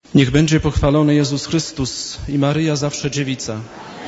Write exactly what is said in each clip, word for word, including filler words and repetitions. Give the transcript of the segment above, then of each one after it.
Niech będzie pochwalony Jezus Chrystus i Maryja zawsze dziewica.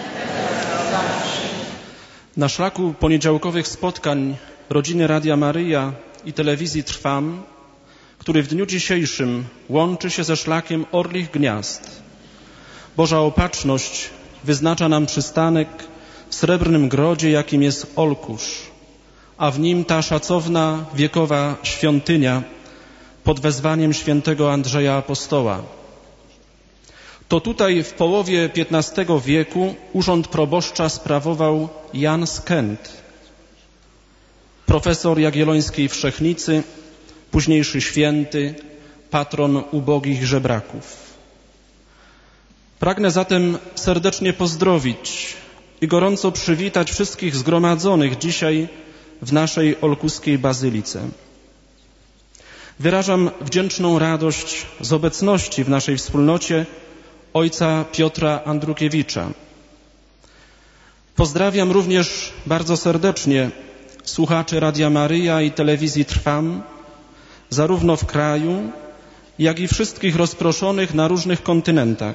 Na szlaku poniedziałkowych spotkań rodziny Radia Maryja i telewizji Trwam, który w dniu dzisiejszym łączy się ze szlakiem Orlich Gniazd, Boża Opatrzność wyznacza nam przystanek w srebrnym grodzie, jakim jest Olkusz, a w nim ta szacowna, wiekowa świątynia pod wezwaniem świętego Andrzeja Apostoła. To tutaj w połowie piętnastego wieku urząd proboszcza sprawował Jan z Kent, profesor Jagiellońskiej Wszechnicy, późniejszy święty, patron ubogich żebraków. Pragnę zatem serdecznie pozdrowić i gorąco przywitać wszystkich zgromadzonych dzisiaj w naszej olkuskiej bazylice. Wyrażam wdzięczną radość z obecności w naszej wspólnocie ojca Piotra Andrukiewicza. Pozdrawiam również bardzo serdecznie słuchaczy Radia Maryja i telewizji Trwam, zarówno w kraju, jak i wszystkich rozproszonych na różnych kontynentach.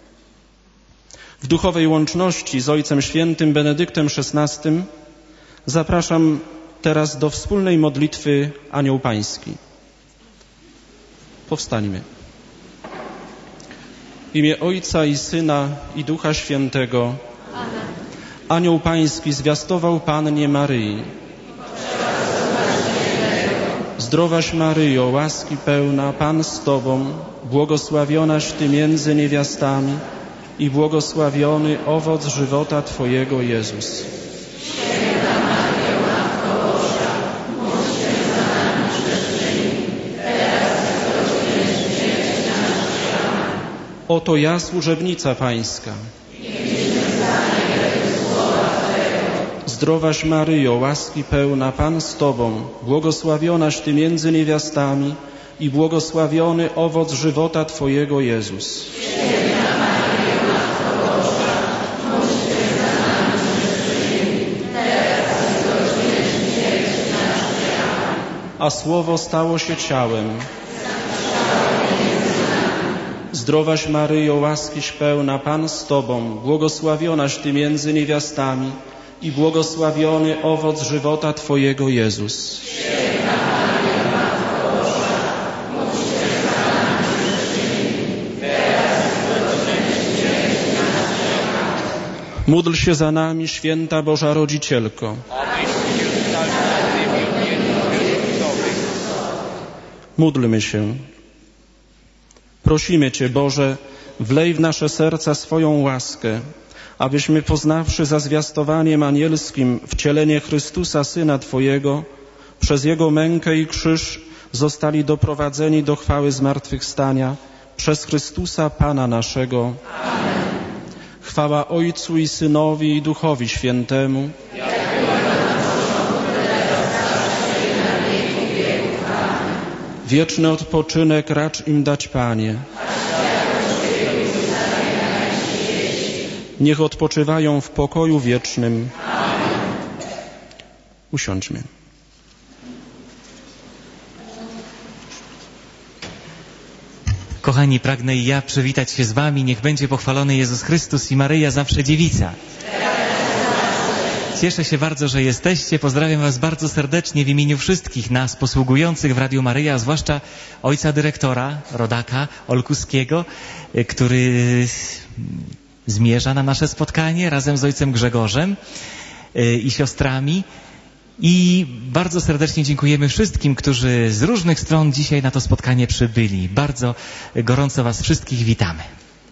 W duchowej łączności z Ojcem Świętym Benedyktem szesnastym zapraszam teraz do wspólnej modlitwy Anioł Pański. Powstańmy. W imię Ojca i Syna i Ducha Świętego. Amen. Anioł Pański zwiastował Pannie Maryi. Zdrowaś Maryjo, łaski pełna, Pan z Tobą, błogosławionaś Ty między niewiastami i błogosławiony owoc żywota Twojego, Jezus. Święta Maryjo, Matko Boża, módl się za nami grzesznymi, teraz i w godzinę śmierci naszej. Amen. Oto ja, służebnica Pańska. Zdrowaś Maryjo, łaski pełna, Pan z Tobą, błogosławionaś Ty między niewiastami i błogosławiony owoc żywota Twojego, Jezus. Święta Maryjo, Matko Boża, módl się za nami grzesznymi, teraz i w godzinę śmierci naszej. Amen. A Słowo stało się ciałem. Zdrowaś Maryjo, łaskiś pełna, Pan z Tobą, błogosławionaś Ty między niewiastami i błogosławiony owoc żywota Twojego, Jezus. Święta Maryjo, Matko Boża, módl się za nami grzesznymi, teraz i w godzinę śmierci naszej. Amen. Módl się za nami, święta Boża Rodzicielko. Módlmy się. Prosimy Cię, Boże, wlej w nasze serca swoją łaskę, abyśmy poznawszy za zwiastowaniem anielskim wcielenie Chrystusa, Syna Twojego, przez Jego mękę i krzyż zostali doprowadzeni do chwały zmartwychwstania przez Chrystusa, Pana naszego. Amen. Chwała Ojcu i Synowi i Duchowi Świętemu. Wieczny odpoczynek racz im dać, Panie. Niech odpoczywają w pokoju wiecznym. Amen. Usiądźmy. Kochani, pragnę i ja przywitać się z Wami. Niech będzie pochwalony Jezus Chrystus i Maryja zawsze dziewica. Cieszę się bardzo, że jesteście. Pozdrawiam Was bardzo serdecznie w imieniu wszystkich nas posługujących w Radiu Maryja, zwłaszcza ojca dyrektora, rodaka olkuskiego, który zmierza na nasze spotkanie razem z ojcem Grzegorzem i siostrami. I bardzo serdecznie dziękujemy wszystkim, którzy z różnych stron dzisiaj na to spotkanie przybyli. Bardzo gorąco Was wszystkich witamy.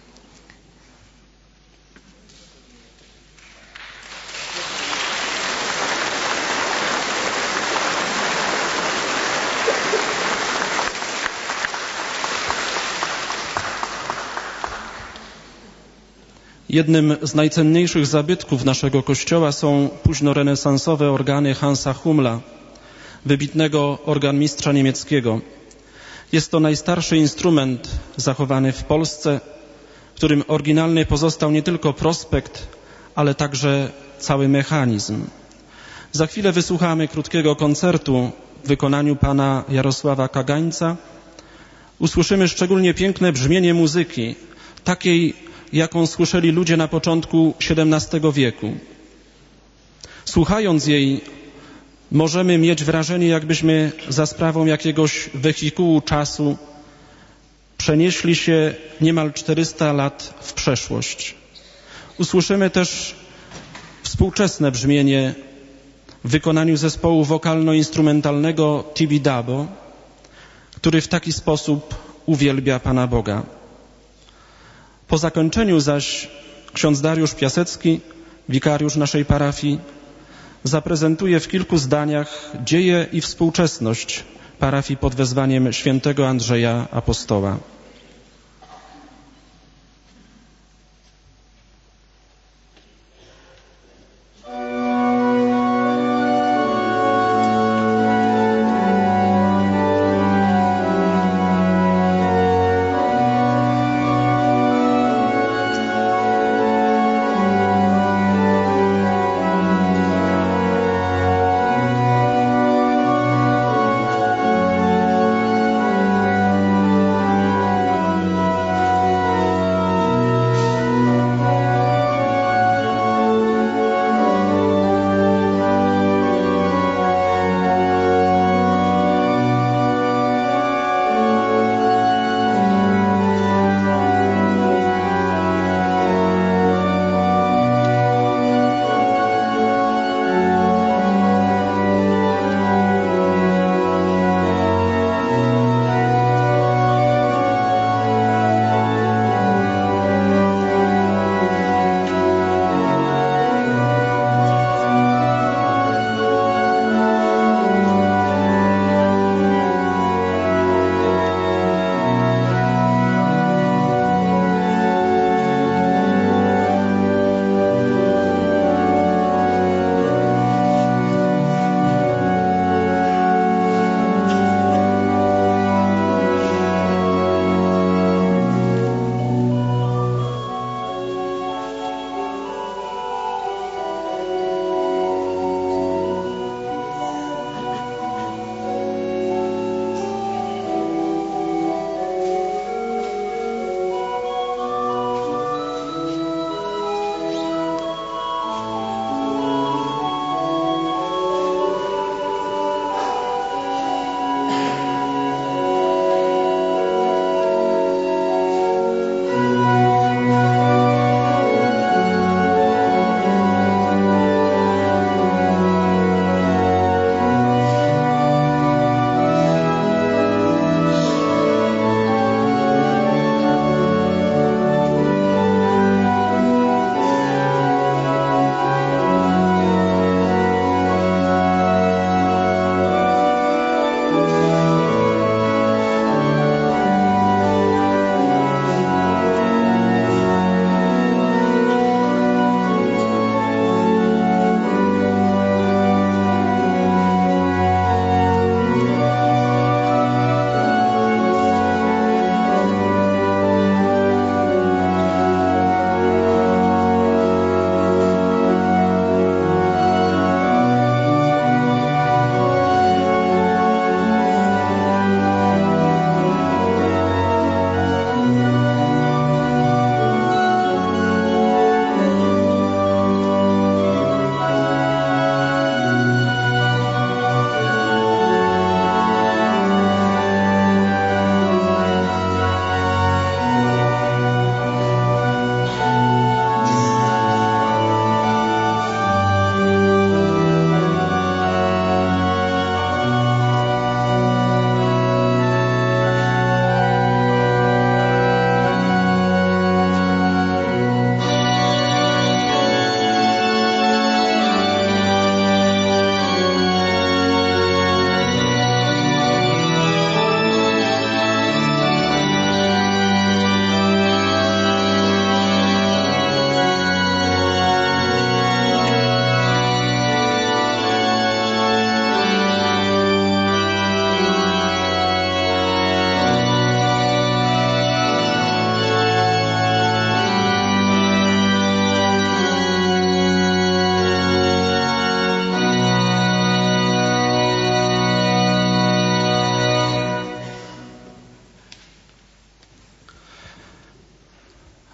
Jednym z najcenniejszych zabytków naszego Kościoła są późnorenesansowe organy Hansa Hummla, wybitnego organmistrza niemieckiego. Jest to najstarszy instrument zachowany w Polsce, w którym oryginalny pozostał nie tylko prospekt, ale także cały mechanizm. Za chwilę wysłuchamy krótkiego koncertu w wykonaniu pana Jarosława Kagańca, usłyszymy szczególnie piękne brzmienie muzyki, takiej, jaką słyszeli ludzie na początku siedemnastego wieku. Słuchając jej, możemy mieć wrażenie, jakbyśmy za sprawą jakiegoś wehikułu czasu przenieśli się niemal czterysta lat w przeszłość. Usłyszymy też współczesne brzmienie w wykonaniu zespołu wokalno-instrumentalnego Tibidabo, który w taki sposób uwielbia Pana Boga. Po zakończeniu zaś ksiądz Dariusz Piasecki, wikariusz naszej parafii, zaprezentuje w kilku zdaniach dzieje i współczesność parafii pod wezwaniem świętego Andrzeja Apostoła. Amen.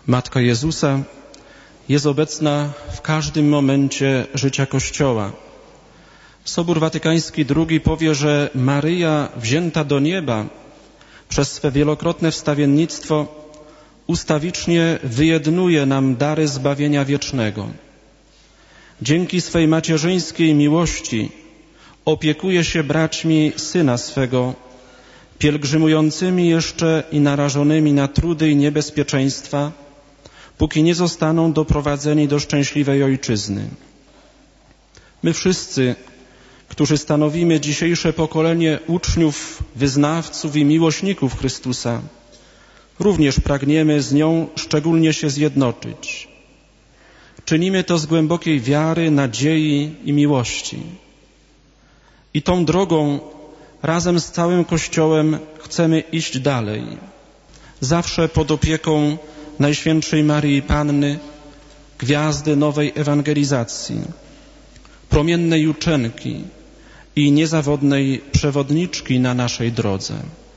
Matka Jezusa jest obecna w każdym momencie życia Kościoła. Sobór Watykański drugi powie, że Maryja wzięta do nieba przez swe wielokrotne wstawiennictwo ustawicznie wyjednuje nam dary zbawienia wiecznego. Dzięki swej macierzyńskiej miłości opiekuje się braćmi Syna swego, pielgrzymującymi jeszcze i narażonymi na trudy i niebezpieczeństwa, póki nie zostaną doprowadzeni do szczęśliwej Ojczyzny. My wszyscy, którzy stanowimy dzisiejsze pokolenie uczniów, wyznawców i miłośników Chrystusa, również pragniemy z nią szczególnie się zjednoczyć. Czynimy to z głębokiej wiary, nadziei i miłości. I tą drogą razem z całym Kościołem chcemy iść dalej, zawsze pod opieką Najświętszej Maryi Panny, gwiazdy nowej ewangelizacji, promiennej uczenki i niezawodnej przewodniczki na naszej drodze.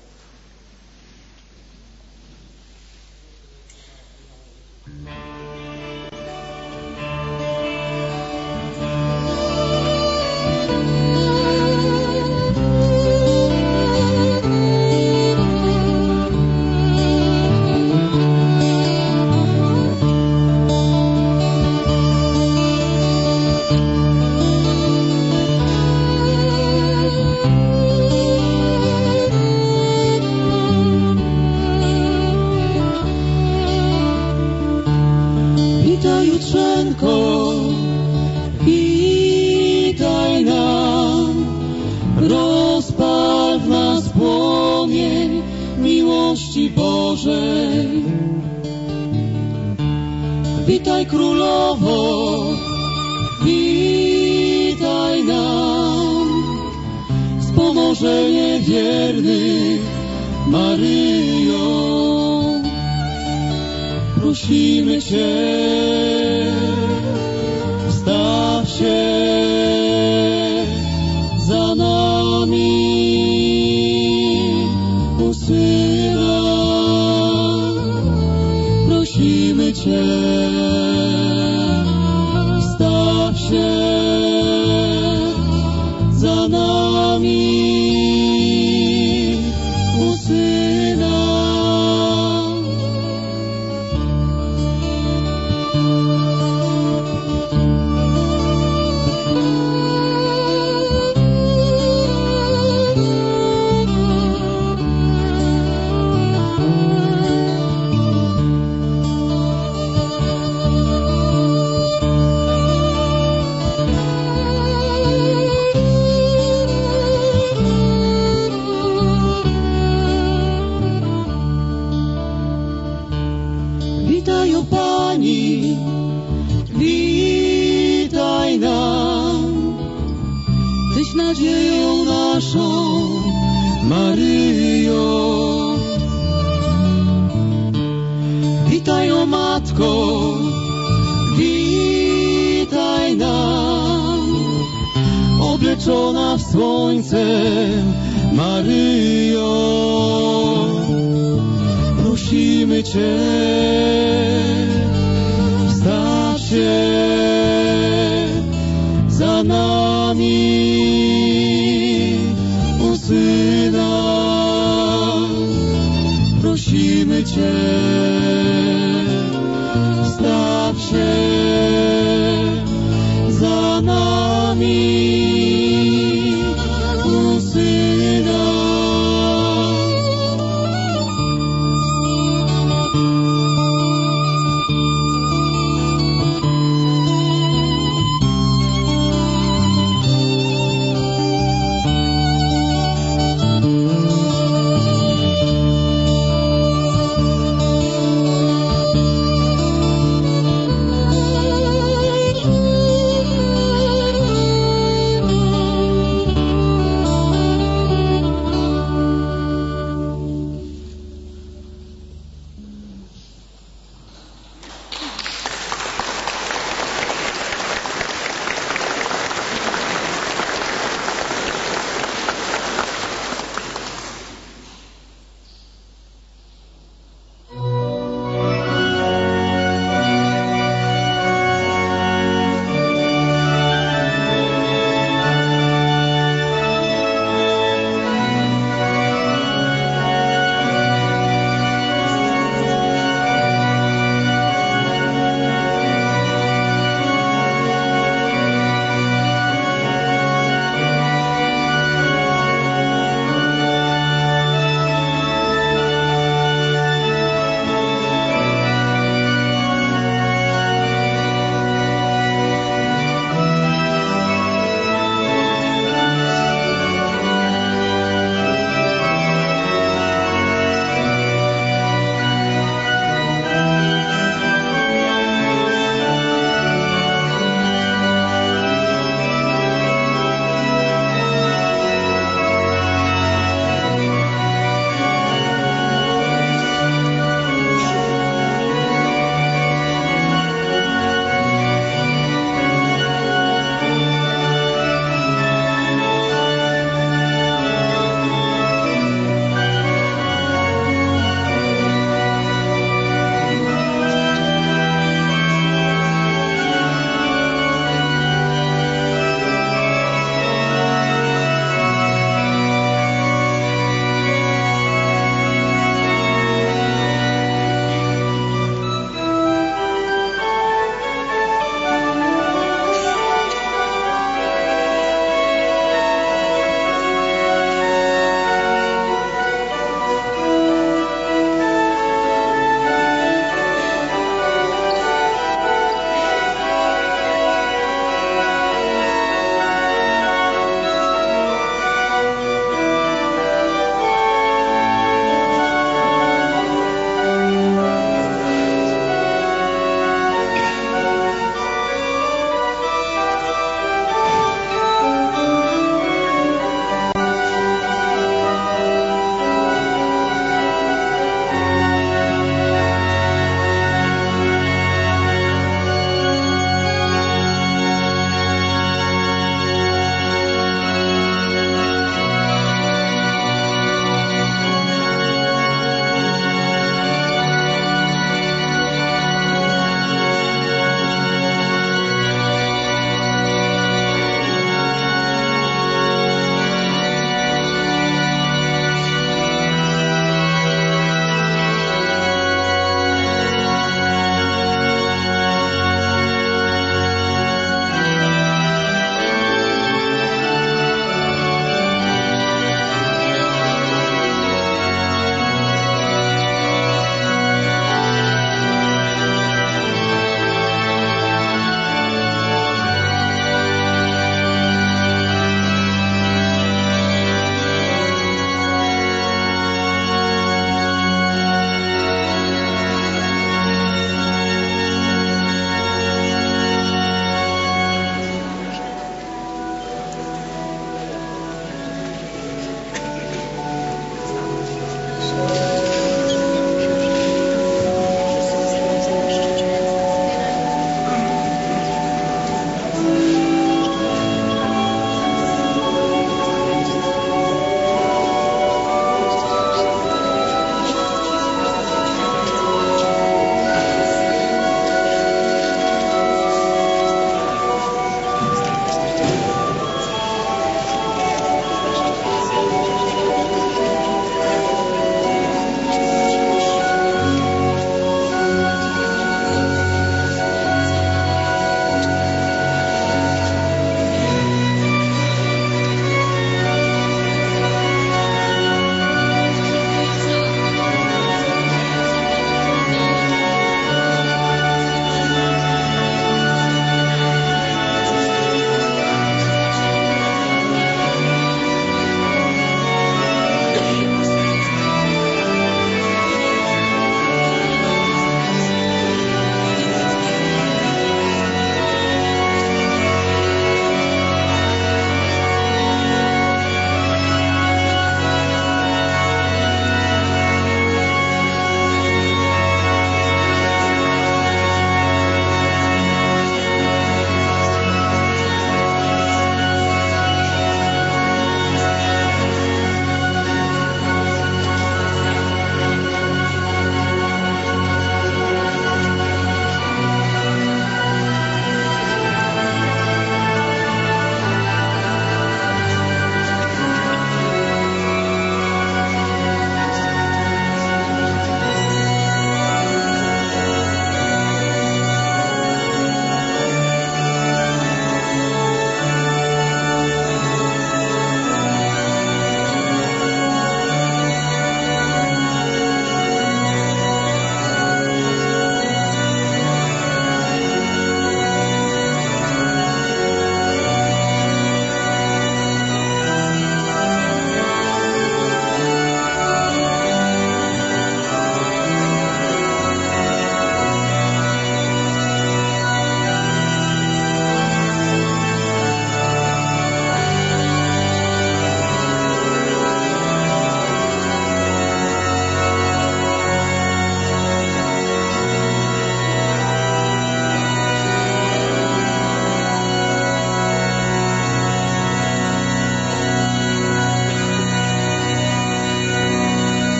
Witaj Królowo, witaj nam, wspomożenie wiernych Maryjo. Prosimy Cię, wstaw się za nami u Syna. Prosimy Cię, wstaw się za nami u Syna. Witaj, o Pani, witaj nam, Tyś nadzieją naszą, Maryjo. Witaj, o Matko, witaj nam, obleczona w słońce, Maryjo. Prosimy Cię, wstaw się za nami u Syna. Prosimy Cię, wstaw się za nami u Syna.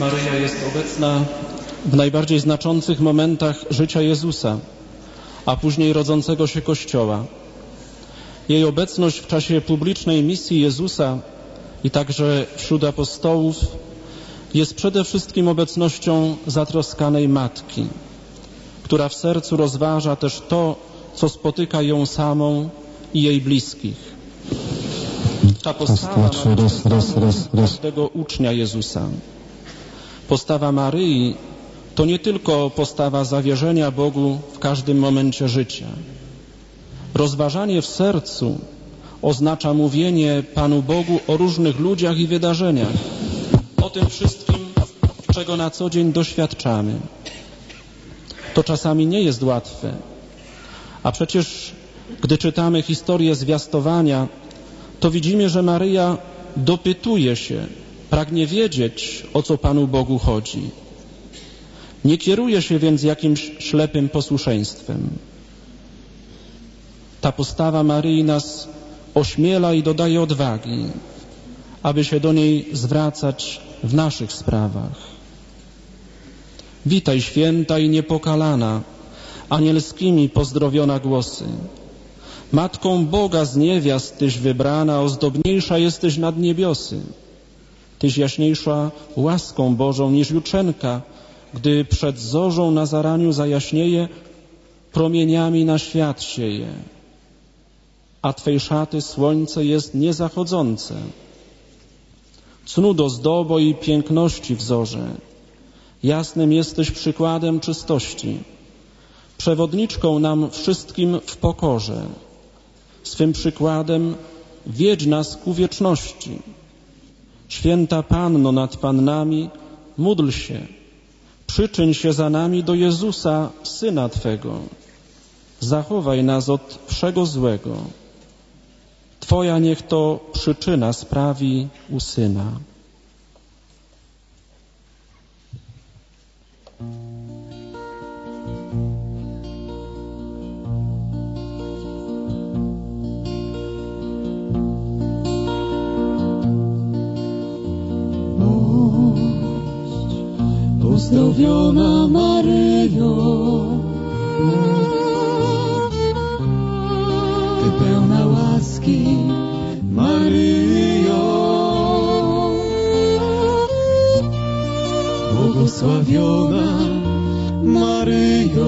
Maryja jest obecna w najbardziej znaczących momentach życia Jezusa, a później rodzącego się Kościoła. Jej obecność w czasie publicznej misji Jezusa i także wśród apostołów jest przede wszystkim obecnością zatroskanej matki, która w sercu rozważa też to, co spotyka ją samą i jej bliskich. Ta postawa każdego ucznia Jezusa. Postawa Maryi to nie tylko postawa zawierzenia Bogu w każdym momencie życia. Rozważanie w sercu oznacza mówienie Panu Bogu o różnych ludziach i wydarzeniach, o tym wszystkim, czego na co dzień doświadczamy. To czasami nie jest łatwe, a przecież gdy czytamy historię zwiastowania, to widzimy, że Maryja dopytuje się, pragnie wiedzieć, o co Panu Bogu chodzi. Nie kieruje się więc jakimś ślepym posłuszeństwem. Ta postawa Maryi nas ośmiela i dodaje odwagi, aby się do niej zwracać w naszych sprawach. Witaj, święta i niepokalana, anielskimi pozdrowiona głosy. Matką Boga z niewiast Tyś wybrana, ozdobniejsza jesteś nad niebiosy. Tyś jaśniejsza łaską Bożą niż jutrzenka, gdy przed zorzą na zaraniu zajaśnieje, promieniami na świat sieje. A Twej szaty słońce jest niezachodzące. Cnót ozdobo i piękności wzorze. Jasnym jesteś przykładem czystości. Przewodniczką nam wszystkim w pokorze. Swym przykładem wiedź nas ku wieczności. Święta Panno nad Pannami, módl się. Przyczyń się za nami do Jezusa, Syna Twego. Zachowaj nas od wszego złego. Twoja niech to przyczyna sprawi u Syna. Pozdrowiona Maryjo, Ty pełna łaski, Maryjo, błogosławiona Maryjo,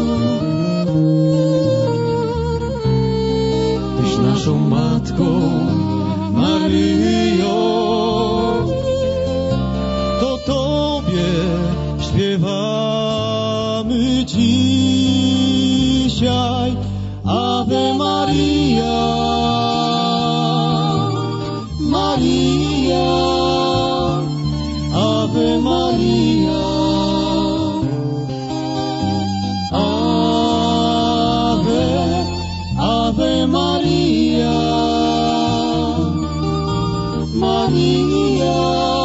Tyś naszą Matką, Maryjo, to Tobie śpiewamy dzisiaj Ave Maria, Maria, Ave Maria, Ave, Ave Maria, Maria,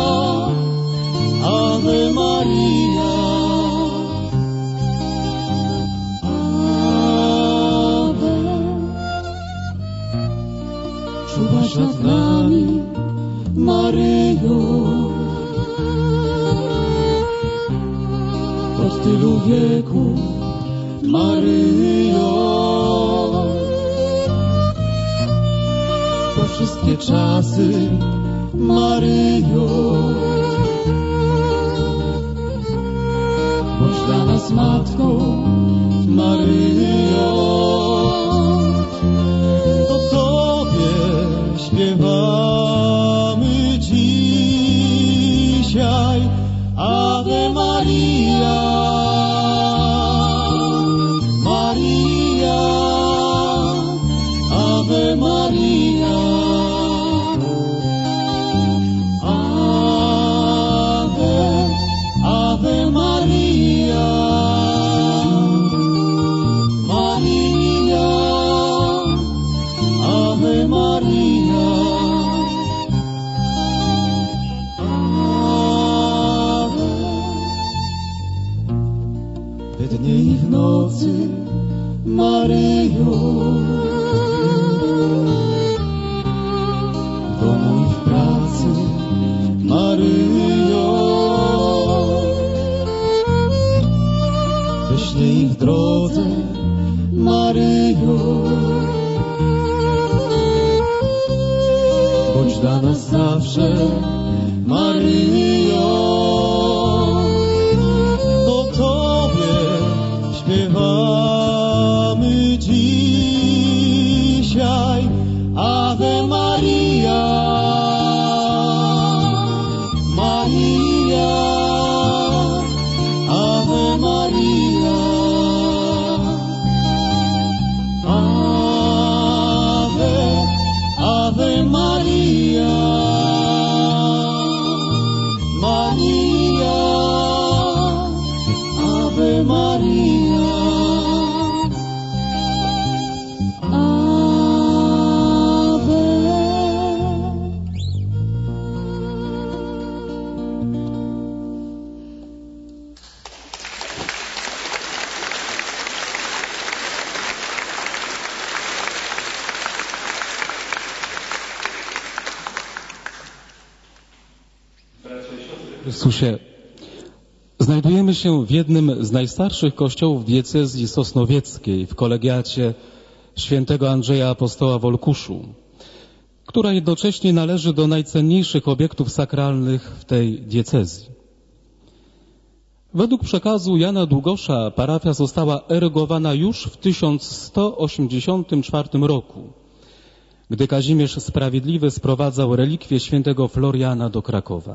Ave Maria, Ave. Czuwasz nad nami, Maryjo, od tylu wieków, Maryjo, po wszystkie czasy, Maryjo, bądź dla nas Matką, Maryjo, to Tobie śpiewamy dzisiaj Ave Maria, Maria, Ave Maria, Ave, Ave Maria, Maria, Ave Maria, Ave. We dnie i w nocy, Maryjo, w domu i w pracy, Maryjo, Maryjo, o Tobie śpiewamy dzisiaj. Ave Maria, Maria, Ave Maria, Ave, Ave Maria, Maria, Ave Maria, Chrystusie, znajdujemy się w jednym z najstarszych kościołów diecezji sosnowieckiej, w kolegiacie świętego Andrzeja Apostoła w Olkuszu, która jednocześnie należy do najcenniejszych obiektów sakralnych w tej diecezji. Według przekazu Jana Długosza parafia została erygowana już w tysiąc sto osiemdziesiątym czwartym roku, gdy Kazimierz Sprawiedliwy sprowadzał relikwie świętego Floriana do Krakowa.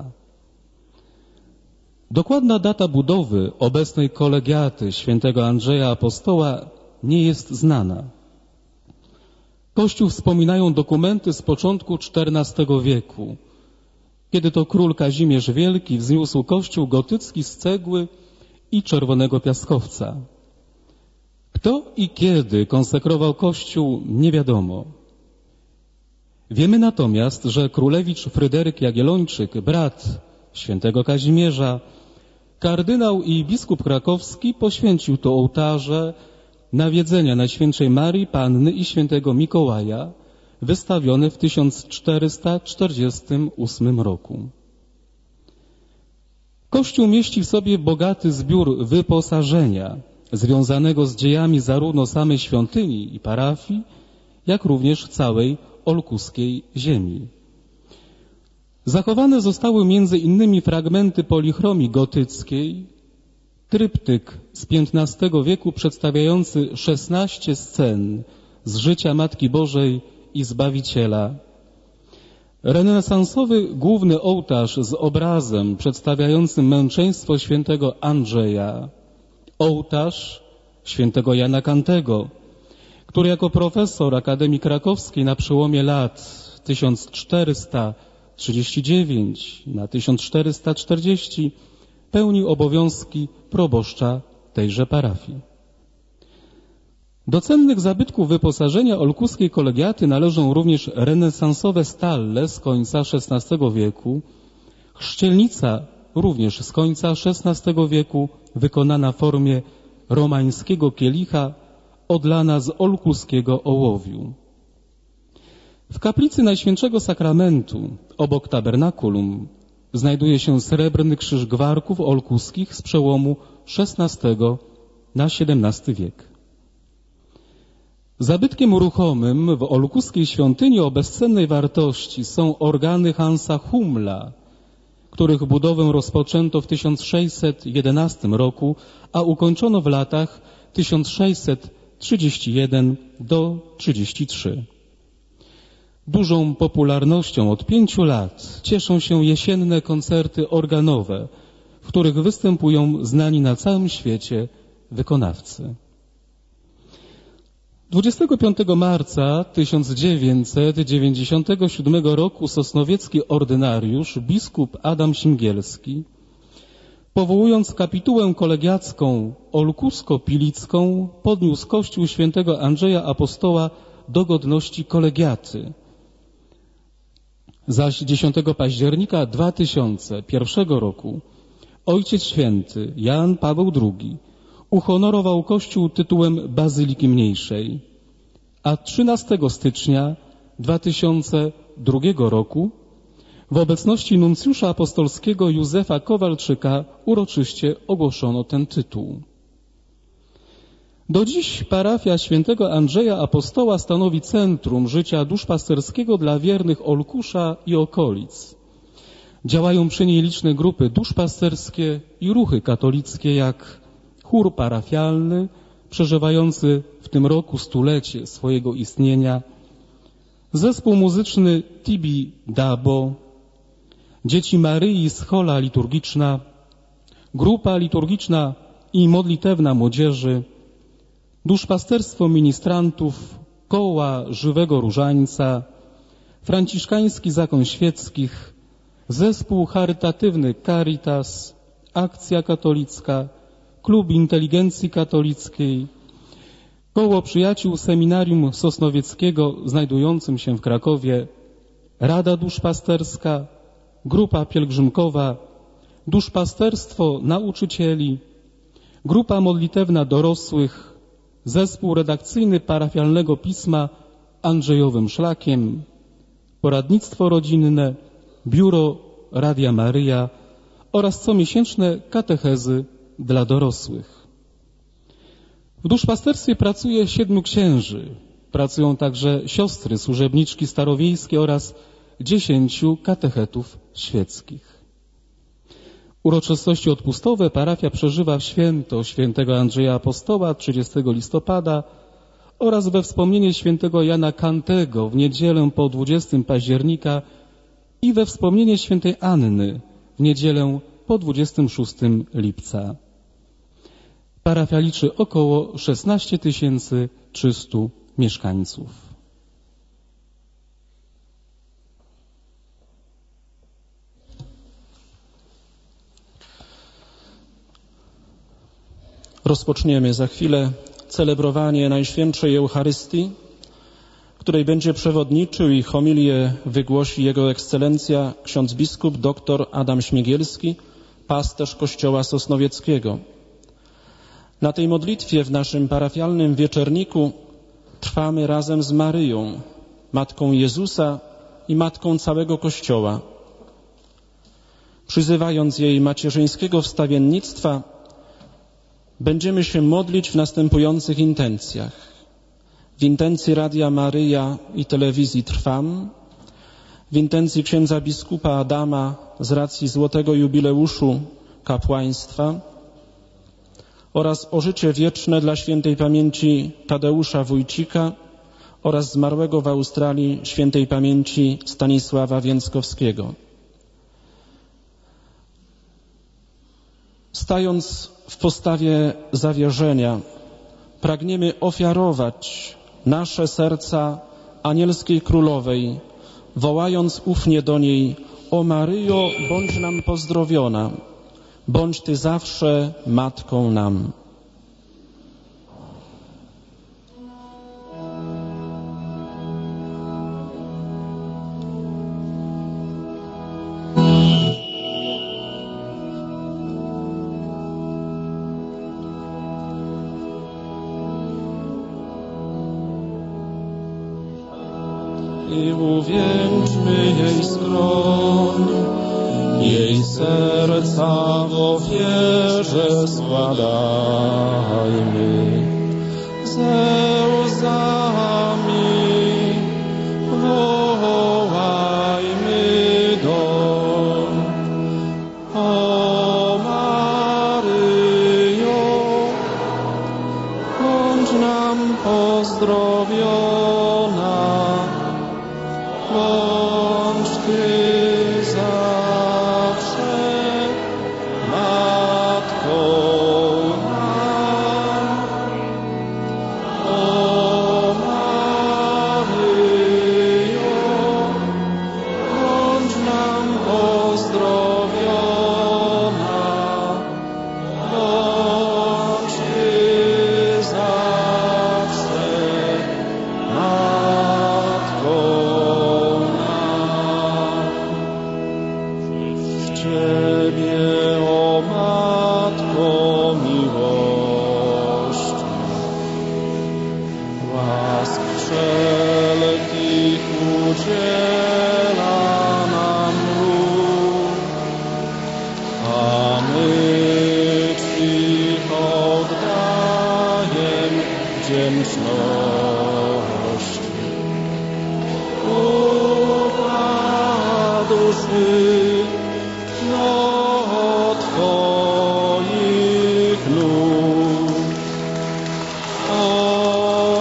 Dokładna data budowy obecnej kolegiaty świętego Andrzeja Apostoła nie jest znana. Kościół wspominają dokumenty z początku czternastego wieku, kiedy to król Kazimierz Wielki wzniósł kościół gotycki z cegły i czerwonego piaskowca. Kto i kiedy konsekrował kościół, nie wiadomo. Wiemy natomiast, że królewicz Fryderyk Jagiellończyk, brat świętego Kazimierza, kardynał i biskup krakowski, poświęcił to ołtarze nawiedzenia Najświętszej Marii Panny i świętego Mikołaja, wystawione w tysiąc czterysta czterdziestym ósmym roku. Kościół mieści w sobie bogaty zbiór wyposażenia związanego z dziejami zarówno samej świątyni i parafii, jak również całej olkuskiej ziemi. Zachowane zostały między innymi fragmenty polichromii gotyckiej, tryptyk z piętnastego wieku przedstawiający szesnaście scen z życia Matki Bożej i Zbawiciela, renesansowy główny ołtarz z obrazem przedstawiającym męczeństwo świętego Andrzeja, ołtarz świętego Jana Kantego, który jako profesor Akademii Krakowskiej na przełomie lat tysiąc czterysta trzydzieści dziewięć na tysiąc czterysta czterdzieści pełnił obowiązki proboszcza tejże parafii. Do cennych zabytków wyposażenia olkuskiej kolegiaty należą również renesansowe stalle z końca szesnastego wieku, chrzcielnica również z końca szesnastego wieku, wykonana w formie romańskiego kielicha, odlana z olkuskiego ołowiu. W kaplicy Najświętszego Sakramentu, obok tabernakulum, znajduje się srebrny krzyż gwarków olkuskich z przełomu szesnastego na siedemnasty wiek. Zabytkiem ruchomym w olkuskiej świątyni o bezcennej wartości są organy Hansa Humla, których budowę rozpoczęto w tysiąc sześćset jedenastym roku, a ukończono w latach tysiąc sześćset trzydziesty pierwszy do trzydziestego trzeciego. Dużą popularnością od pięciu lat cieszą się jesienne koncerty organowe, w których występują znani na całym świecie wykonawcy. dwudziestego piątego marca tysiąc dziewięćset dziewięćdziesiątego siódmego roku sosnowiecki ordynariusz biskup Adam Simgielski, powołując kapitułę kolegiacką olkusko-pilicką, podniósł kościół świętego Andrzeja Apostoła do godności kolegiaty. Zaś dziesiątego października dwa tysiące pierwszego roku Ojciec Święty Jan Paweł drugi uhonorował kościół tytułem Bazyliki Mniejszej, a trzynastego stycznia dwa tysiące drugiego roku w obecności nuncjusza apostolskiego Józefa Kowalczyka uroczyście ogłoszono ten tytuł. Do dziś parafia świętego Andrzeja Apostoła stanowi centrum życia duszpasterskiego dla wiernych Olkusza i okolic. Działają przy niej liczne grupy duszpasterskie i ruchy katolickie, jak chór parafialny, przeżywający w tym roku stulecie swojego istnienia, zespół muzyczny Tibi Dabo, Dzieci Maryi Schola Liturgiczna, grupa liturgiczna i modlitewna młodzieży, duszpasterstwo ministrantów, koła Żywego Różańca, franciszkański zakon świeckich, zespół charytatywny Caritas, Akcja Katolicka, Klub Inteligencji Katolickiej, koło przyjaciół Seminarium Sosnowieckiego znajdującym się w Krakowie, Rada Duszpasterska, Grupa Pielgrzymkowa, Duszpasterstwo Nauczycieli, Grupa Modlitewna Dorosłych, Zespół Redakcyjny Parafialnego Pisma Andrzejowym Szlakiem, Poradnictwo Rodzinne, Biuro Radia Maryja oraz comiesięczne katechezy dla dorosłych. W duszpasterstwie pracuje siedmiu księży. Pracują także siostry służebniczki starowiejskie oraz dziesięciu katechetów świeckich. Uroczystości odpustowe parafia przeżywa w święto świętego Andrzeja Apostoła trzydziestego listopada oraz we wspomnienie świętego Jana Kantego w niedzielę po dwudziestego października i we wspomnienie świętej Anny w niedzielę po dwudziestego szóstego lipca. Parafia liczy około szesnaście tysięcy trzysta mieszkańców. Rozpoczniemy za chwilę celebrowanie Najświętszej Eucharystii, której będzie przewodniczył i homilię wygłosi Jego Ekscelencja ksiądz biskup dr Adam Śmigielski, pasterz Kościoła Sosnowieckiego. Na tej modlitwie w naszym parafialnym wieczerniku trwamy razem z Maryją, Matką Jezusa i Matką całego Kościoła. Przyzywając jej macierzyńskiego wstawiennictwa, będziemy się modlić w następujących intencjach. W intencji Radia Maryja i telewizji Trwam, w intencji księdza biskupa Adama z racji złotego jubileuszu kapłaństwa oraz o życie wieczne dla świętej pamięci Tadeusza Wójcika oraz zmarłego w Australii świętej pamięci Stanisława Więckowskiego. Stając w postawie zawierzenia, pragniemy ofiarować nasze serca anielskiej królowej, wołając ufnie do niej: o Maryjo, bądź nam pozdrowiona, bądź Ty zawsze matką nam. I uwieńczmy jej skroń, jej serca w ofierze składajmy. Ze łzami wołajmy doń. O Maryjo, bądź nam pozdrowiona, bądź Ty zawsze matką nam. O Maryjo, bądź nam pozdrowiona, bądź Ty zawsze matką. Ciebie, o Matko miłości, łask wszelkich udziela nam Bóg, a my Ci oddajem wdzięczności. Upadłszy do Twoich nóg. O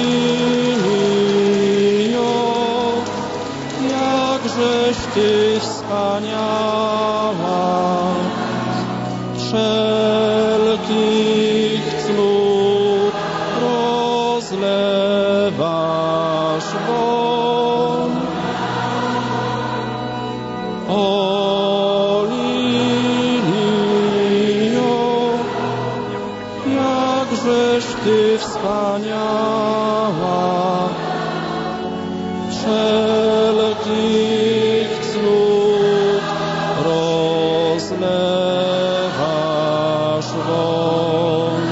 Lilio, jakżeś Ty wspaniała, wszelkich cnót rozlewasz won. O Lilio, jakżeś Ty wspaniała, wszelkich cnót rozlewasz won.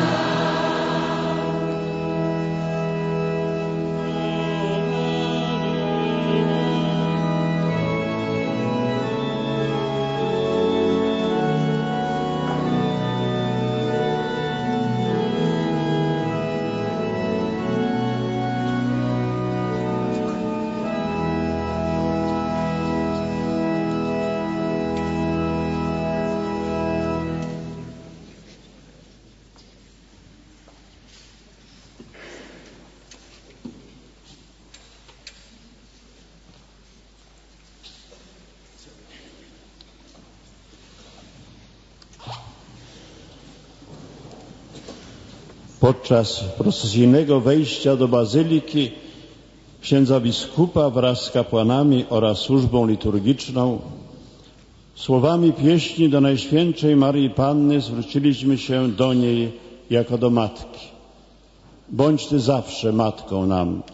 Podczas procesyjnego wejścia do bazyliki księdza biskupa wraz z kapłanami oraz służbą liturgiczną słowami pieśni do Najświętszej Maryi Panny zwróciliśmy się do niej jako do Matki. Bądź Ty zawsze Matką nam.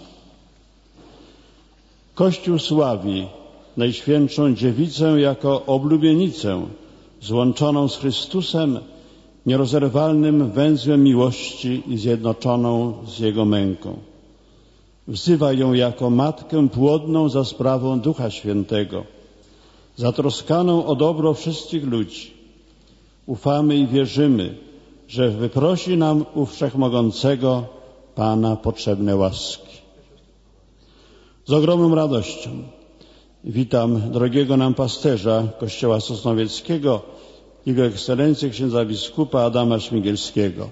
Kościół sławi Najświętszą Dziewicę jako oblubienicę złączoną z Chrystusem nierozerwalnym węzłem miłości i zjednoczoną z Jego męką. Wzywa ją jako matkę płodną za sprawą Ducha Świętego, zatroskaną o dobro wszystkich ludzi. Ufamy i wierzymy, że wyprosi nam u Wszechmogącego Pana potrzebne łaski. Z ogromną radością witam drogiego nam pasterza Kościoła Sosnowieckiego, Jego Ekscelencję księdza biskupa Adama Śmigielskiego.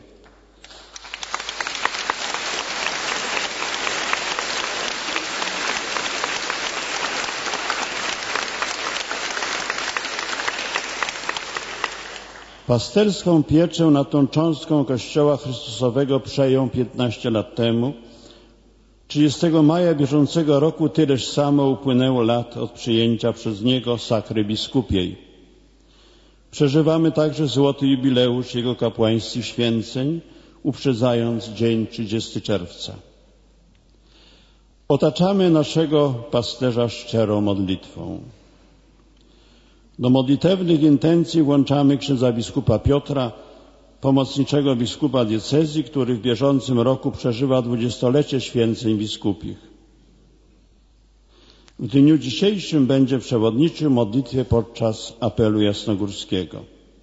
Pasterską pieczę nad tą cząstką Kościoła Chrystusowego przejął piętnaście lat temu. trzydziestego maja bieżącego roku tyleż samo upłynęło lat od przyjęcia przez niego sakry biskupiej. Przeżywamy także złoty jubileusz jego kapłańskich święceń, uprzedzając dzień trzydziestego czerwca. Otaczamy naszego pasterza szczerą modlitwą. Do modlitewnych intencji włączamy księdza biskupa Piotra, pomocniczego biskupa diecezji, który w bieżącym roku przeżywa dwudziestolecie święceń biskupich. W dniu dzisiejszym będzie przewodniczył modlitwie podczas apelu jasnogórskiego.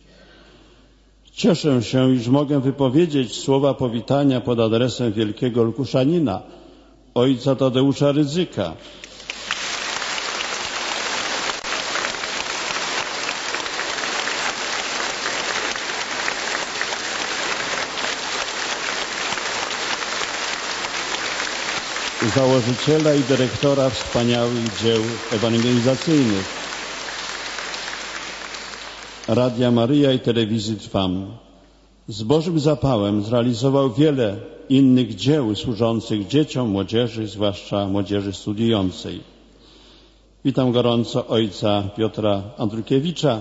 Cieszę się, iż mogę wypowiedzieć słowa powitania pod adresem wielkiego Lukuszanina, ojca Tadeusza Rydzyka. Założyciela i dyrektora wspaniałych dzieł ewangelizacyjnych Radia Maryja i Telewizji Trwam. Z Bożym zapałem zrealizował wiele innych dzieł służących dzieciom, młodzieży, zwłaszcza młodzieży studiującej. Witam gorąco ojca Piotra Andrukiewicza,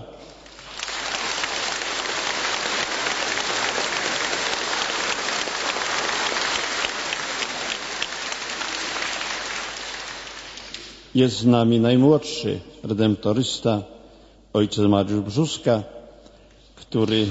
jest z nami najmłodszy redemptorysta, ojciec Mariusz Brzuska, który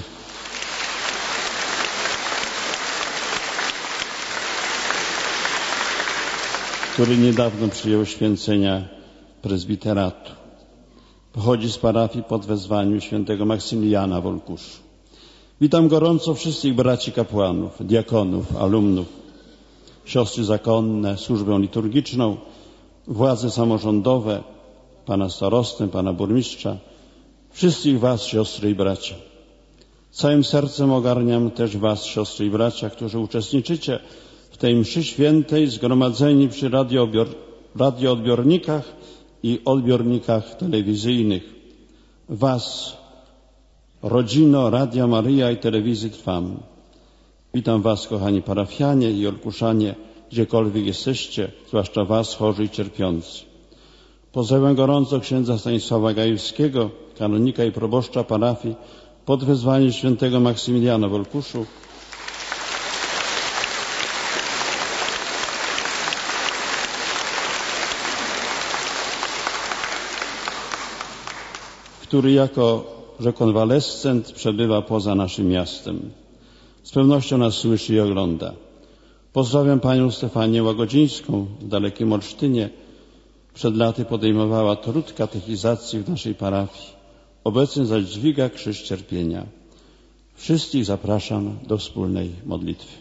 który niedawno przyjął święcenia prezbiteratu. Pochodzi z parafii pod wezwaniu świętego Maksymiliana w Olkuszu. Witam gorąco wszystkich braci kapłanów, diakonów, alumnów, siostry zakonne, służbę liturgiczną, władze samorządowe, pana starostę, pana burmistrza, Wszystkich was, siostry i bracia. Całym sercem ogarniam też was, siostry i bracia, którzy uczestniczycie w tej mszy świętej, zgromadzeni przy radioodbior, radioodbiornikach i odbiornikach telewizyjnych. Was, rodzino Radia Maryja i Telewizji Trwam. Witam was, kochani parafianie i olkuszanie, gdziekolwiek jesteście, zwłaszcza was, chorzy i cierpiący. Pozdrawiam gorąco księdza Stanisława Gajewskiego, kanonika i proboszcza parafii pod wezwaniem świętego Maksymiliana w Olkuszu, który jako rekonwalescent przebywa poza naszym miastem. Z pewnością nas słyszy i ogląda. Pozdrawiam panią Stefanię Łagodzińską w dalekim Olsztynie. Przed laty podejmowała trud katechizacji w naszej parafii. Obecnie zaś dźwiga krzyż cierpienia. Wszystkich zapraszam do wspólnej modlitwy.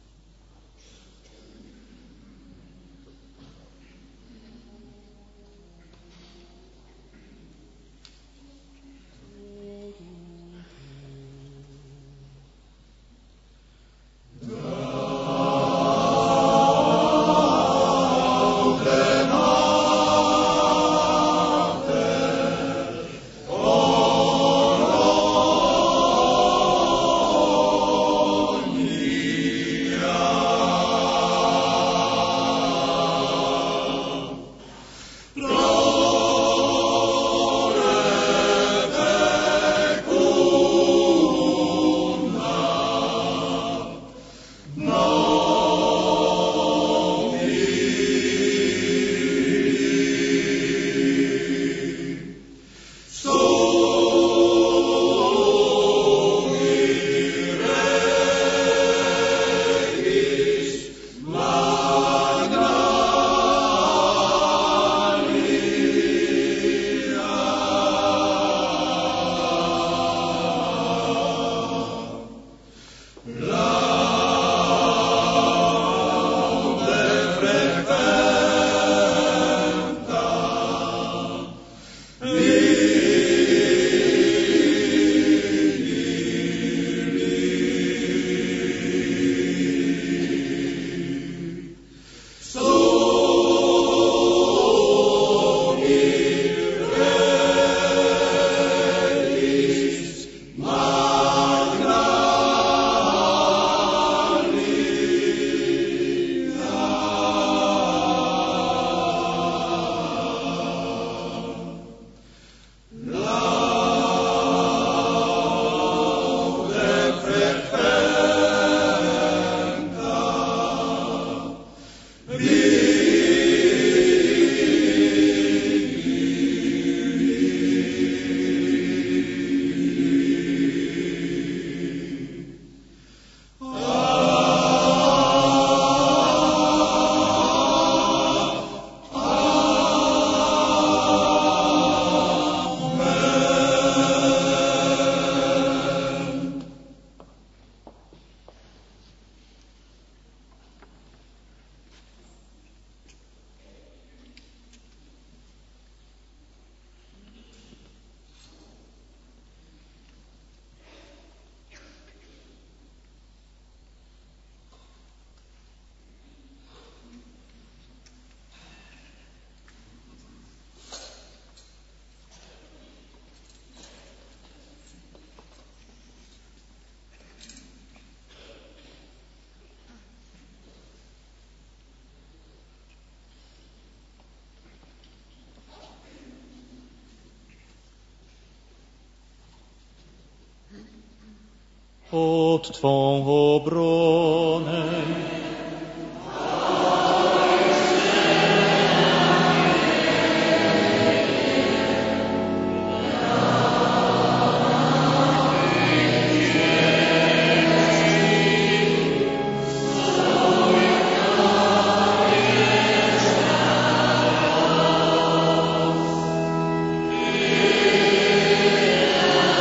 Pod Twą obronę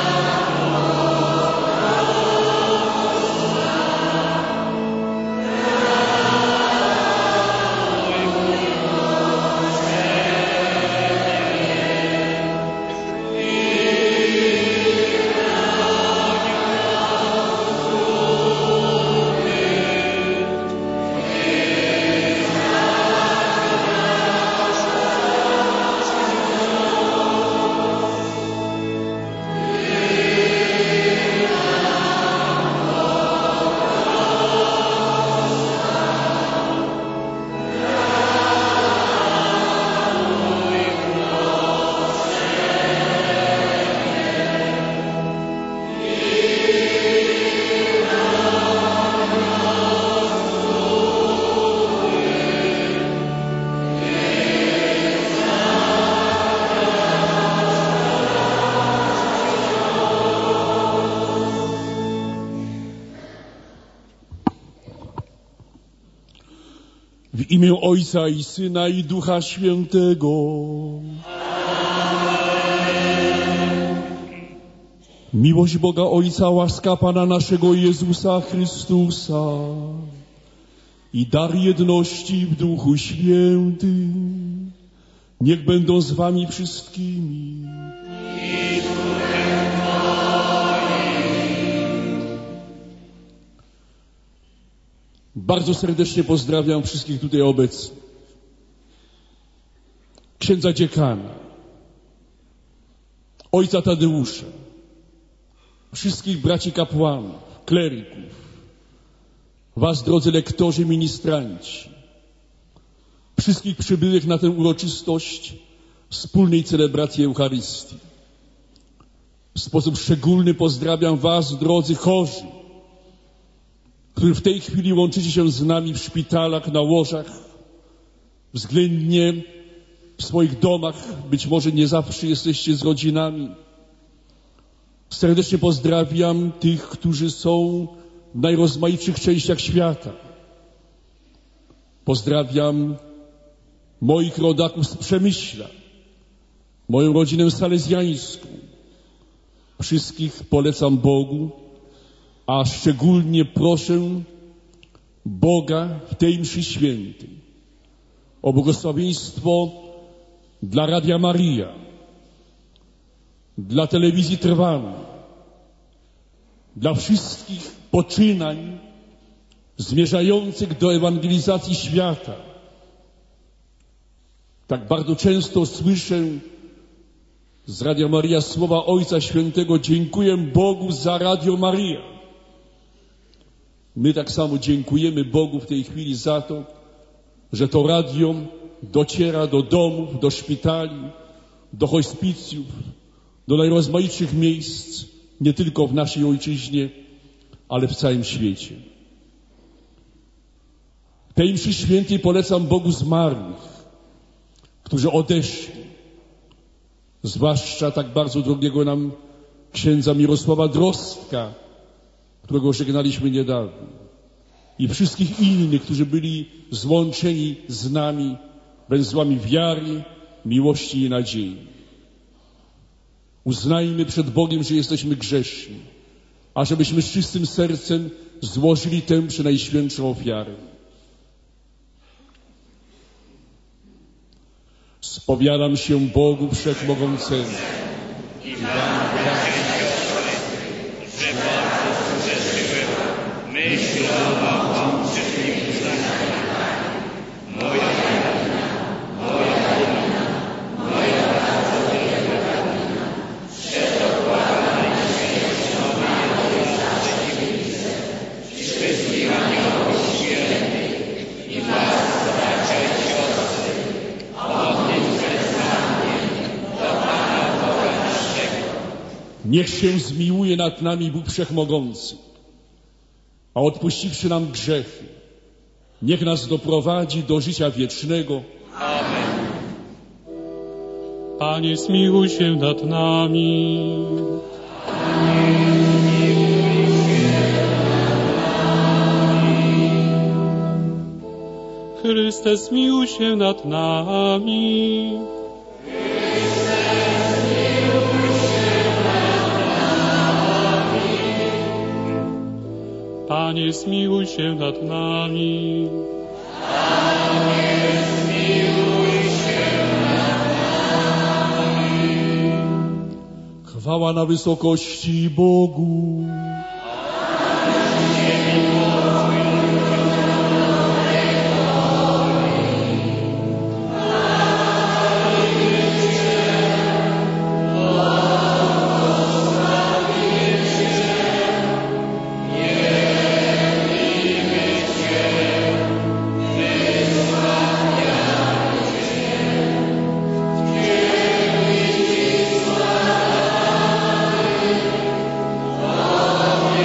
Amen. W imię Ojca i Syna i Ducha Świętego. Miłość Boga Ojca, łaska Pana naszego Jezusa Chrystusa i dar jedności w Duchu Świętym niech będą z wami wszystkimi. Bardzo serdecznie pozdrawiam wszystkich tutaj obecnych. Księdza dziekana, ojca Tadeusza, wszystkich braci kapłanów, kleryków, was, drodzy lektorzy, ministranci, wszystkich przybyłych na tę uroczystość wspólnej celebracji Eucharystii. W sposób szczególny pozdrawiam was, drodzy chorzy, którzy w tej chwili łączycie się z nami w szpitalach, na łożach, względnie w swoich domach, być może nie zawsze jesteście z rodzinami. Serdecznie pozdrawiam tych, którzy są w najrozmaitszych częściach świata. Pozdrawiam moich rodaków z Przemyśla, moją rodzinę salezjańską. Wszystkich polecam Bogu, a szczególnie proszę Boga w tej mszy świętej o błogosławieństwo dla Radia Maryja, dla telewizji Trwam, dla wszystkich poczynań zmierzających do ewangelizacji świata. Tak bardzo często słyszę z Radia Maryja słowa Ojca Świętego: dziękuję Bogu za Radio Maryja. My tak samo dziękujemy Bogu w tej chwili za to, że to radio dociera do domów, do szpitali, do hospicjów, do najrozmaitszych miejsc, nie tylko w naszej ojczyźnie, ale w całym świecie. W tej mszy świętej polecam Bogu zmarłych, którzy odeszli, zwłaszcza tak bardzo drogiego nam księdza Mirosława Drostka, którego żegnaliśmy niedawno, i wszystkich innych, którzy byli złączeni z nami węzłami wiary, miłości i nadziei. Uznajmy przed Bogiem, że jesteśmy grzeszni, a żebyśmy z czystym sercem złożyli tę przynajświętszą ofiarę. Spowiadam się Bogu Wszechmogącemu i Wam, bracia i siostry, że bardzo zgrzeszyłem myślą, mową, czynem i uznaniami. Moja wina, moja wina, moja bardzo wielka wina. Przedokładam Najświętszą Maryję Przeciwnicę i wszystkich aniołów świętych i was, bracia i siostry, modlitwę za mnie do Pana Boga naszego. Niech się zmiłuje nad nami Bóg Wszechmogący, a odpuściwszy nam grzechy, niech nas doprowadzi do życia wiecznego. Amen. Panie, zmiłuj się nad nami. Chryste, zmiłuj się nad nami. Panie, zmiłuj się nad nami. Panie, zmiłuj się nad nami. Chwała na wysokości Bogu. Amen.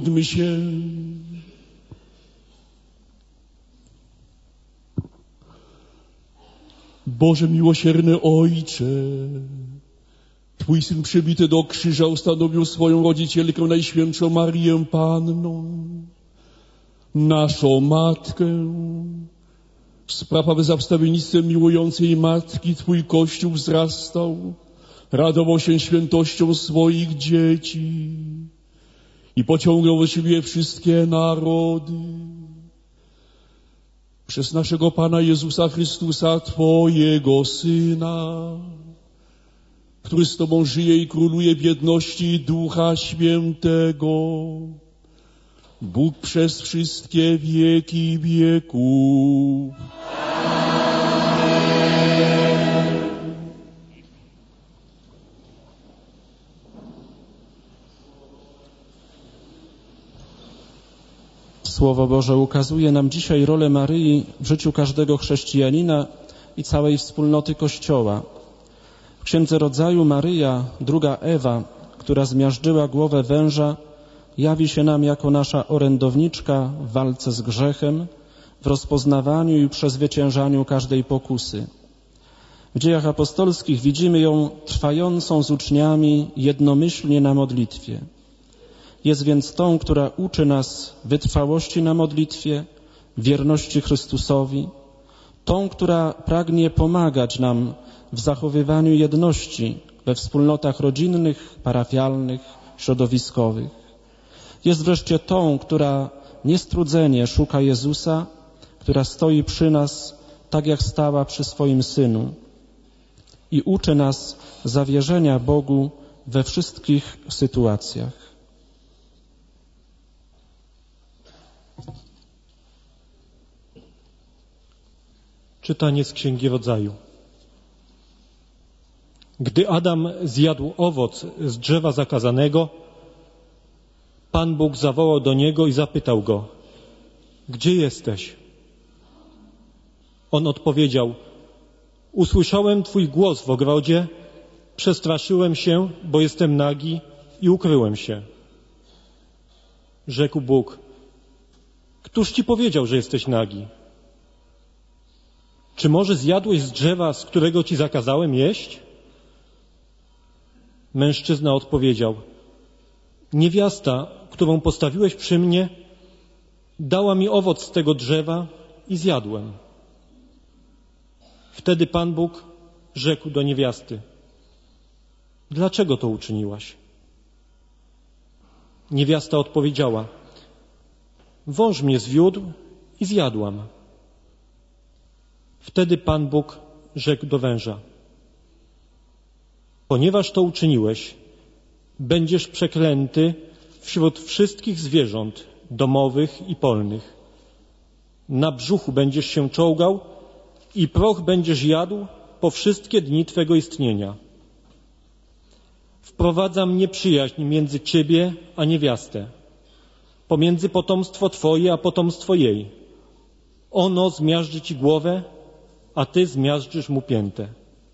Módlmy się. Boże miłosierny Ojcze, Twój Syn przybity do krzyża ustanowił swoją rodzicielkę Najświętszą Marię Panną, naszą Matkę. Spraw, aby za wstawiennictwem miłującej Matki Twój Kościół wzrastał, radował się świętością swoich dzieci i pociągał do siebie wszystkie narody. Przez naszego Pana Jezusa Chrystusa, Twojego Syna, który z Tobą żyje i króluje w jedności Ducha Świętego, Bóg przez wszystkie wieki wieków. Słowo Boże ukazuje nam dzisiaj rolę Maryi w życiu każdego chrześcijanina i całej wspólnoty Kościoła. W Księdze Rodzaju Maryja, druga Ewa, która zmiażdżyła głowę węża, jawi się nam jako nasza orędowniczka w walce z grzechem, w rozpoznawaniu i przezwyciężaniu każdej pokusy. W Dziejach Apostolskich widzimy ją trwającą z uczniami jednomyślnie na modlitwie. Jest więc tą, która uczy nas wytrwałości na modlitwie, wierności Chrystusowi, tą, która pragnie pomagać nam w zachowywaniu jedności we wspólnotach rodzinnych, parafialnych, środowiskowych. Jest wreszcie tą, która niestrudzenie szuka Jezusa, która stoi przy nas tak jak stała przy swoim Synu i uczy nas zawierzenia Bogu we wszystkich sytuacjach. Czytanie z Księgi Rodzaju. Gdy Adam zjadł owoc z drzewa zakazanego, Pan Bóg zawołał do niego i zapytał go: gdzie jesteś? On odpowiedział: usłyszałem Twój głos w ogrodzie, przestraszyłem się, bo jestem nagi i ukryłem się. Rzekł Bóg: któż Ci powiedział, że jesteś nagi? Czy może zjadłeś z drzewa, z którego Ci zakazałem jeść? Mężczyzna odpowiedział: niewiasta, którą postawiłeś przy mnie, dała mi owoc z tego drzewa i zjadłem. Wtedy Pan Bóg rzekł do niewiasty: dlaczego to uczyniłaś? Niewiasta odpowiedziała: wąż mnie zwiódł i zjadłam. Wtedy Pan Bóg rzekł do węża: ponieważ to uczyniłeś, będziesz przeklęty wśród wszystkich zwierząt domowych i polnych. Na brzuchu będziesz się czołgał i proch będziesz jadł po wszystkie dni Twego istnienia. Wprowadzam nieprzyjaźń między Ciebie a niewiastę, pomiędzy potomstwo Twoje a potomstwo jej. Ono zmiażdży Ci głowę, a Ty zmiażdżysz mu piętę.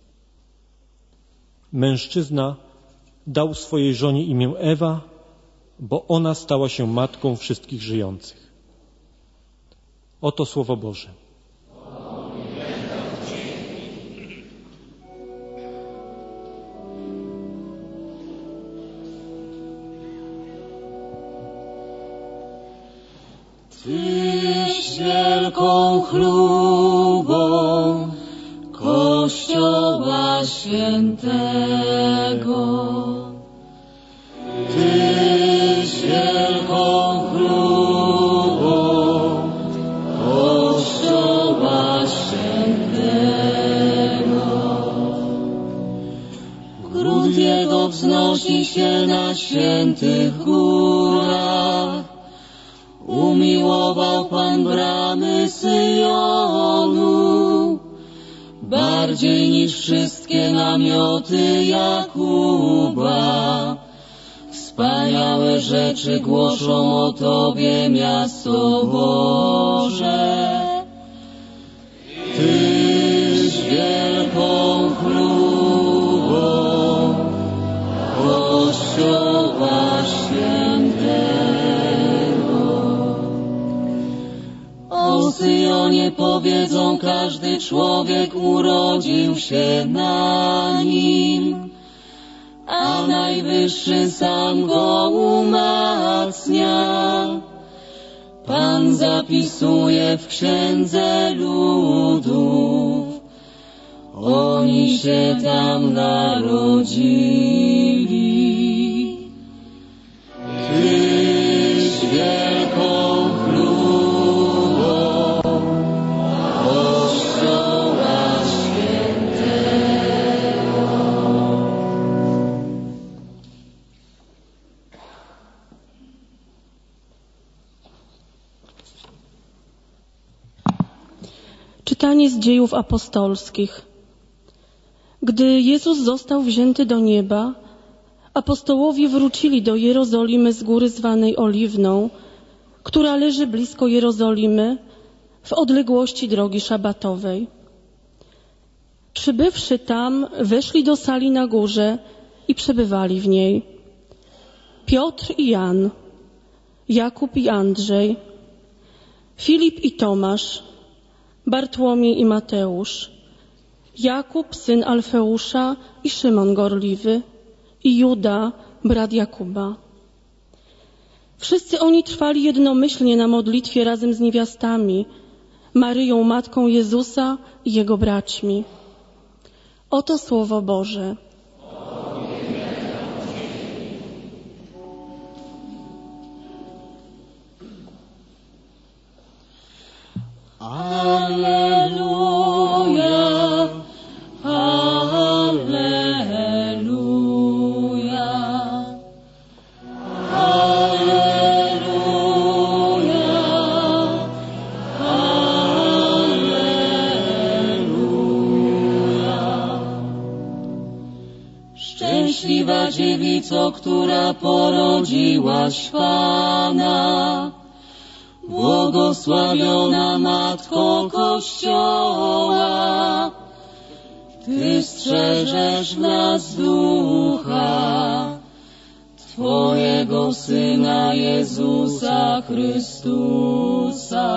Mężczyzna dał swojej żonie imię Ewa, bo ona stała się matką wszystkich żyjących. Oto Słowo Boże. Tyś wielką chlubą Kościoła Świętego, Tyś wielką chlubą Kościoła Świętego. Gród Jego wznosi się na świętych górach, umiłował Pan bramy Syjonu, bardziej niż wszystkie namioty Jakuba. Wspaniałe rzeczy głoszą o Tobie, miasto Boże. Tyś wielką chlubą Kościoła Świętego. każdy człowiek urodził się na nim, a Najwyższy sam go umacnia. Pan zapisuje w księdze ludów, oni się tam narodzili. Tyś wielką chlubą Kościoła Świętego. Czytanie z Dziejów Apostolskich. Gdy Jezus został wzięty do nieba, apostołowie wrócili do Jerozolimy z góry zwanej Oliwną, która leży blisko Jerozolimy, w odległości drogi szabatowej. Przybywszy tam, weszli do sali na górze i przebywali w niej Piotr i Jan, Jakub i Andrzej, Filip i Tomasz, Bartłomiej i Mateusz, Jakub, syn Alfeusza i Szymon Gorliwy i Juda, brat Jakuba. Wszyscy oni trwali jednomyślnie na modlitwie razem z niewiastami, Maryją, matką Jezusa i jego braćmi. Oto Słowo Boże. Alleluja, alleluja, alleluja, alleluja. Szczęśliwa dziewico, która porodziłaś Pana, błogosławiona Matko Kościoła, Ty strzeżesz nas ducha Twojego Syna Jezusa Chrystusa.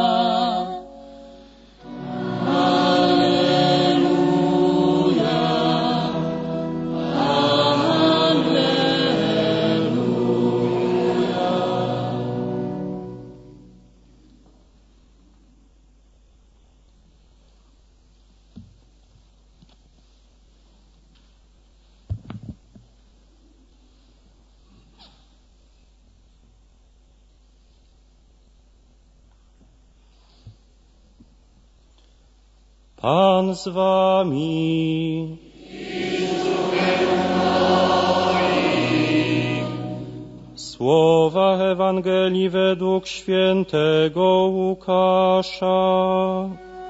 Pan z wami. Słowa Ewangelii według świętego Łukasza.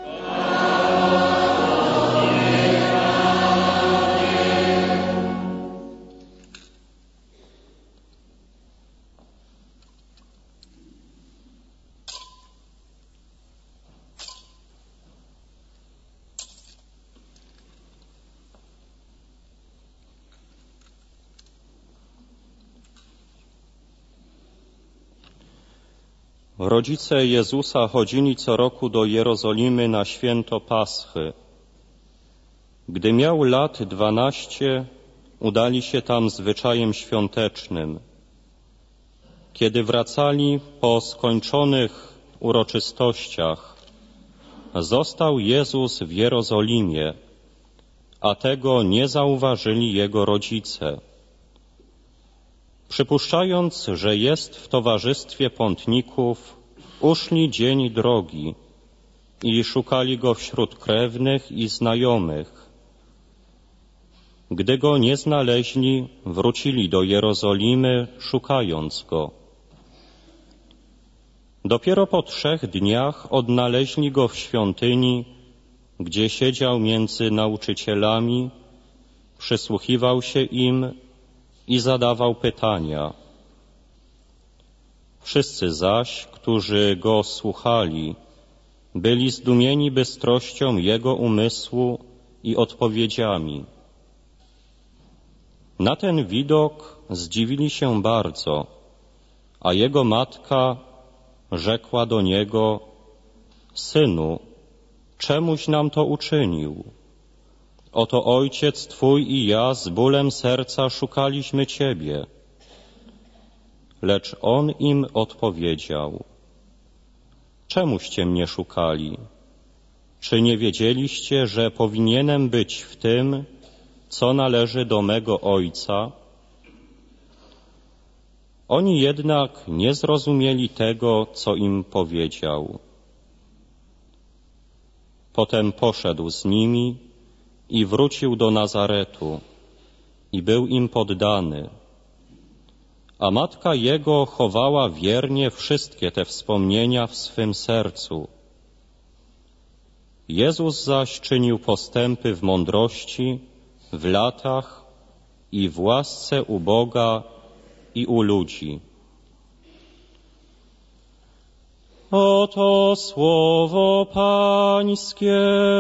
Rodzice Jezusa chodzili co roku do Jerozolimy na święto Paschy. Gdy miał lat dwanaście, udali się tam zwyczajem świątecznym. Kiedy wracali po skończonych uroczystościach, został Jezus w Jerozolimie, a tego nie zauważyli jego rodzice. Przypuszczając, że jest w towarzystwie pątników, uszli dzień drogi i szukali go wśród krewnych i znajomych. Gdy go nie znaleźli, wrócili do Jerozolimy, szukając go. Dopiero po trzech dniach odnaleźli go w świątyni, gdzie siedział między nauczycielami, przysłuchiwał się im i zadawał pytania. Wszyscy zaś, którzy go słuchali, byli zdumieni bystrością jego umysłu i odpowiedziami. Na ten widok zdziwili się bardzo, a jego matka rzekła do niego: Synu, czemuś nam to uczynił? Oto ojciec Twój i ja z bólem serca szukaliśmy Ciebie. Lecz on im odpowiedział: czemuście mnie szukali? Czy nie wiedzieliście, że powinienem być w tym, co należy do mego Ojca? Oni jednak nie zrozumieli tego, co im powiedział. Potem poszedł z nimi i wrócił do Nazaretu i był im poddany. A matka jego chowała wiernie wszystkie te wspomnienia w swym sercu. Jezus zaś czynił postępy w mądrości, w latach i w łasce u Boga i u ludzi. Oto słowo Pańskie.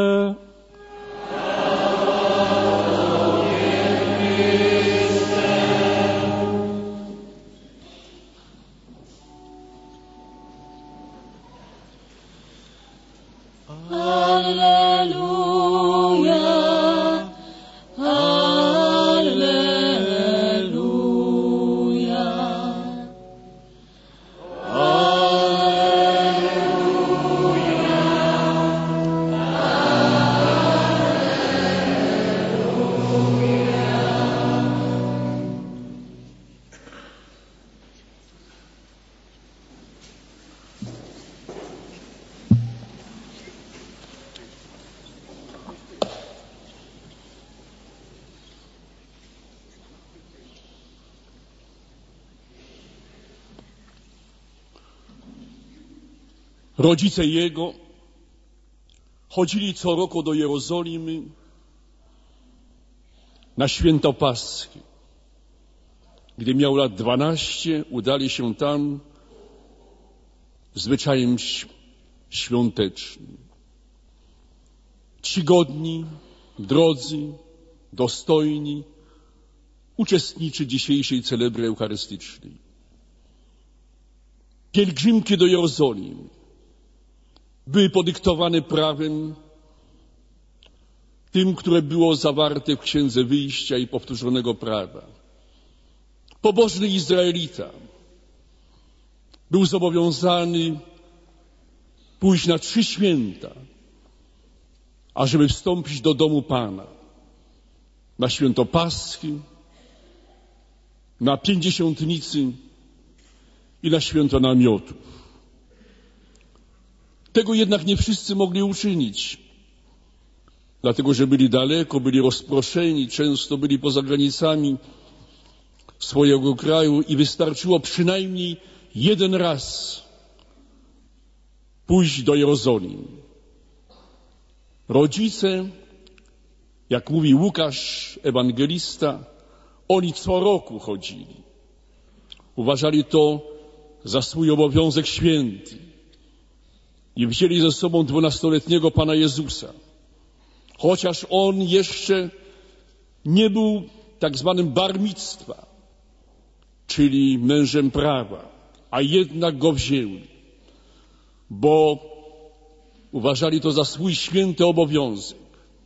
Rodzice jego chodzili co roku do Jerozolimy na święto Paschy. Gdy miał lat dwanaście, udali się tam zwyczajem świątecznym. Czcigodni, drodzy, dostojni uczestniczy dzisiejszej celebry eucharystycznej. Pielgrzymki do Jerozolimy były podyktowane prawem tym, które było zawarte w Księdze Wyjścia i Powtórzonego Prawa. Pobożny Izraelita był zobowiązany pójść na trzy święta, ażeby wstąpić do domu Pana. Na święto Paschy, na Pięćdziesiątnicy i na święto Namiotów. Tego jednak nie wszyscy mogli uczynić, dlatego że byli daleko, byli rozproszeni, często byli poza granicami swojego kraju i wystarczyło przynajmniej jeden raz pójść do Jerozolimy. Rodzice, jak mówi Łukasz, ewangelista, oni co roku chodzili. Uważali to za swój obowiązek święty i wzięli ze sobą dwunastoletniego Pana Jezusa. Chociaż on jeszcze nie był tak zwanym bar micwa, czyli mężem prawa, a jednak go wzięli, bo uważali to za swój święty obowiązek.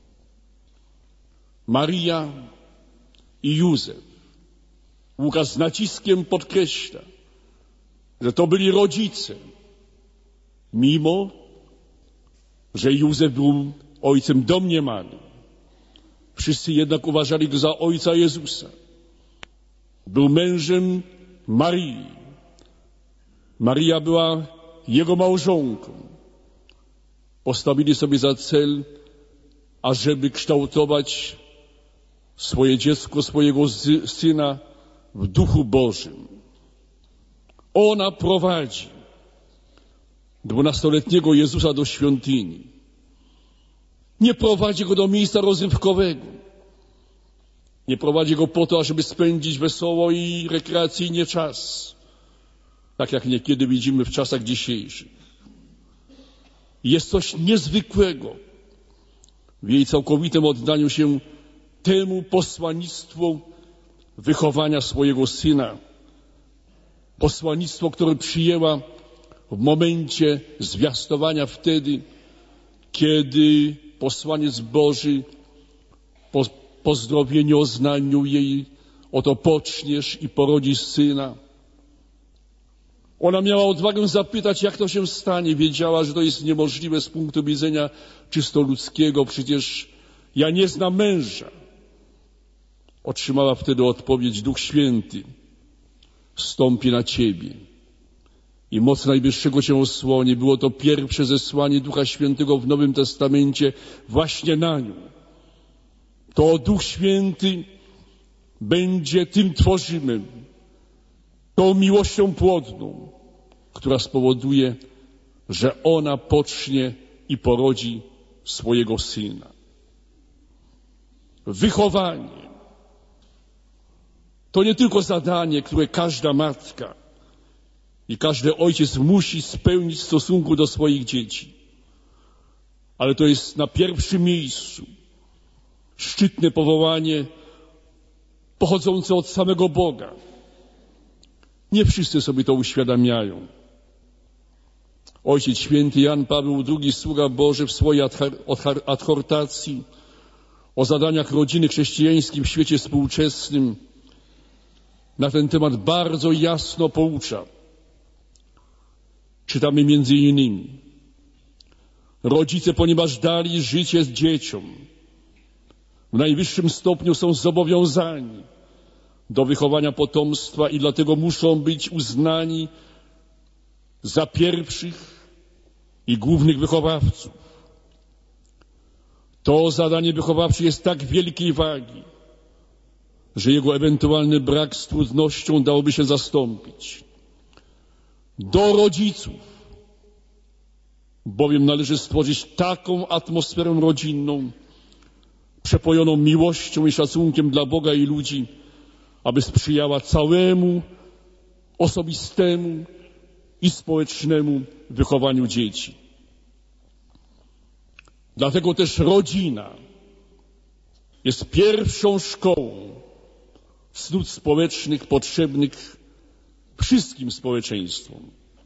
Maria i Józef. Łukasz z naciskiem podkreśla, że to byli rodzice, mimo że Józef był ojcem domniemanym. Wszyscy jednak uważali go za ojca Jezusa. Był mężem Marii. Maria była jego małżonką. Postawili sobie za cel, ażeby kształtować swoje dziecko, swojego syna w Duchu Bożym. Ona prowadzi dwunastoletniego Jezusa do świątyni. Nie prowadzi go do miejsca rozrywkowego. Nie prowadzi go po to, ażeby spędzić wesoło i rekreacyjnie czas, tak jak niekiedy widzimy w czasach dzisiejszych. Jest coś niezwykłego w jej całkowitym oddaniu się temu posłannictwu wychowania swojego syna. Posłannictwo, które przyjęła w momencie zwiastowania wtedy, kiedy posłaniec Boży po pozdrowieniu oznajmił jej: oto poczniesz i porodzisz syna. Ona miała odwagę zapytać, jak to się stanie. Wiedziała, że to jest niemożliwe z punktu widzenia czysto ludzkiego. Przecież ja nie znam męża. Otrzymała wtedy odpowiedź: Duch Święty wstąpi na ciebie i moc Najwyższego cię osłoni. Było to pierwsze zesłanie Ducha Świętego w Nowym Testamencie właśnie na nią. To Duch Święty będzie tym tworzymem, tą miłością płodną, która spowoduje, że ona pocznie i porodzi swojego syna. Wychowanie to nie tylko zadanie, które każda matka i każdy ojciec musi spełnić w stosunku do swoich dzieci, ale to jest na pierwszym miejscu szczytne powołanie pochodzące od samego Boga. Nie wszyscy sobie to uświadamiają. Ojciec Święty Jan Paweł drugi, sługa Boży, w swojej adhortacji o zadaniach rodziny chrześcijańskiej w świecie współczesnym na ten temat bardzo jasno poucza. Czytamy między innymi: rodzice, ponieważ dali życie z dzieciom, w najwyższym stopniu są zobowiązani do wychowania potomstwa i dlatego muszą być uznani za pierwszych i głównych wychowawców. To zadanie wychowawcze jest tak wielkiej wagi, że jego ewentualny brak z trudnością dałoby się zastąpić. Do rodziców bowiem należy stworzyć taką atmosferę rodzinną, przepojoną miłością i szacunkiem dla Boga i ludzi, aby sprzyjała całemu osobistemu i społecznemu wychowaniu dzieci. Dlatego też rodzina jest pierwszą szkołą cnót społecznych potrzebnych wszystkim społeczeństwom.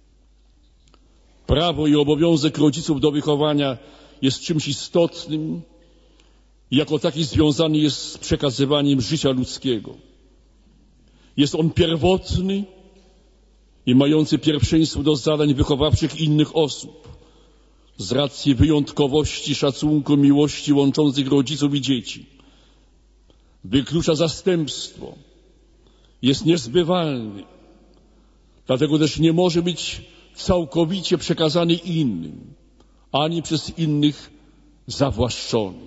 Prawo i obowiązek rodziców do wychowania jest czymś istotnym i jako taki związany jest z przekazywaniem życia ludzkiego. Jest on pierwotny i mający pierwszeństwo do zadań wychowawczych innych osób z racji wyjątkowości, szacunku, miłości łączących rodziców i dzieci. Wyklucza zastępstwo, jest niezbywalny, dlatego też nie może być całkowicie przekazany innym, ani przez innych zawłaszczony.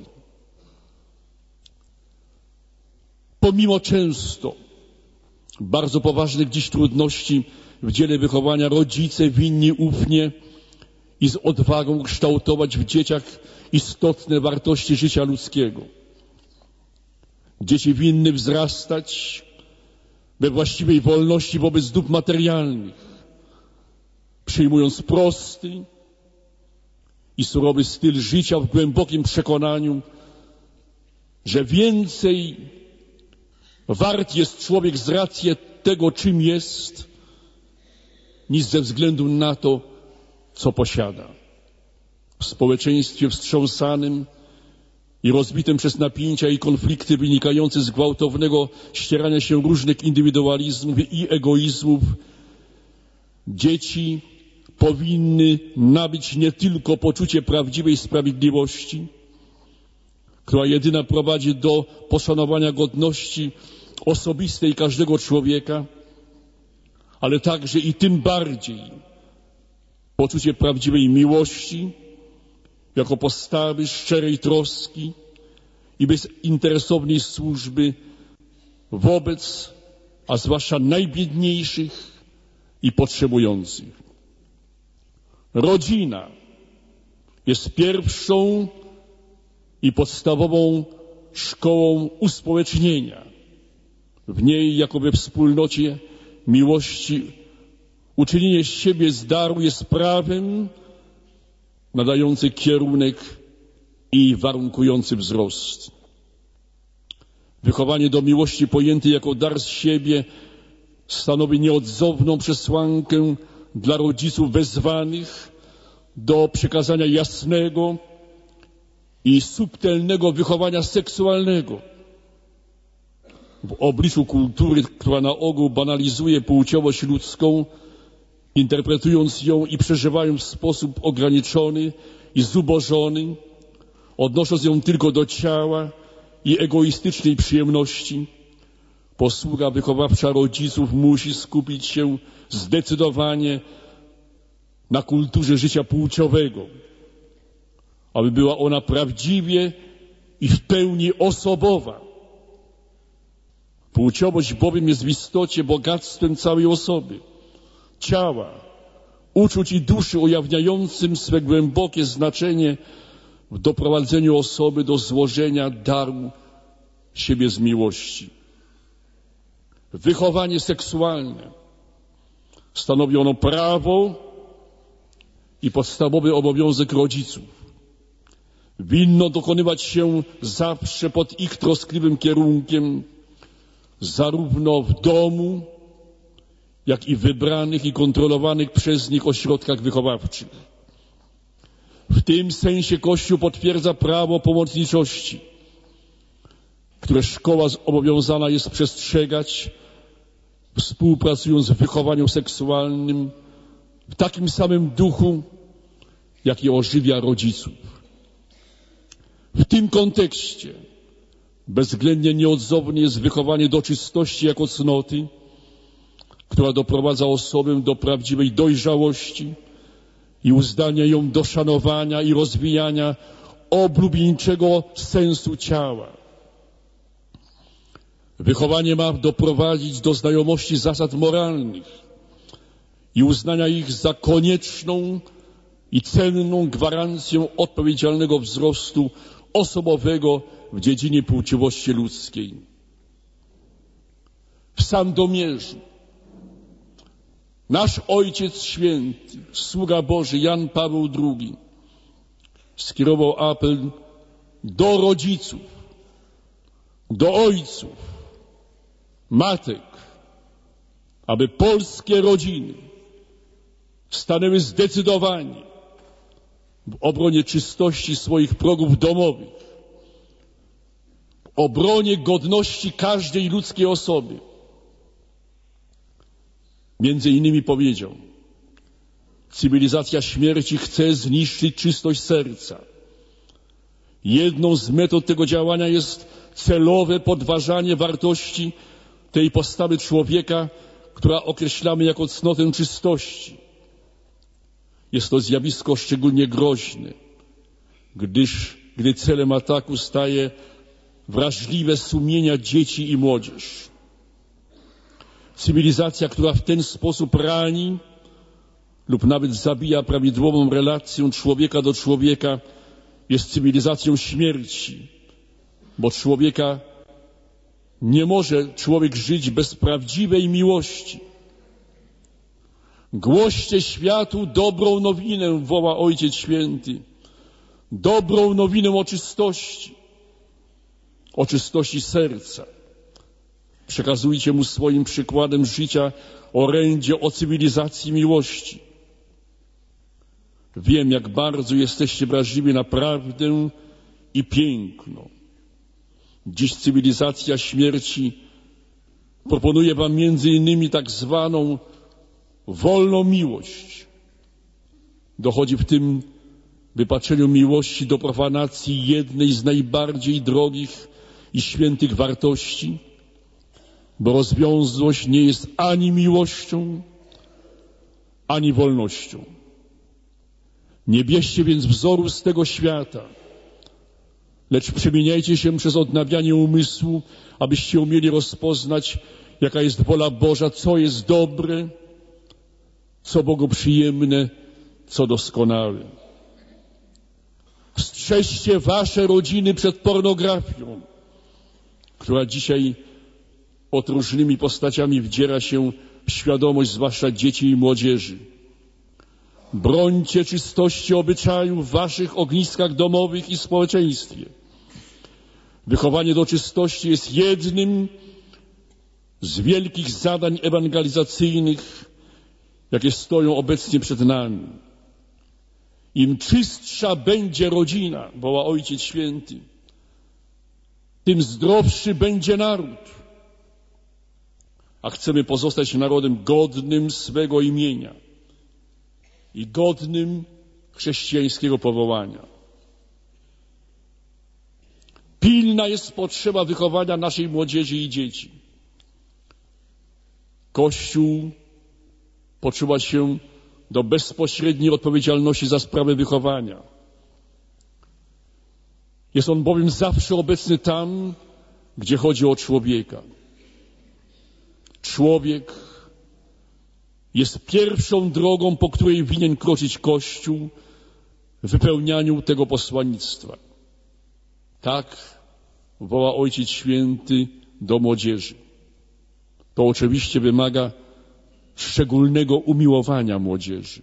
Pomimo często bardzo poważnych dziś trudności w dziele wychowania, rodzice winni ufnie i z odwagą kształtować w dzieciach istotne wartości życia ludzkiego. Dzieci winny wzrastać we właściwej wolności wobec dóbr materialnych, przyjmując prosty i surowy styl życia w głębokim przekonaniu, że więcej wart jest człowiek z racji tego, czym jest, niż ze względu na to, co posiada. W społeczeństwie wstrząsanym i rozbitym przez napięcia i konflikty wynikające z gwałtownego ścierania się różnych indywidualizmów i egoizmów, dzieci powinny nabyć nie tylko poczucie prawdziwej sprawiedliwości, która jedyna prowadzi do poszanowania godności osobistej każdego człowieka, ale także i tym bardziej poczucie prawdziwej miłości jako postawy szczerej troski i bezinteresownej służby wobec, a zwłaszcza najbiedniejszych i potrzebujących. Rodzina jest pierwszą i podstawową szkołą uspołecznienia. W niej, jako we wspólnocie miłości, uczynienie z siebie z daru jest prawem nadający kierunek i warunkujący wzrost. Wychowanie do miłości pojęte jako dar z siebie stanowi nieodzowną przesłankę dla rodziców wezwanych do przekazania jasnego i subtelnego wychowania seksualnego. W obliczu kultury, która na ogół banalizuje płciowość ludzką, interpretując ją i przeżywając w sposób ograniczony i zubożony, odnosząc ją tylko do ciała i egoistycznej przyjemności, posługa wychowawcza rodziców musi skupić się zdecydowanie na kulturze życia płciowego, aby była ona prawdziwie i w pełni osobowa. Płciowość bowiem jest w istocie bogactwem całej osoby, ciała, uczuć i duszy, ujawniającym swe głębokie znaczenie w doprowadzeniu osoby do złożenia daru siebie z miłości. Wychowanie seksualne stanowi ono prawo i podstawowy obowiązek rodziców. Winno dokonywać się zawsze pod ich troskliwym kierunkiem, zarówno w domu, jak i w wybranych i kontrolowanych przez nich ośrodkach wychowawczych. W tym sensie Kościół potwierdza prawo pomocniczości, które szkoła zobowiązana jest przestrzegać, współpracując w wychowaniu seksualnym w takim samym duchu, jaki ożywia rodziców. W tym kontekście bezwzględnie nieodzowne jest wychowanie do czystości jako cnoty, która doprowadza osobę do prawdziwej dojrzałości i uzdalnia ją do szanowania i rozwijania oblubieńczego sensu ciała. Wychowanie ma doprowadzić do znajomości zasad moralnych i uznania ich za konieczną i cenną gwarancję odpowiedzialnego wzrostu osobowego w dziedzinie płciowości ludzkiej. W Sandomierzu nasz Ojciec Święty, sługa Boży Jan Paweł drugi, skierował apel do rodziców, do ojców, matek, aby polskie rodziny stanęły zdecydowanie w obronie czystości swoich progów domowych, w obronie godności każdej ludzkiej osoby. Między innymi powiedział: cywilizacja śmierci chce zniszczyć czystość serca. Jedną z metod tego działania jest celowe podważanie wartości tej postawy człowieka, która określamy jako cnotę czystości. Jest to zjawisko szczególnie groźne, gdyż gdy celem ataku staje wrażliwe sumienia dzieci i młodzież. Cywilizacja, która w ten sposób rani lub nawet zabija prawidłową relację człowieka do człowieka, jest cywilizacją śmierci, bo człowieka nie może człowiek żyć bez prawdziwej miłości. Głoście światu dobrą nowinę, woła Ojciec Święty, dobrą nowinę o czystości, o czystości serca. Przekazujcie mu swoim przykładem życia orędzie o cywilizacji miłości. Wiem, jak bardzo jesteście wrażliwi na prawdę i piękno. Dziś cywilizacja śmierci proponuje wam między innymi tak zwaną wolną miłość. Dochodzi w tym wypaczeniu miłości do profanacji jednej z najbardziej drogich i świętych wartości, bo rozwiązłość nie jest ani miłością, ani wolnością. Nie bierzcie więc wzoru z tego świata, lecz przemieniajcie się przez odnawianie umysłu, abyście umieli rozpoznać, jaka jest wola Boża, co jest dobre, co Bogu przyjemne, co doskonałe. Strzeżcie wasze rodziny przed pornografią, która dzisiaj pod różnymi postaciami wdziera się w świadomość zwłaszcza dzieci i młodzieży. Brońcie czystości obyczajów w waszych ogniskach domowych i społeczeństwie. Wychowanie do czystości jest jednym z wielkich zadań ewangelizacyjnych, jakie stoją obecnie przed nami. Im czystsza będzie rodzina, woła Ojciec Święty, tym zdrowszy będzie naród. A chcemy pozostać narodem godnym swego imienia i godnym chrześcijańskiego powołania. Pilna jest potrzeba wychowania naszej młodzieży i dzieci. Kościół poczuwa się do bezpośredniej odpowiedzialności za sprawę wychowania. Jest on bowiem zawsze obecny tam, gdzie chodzi o człowieka. Człowiek jest pierwszą drogą, po której winien kroczyć Kościół w wypełnianiu tego posłannictwa. Tak woła Ojciec Święty do młodzieży. To oczywiście wymaga szczególnego umiłowania młodzieży.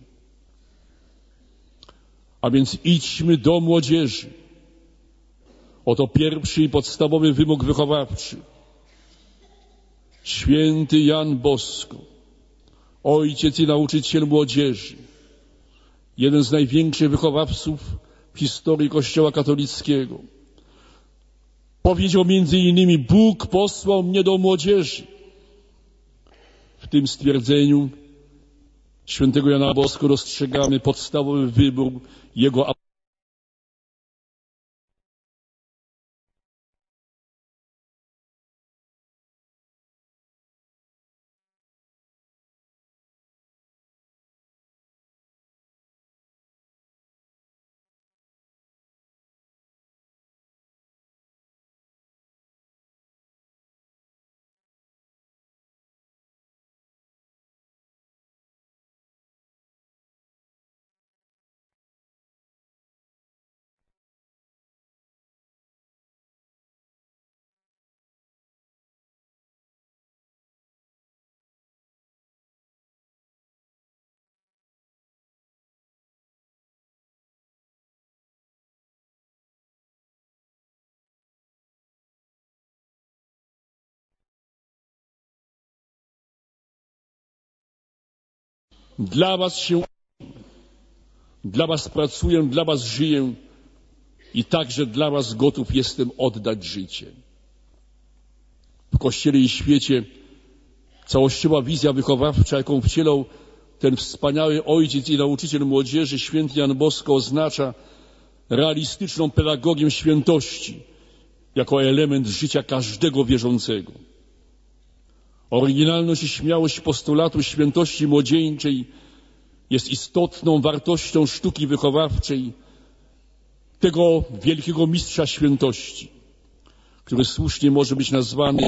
A więc idźmy do młodzieży. Oto pierwszy i podstawowy wymóg wychowawczy. Święty Jan Bosko, ojciec i nauczyciel młodzieży, jeden z największych wychowawców w historii Kościoła katolickiego, powiedział między innymi: Bóg posłał mnie do młodzieży. W tym stwierdzeniu świętego Jana Bosko dostrzegamy podstawowy wybór jego Dla was się, dla was pracuję, dla was żyję i także dla was gotów jestem oddać życie. W Kościele i świecie całościowa wizja wychowawcza, jaką wcielał ten wspaniały ojciec i nauczyciel młodzieży, święty Jan Bosko, oznacza realistyczną pedagogię świętości jako element życia każdego wierzącego. Oryginalność i śmiałość postulatu świętości młodzieńczej jest istotną wartością sztuki wychowawczej tego wielkiego mistrza świętości, który słusznie może być nazwany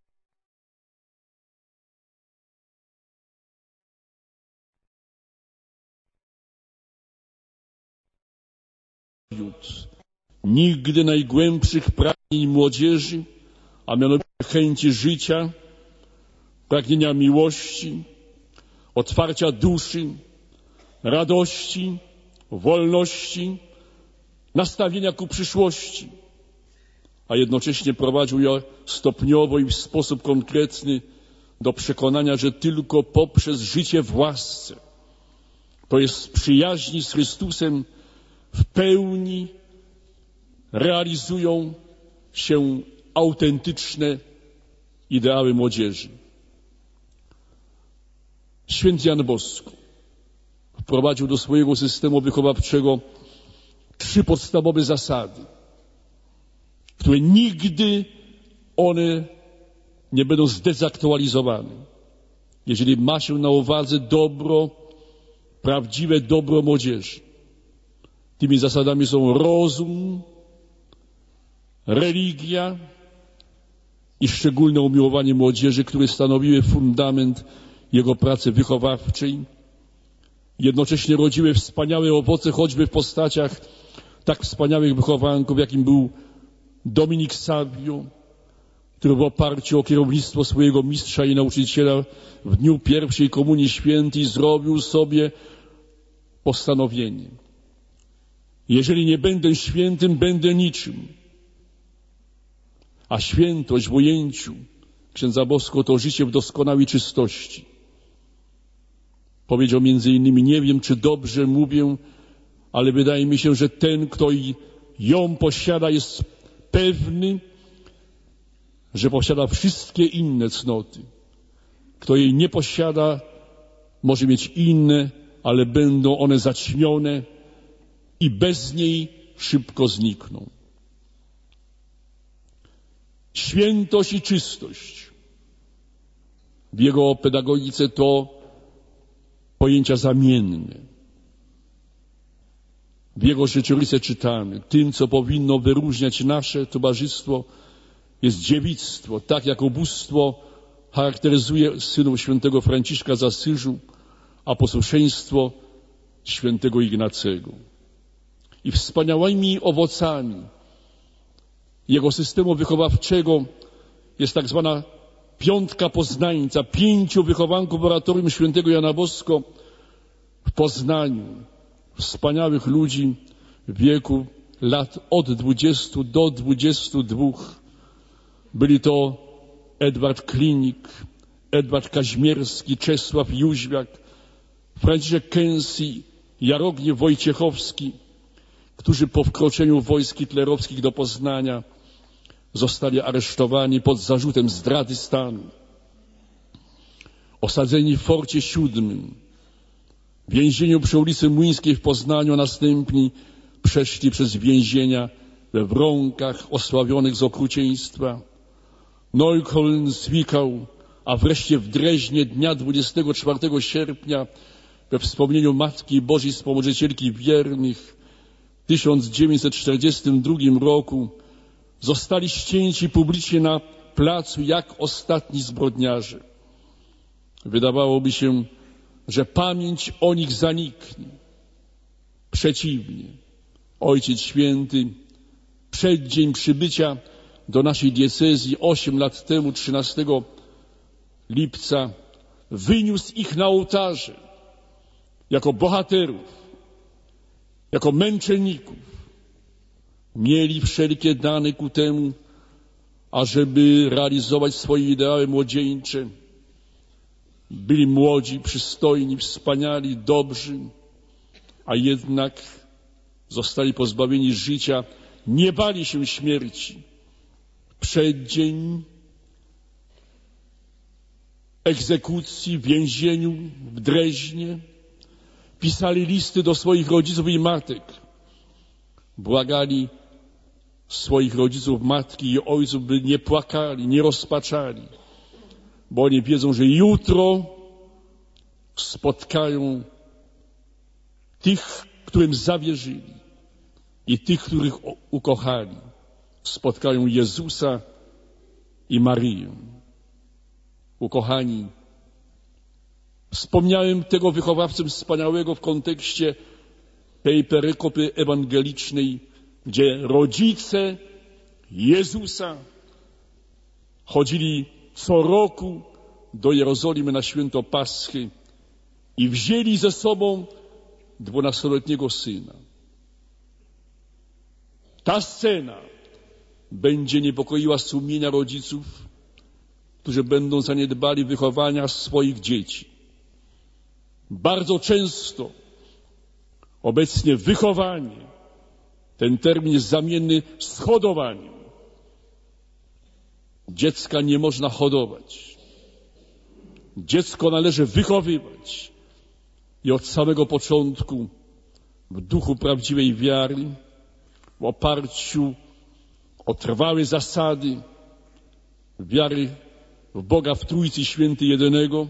nigdy najgłębszych pragnień młodzieży, a mianowicie chęci życia, pragnienia miłości, otwarcia duszy, radości, wolności, nastawienia ku przyszłości, a jednocześnie prowadził je stopniowo i w sposób konkretny do przekonania, że tylko poprzez życie w łasce, to jest w przyjaźni z Chrystusem, w pełni realizują się autentyczne ideały młodzieży. Święty Jan Bosko wprowadził do swojego systemu wychowawczego trzy podstawowe zasady, które nigdy one nie będą zdezaktualizowane. Jeżeli ma się na uwadze dobro, prawdziwe dobro młodzieży. Tymi zasadami są rozum, religia i szczególne umiłowanie młodzieży, które stanowiły fundament jego pracy wychowawczej. Jednocześnie rodziły wspaniałe owoce, choćby w postaciach tak wspaniałych wychowanków, jakim był Dominik Savio, który w oparciu o kierownictwo swojego mistrza i nauczyciela w dniu pierwszej Komunii Świętej zrobił sobie postanowienie. Jeżeli nie będę świętym, będę niczym. A świętość w ujęciu księdza Bosko to życie w doskonałej czystości. Powiedział między innymi: nie wiem, czy dobrze mówię, ale wydaje mi się, że ten, kto ją posiada, jest pewny, że posiada wszystkie inne cnoty. Kto jej nie posiada, może mieć inne, ale będą one zaćmione i bez niej szybko znikną. Świętość i czystość. W jego pedagogice to pojęcia zamienne. W jego życiorysie czytamy, tym, co powinno wyróżniać nasze towarzystwo, jest dziewictwo, tak jak ubóstwo charakteryzuje synów świętego Franciszka z Asyżu, a posłuszeństwo świętego Ignacego. I wspaniałymi owocami jego systemu wychowawczego jest tak zwana piątka poznańca, pięciu wychowanków oratorium świętego Jana Bosko w Poznaniu. Wspaniałych ludzi w wieku lat od dwudziestu do dwudziestu dwóch. Byli to Edward Klinik, Edward Kaźmierski, Czesław Jóźwiak, Franciszek Kęsi, Jarogniew Wojciechowski, którzy po wkroczeniu wojsk hitlerowskich do Poznania zostali aresztowani pod zarzutem zdrady stanu. Osadzeni w Forcie Siódmym, w więzieniu przy ulicy Młyńskiej w Poznaniu, a następni przeszli przez więzienia we Wronkach osławionych z okrucieństwa, Neukölln, Zwickau, a wreszcie w Dreźnie dnia dwudziestego czwartego sierpnia we wspomnieniu Matki Bożej Wspomożycielki wiernych w tysiąc dziewięćset czterdziestym drugim roku zostali ścięci publicznie na placu jak ostatni zbrodniarze. Wydawałoby się, że pamięć o nich zaniknie. Przeciwnie, Ojciec Święty przeddzień przybycia do naszej diecezji osiem lat temu, trzynastego lipca, wyniósł ich na ołtarze jako bohaterów, jako męczenników. Mieli wszelkie dane ku temu, ażeby realizować swoje ideały młodzieńcze. Byli młodzi, przystojni, wspaniali, dobrzy, a jednak zostali pozbawieni życia, nie bali się śmierci. Przeddzień egzekucji w więzieniu w Dreźnie pisali listy do swoich rodziców i matek. Błagali swoich rodziców, matki i ojców, by nie płakali, nie rozpaczali, bo oni wiedzą, że jutro spotkają tych, którym zawierzyli i tych, których ukochali. Spotkają Jezusa i Maryję. Ukochani, wspomniałem tego wychowawcę wspaniałego w kontekście tej perykopy ewangelicznej, gdzie rodzice Jezusa chodzili co roku do Jerozolimy na święto Paschy i wzięli ze sobą dwunastoletniego syna. Ta scena będzie niepokoiła sumienia rodziców, którzy będą zaniedbali wychowania swoich dzieci. Bardzo często obecnie wychowanie, ten termin jest zamienny z hodowaniem. Dziecka nie można hodować. Dziecko należy wychowywać i od samego początku w duchu prawdziwej wiary, w oparciu o trwałe zasady wiary w Boga w Trójcy Święty Jedynego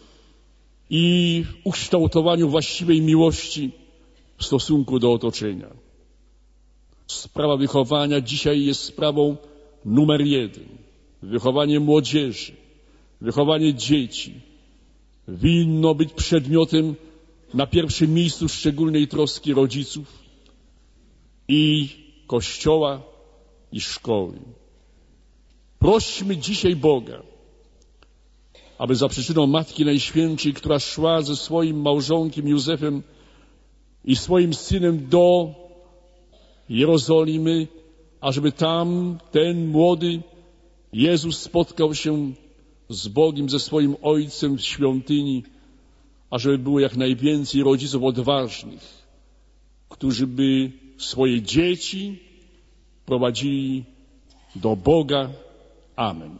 i w ukształtowaniu właściwej miłości w stosunku do otoczenia. Sprawa wychowania dzisiaj jest sprawą numer jeden. Wychowanie młodzieży, wychowanie dzieci winno być przedmiotem na pierwszym miejscu szczególnej troski rodziców i Kościoła i szkoły. Prośmy dzisiaj Boga, aby za przyczyną Matki Najświętszej, która szła ze swoim małżonkiem Józefem i swoim synem do Jerozolimy, ażeby tam ten młody Jezus spotkał się z Bogiem, ze swoim Ojcem w świątyni, ażeby było jak najwięcej rodziców odważnych, którzy by swoje dzieci prowadzili do Boga. Amen.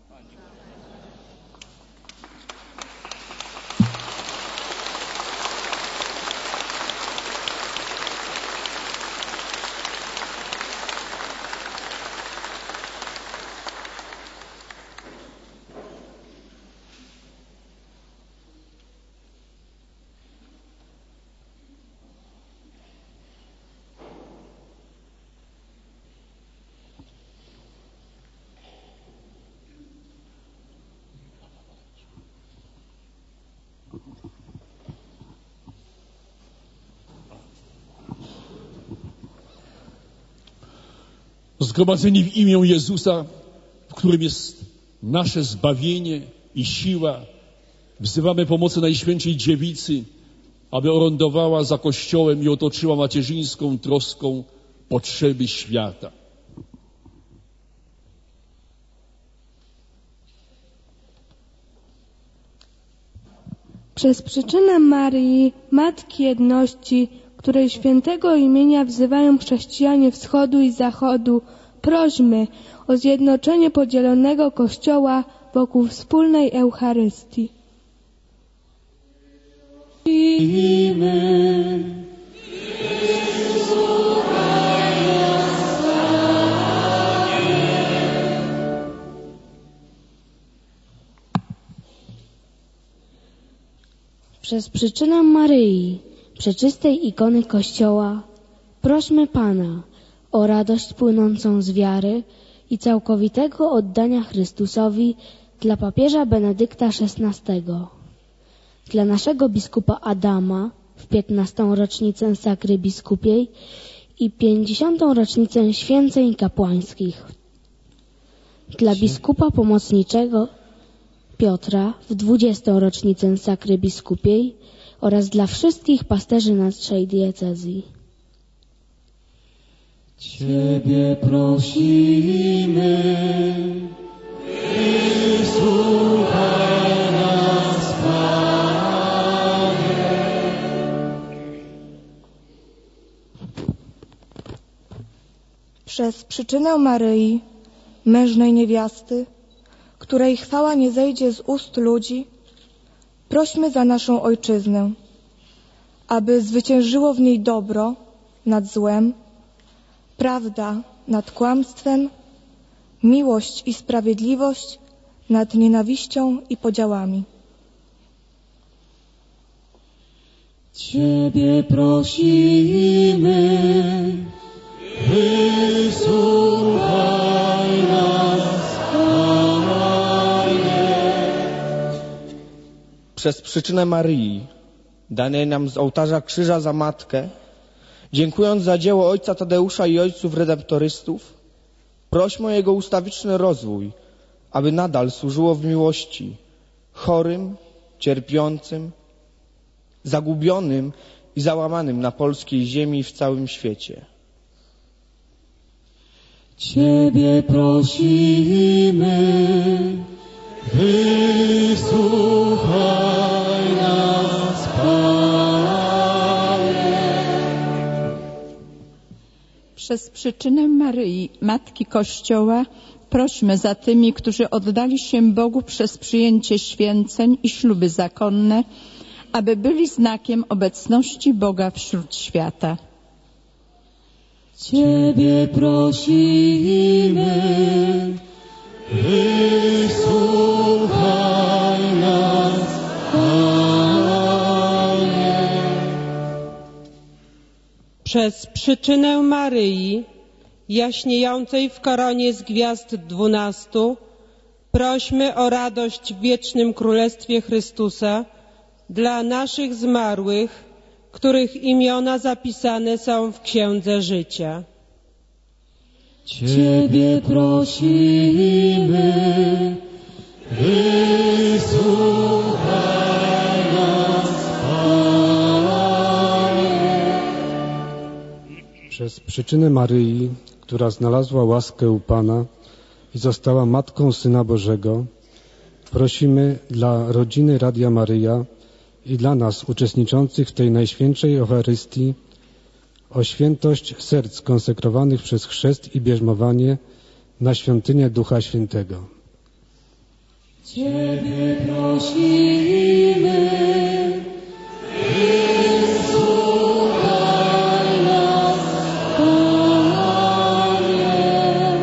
Zgromadzeni w imię Jezusa, w którym jest nasze zbawienie i siła, wzywamy pomocy Najświętszej Dziewicy, aby orędowała za Kościołem i otoczyła macierzyńską troską potrzeby świata. Przez przyczynę Maryi, Matki Jedności, której świętego imienia wzywają chrześcijanie wschodu i zachodu, prośmy o zjednoczenie podzielonego Kościoła wokół wspólnej Eucharystii. Przez przyczynę Maryi, przeczystej ikony Kościoła, prośmy Pana o radość płynącą z wiary i całkowitego oddania Chrystusowi dla papieża Benedykta szesnastego, dla naszego biskupa Adama w piętnastą rocznicę sakry biskupiej i pięćdziesiątą rocznicę święceń kapłańskich, dla biskupa pomocniczego Piotra w dwudziestą rocznicę sakry biskupiej oraz dla wszystkich pasterzy naszej diecezji. Ciebie prosimy, wysłuchaj nas, Panie. Przez przyczynę Maryi, mężnej niewiasty, której chwała nie zejdzie z ust ludzi, prośmy za naszą ojczyznę, aby zwyciężyło w niej dobro nad złem, prawda nad kłamstwem, miłość i sprawiedliwość nad nienawiścią i podziałami. Ciebie prosimy, wysłuchaj nas, Panie. Przez przyczynę Maryi, danej nam z ołtarza krzyża za Matkę, dziękując za dzieło ojca Tadeusza i ojców redemptorystów, prośmy o jego ustawiczny rozwój, aby nadal służyło w miłości chorym, cierpiącym, zagubionym i załamanym na polskiej ziemi i w całym świecie. Ciebie prosimy, wysłuchaj nas, Panie. Przez przyczynę Maryi, Matki Kościoła, prośmy za tymi, którzy oddali się Bogu przez przyjęcie święceń i śluby zakonne, aby byli znakiem obecności Boga wśród świata. Ciebie prosimy, wysłuchaj nas, Panie. Przez przyczynę Maryi, jaśniejącej w koronie z gwiazd dwunastu, prośmy o radość w wiecznym Królestwie Chrystusa dla naszych zmarłych, których imiona zapisane są w Księdze Życia. Ciebie prosimy, wysłuchaj nas, Panie. Przez przyczynę Maryi, która znalazła łaskę u Pana i została Matką Syna Bożego, prosimy dla rodziny Radia Maryja i dla nas uczestniczących w tej Najświętszej Eucharystii o świętość serc konsekrowanych przez chrzest i bierzmowanie na świątynię Ducha Świętego. Ciebie prosimy, wysłuchaj nas, Panie.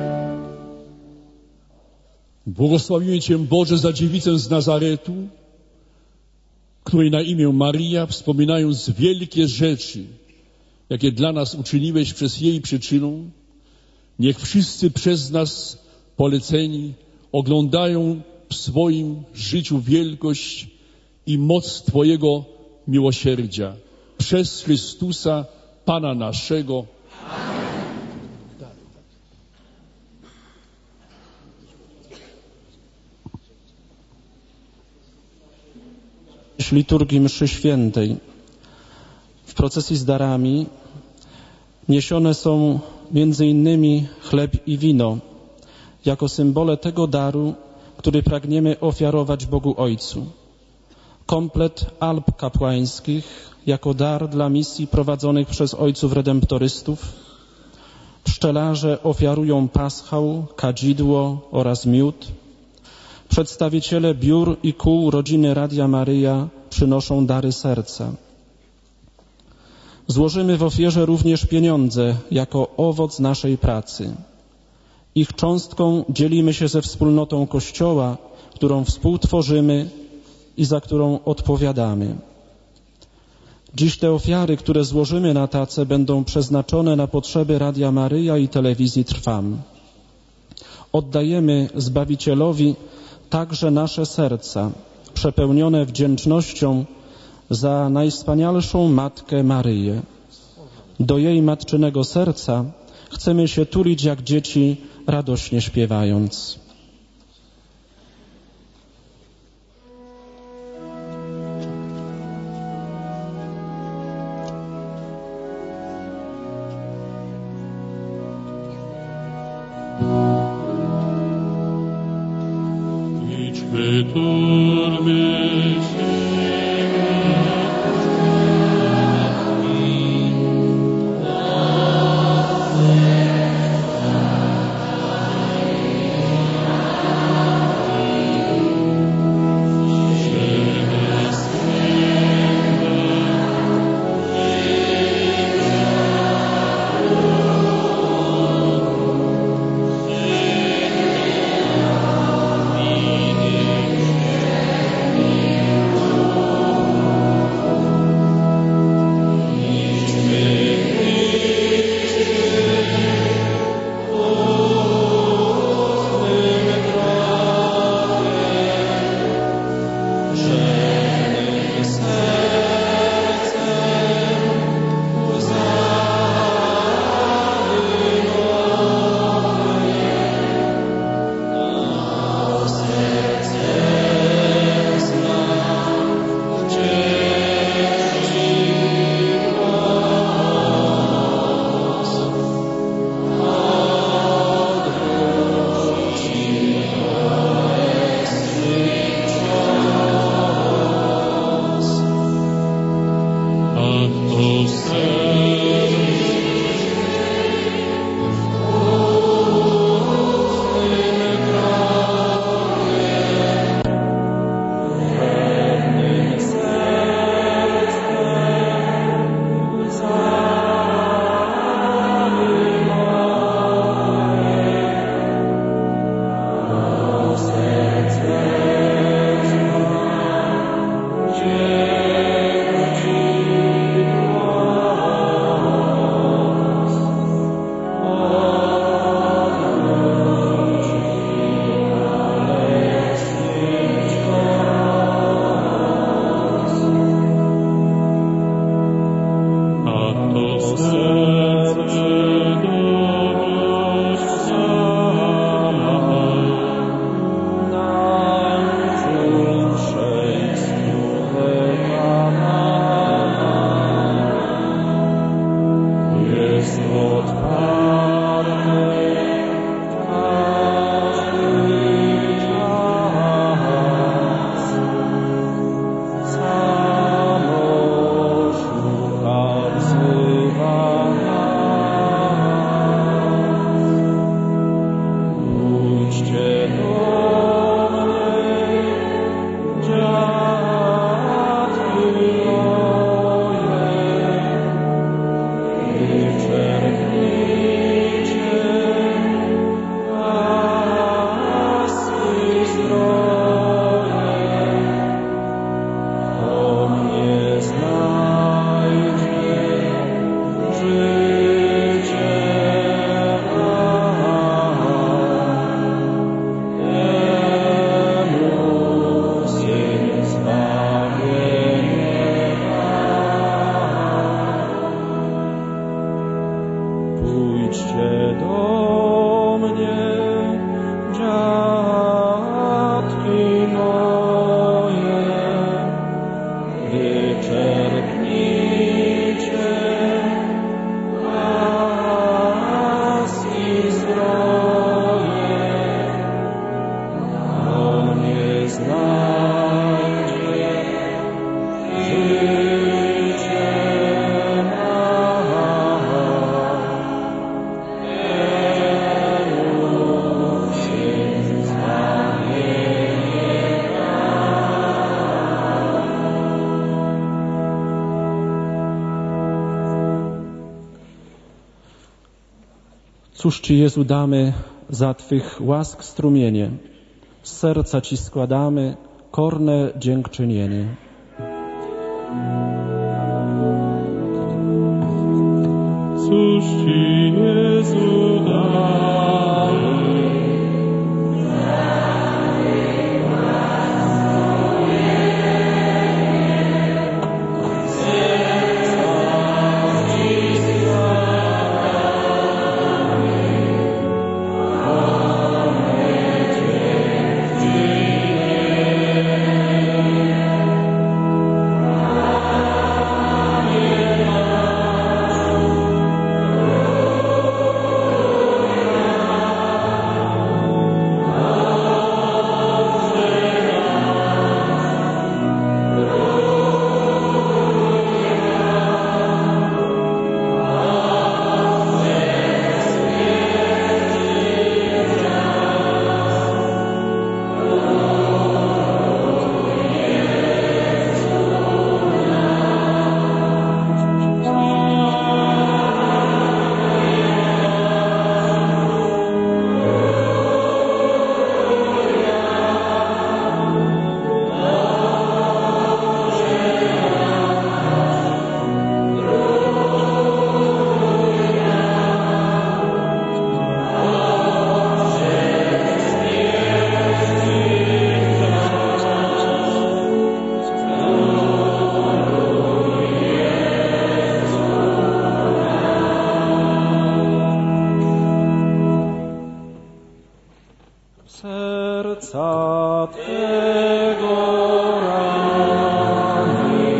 Błogosławimy Cię, Boże, za dziewicę z Nazaretu, której na imię Maria, wspominając wielkie rzeczy, jakie dla nas uczyniłeś przez jej przyczyną, niech wszyscy przez nas poleceni oglądają w swoim życiu wielkość i moc Twojego miłosierdzia. Przez Chrystusa, Pana naszego. Liturgii mszy świętej. W procesji z darami niesione są między innymi chleb i wino, jako symbole tego daru, który pragniemy ofiarować Bogu Ojcu. Komplet alb kapłańskich, jako dar dla misji prowadzonych przez ojców redemptorystów. Pszczelarze ofiarują paschał, kadzidło oraz miód. Przedstawiciele biur i kół rodziny Radia Maryja przynoszą dary serca. Złożymy w ofierze również pieniądze jako owoc naszej pracy. Ich cząstką dzielimy się ze wspólnotą Kościoła, którą współtworzymy i za którą odpowiadamy. Dziś te ofiary, które złożymy na tacę, będą przeznaczone na potrzeby Radia Maryja i telewizji Trwam. Oddajemy Zbawicielowi także nasze serca, przepełnione wdzięcznością za najwspanialszą Matkę Maryję. Do jej matczynego serca chcemy się tulić jak dzieci, radośnie śpiewając. Amen. Cóż Ci, Jezu, damy za Twych łask strumienie? Z serca Ci składamy korne dziękczynienie. Cóż Ci, Jezu, damy? Serca Twego rani,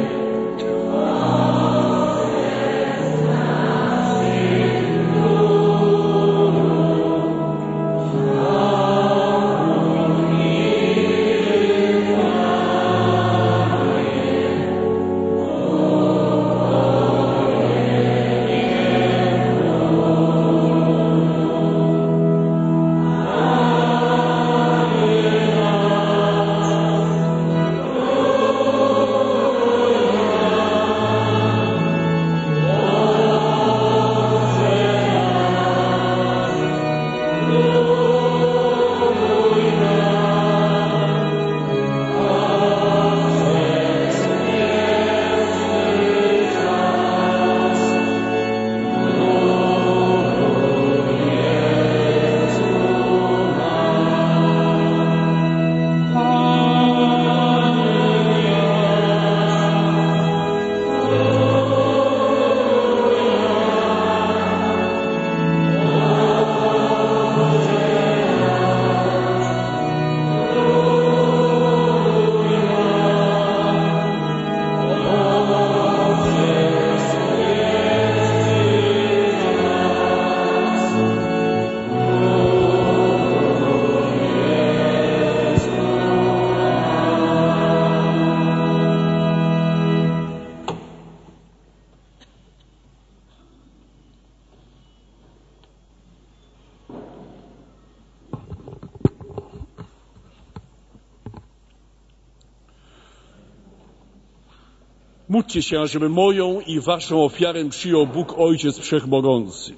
Módlcie się, żeby moją i waszą ofiarę przyjął Bóg Ojciec Wszechmogący.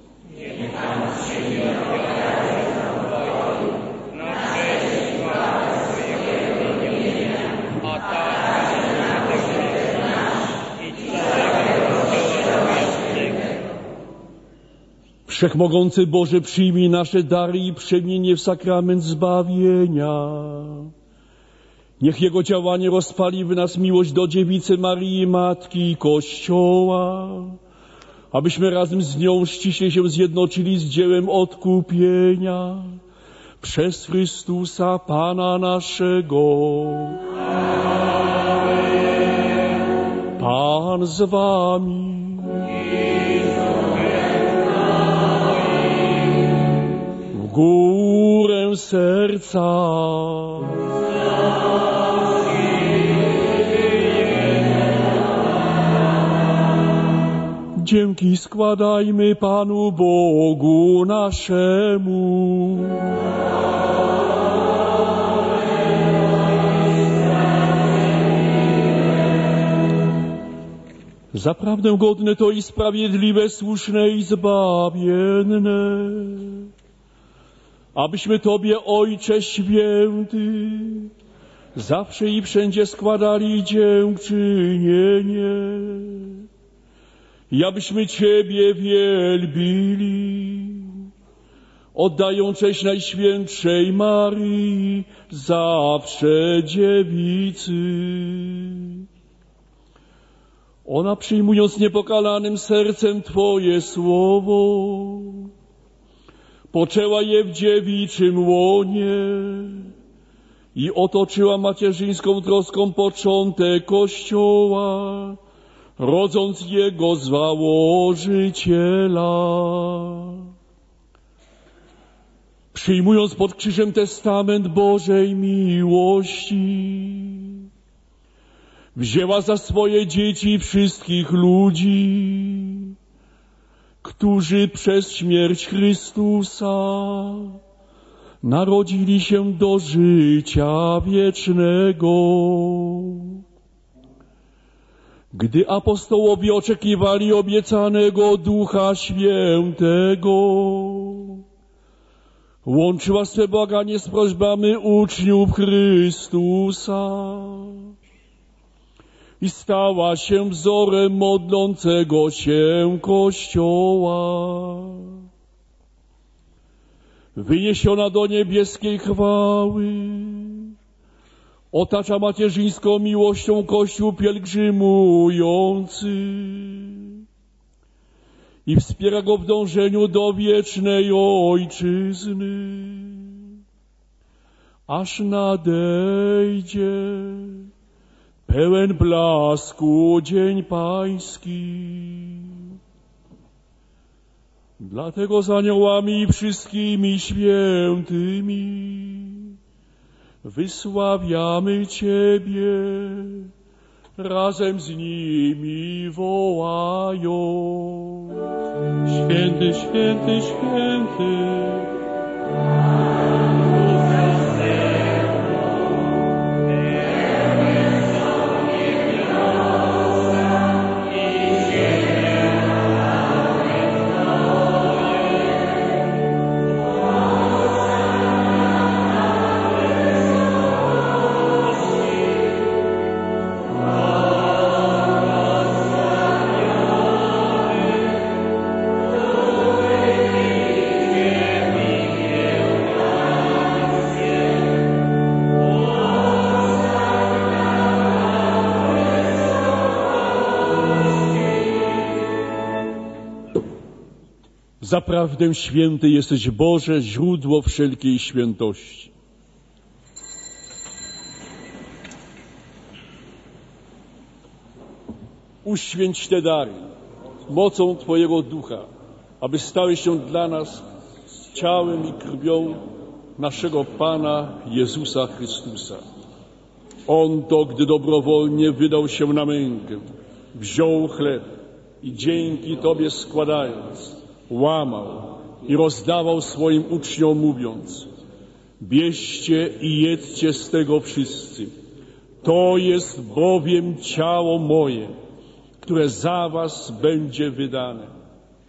Wszechmogący Boże, przyjmij nasze dary i przemienie w sakrament zbawienia. Niech Jego działanie rozpali w nas miłość do Dziewicy Maryi, Matki Kościoła, abyśmy razem z nią ściśle się zjednoczyli z dziełem odkupienia przez Chrystusa Pana naszego. Pan z wami. W górę serca. Dzięki składajmy Panu Bogu naszemu. Zaprawdę godne to i sprawiedliwe, słuszne i zbawienne, abyśmy Tobie, Ojcze Święty, zawsze i wszędzie składali dziękczynienie i abyśmy Ciebie wielbili, oddają cześć Najświętszej Maryi, zawsze dziewicy. Ona, przyjmując niepokalanym sercem Twoje słowo, poczęła je w dziewiczym łonie i otoczyła macierzyńską troską początek Kościoła, rodząc jego założyciela. Przyjmując pod krzyżem testament Bożej miłości, wzięła za swoje dzieci wszystkich ludzi, którzy przez śmierć Chrystusa narodzili się do życia wiecznego. Gdy apostołowie oczekiwali obiecanego Ducha Świętego, łączyła swe błaganie z prośbami uczniów Chrystusa i stała się wzorem modlącego się Kościoła. Wyniesiona do niebieskiej chwały, otacza macierzyńską miłością Kościół pielgrzymujący i wspiera go w dążeniu do wiecznej Ojczyzny, aż nadejdzie pełen blasku dzień Pański. Dlatego z aniołami i wszystkimi świętymi wysławiamy Ciebie, razem z nimi wołają: Święty, święty, święty, Zaprawdę święty jesteś, Boże, źródło wszelkiej świętości. Uświęć te dary mocą Twojego Ducha, aby stały się dla nas ciałem i krwią naszego Pana Jezusa Chrystusa. On to, gdy dobrowolnie wydał się na mękę, wziął chleb i dzięki Tobie składając, łamał i rozdawał swoim uczniom, mówiąc: bierzcie i jedzcie z tego wszyscy. To jest bowiem ciało moje, które za was będzie wydane.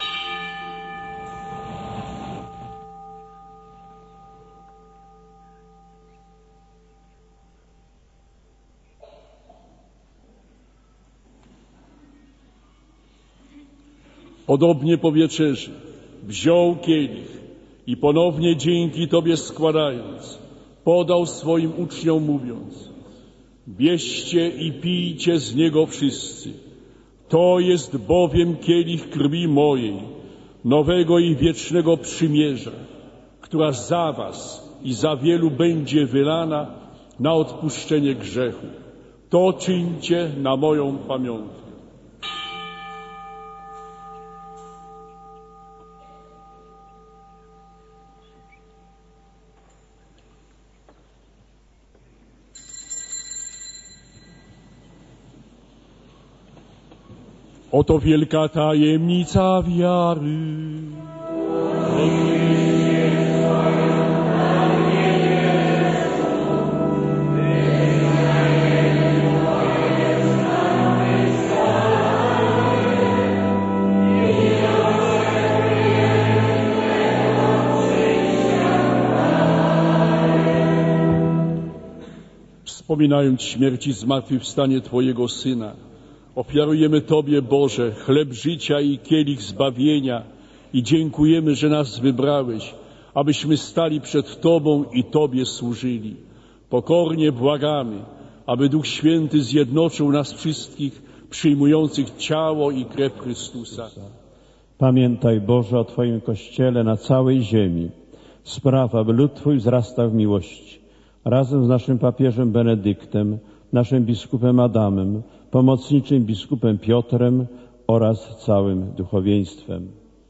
Podobnie po wieczerzy wziął kielich i ponownie dzięki Tobie składając, podał swoim uczniom, mówiąc: bierzcie i pijcie z niego wszyscy. To jest bowiem kielich krwi mojej, nowego i wiecznego przymierza, która za was i za wielu będzie wylana na odpuszczenie grzechu. To czyńcie na moją pamiątkę. Oto wielka tajemnica wiary. Wspominając śmierć i zmartwychwstanie Twojego Syna, ofiarujemy Tobie, Boże, chleb życia i kielich zbawienia i dziękujemy, że nas wybrałeś, abyśmy stali przed Tobą i Tobie służyli. Pokornie błagamy, aby Duch Święty zjednoczył nas wszystkich, przyjmujących ciało i krew Chrystusa. Pamiętaj, Boże, o Twoim Kościele na całej ziemi. Spraw, aby lud Twój wzrastał w miłości. Razem z naszym papieżem Benedyktem, naszym biskupem Adamem, pomocniczym biskupem Piotrem oraz całym duchowieństwem.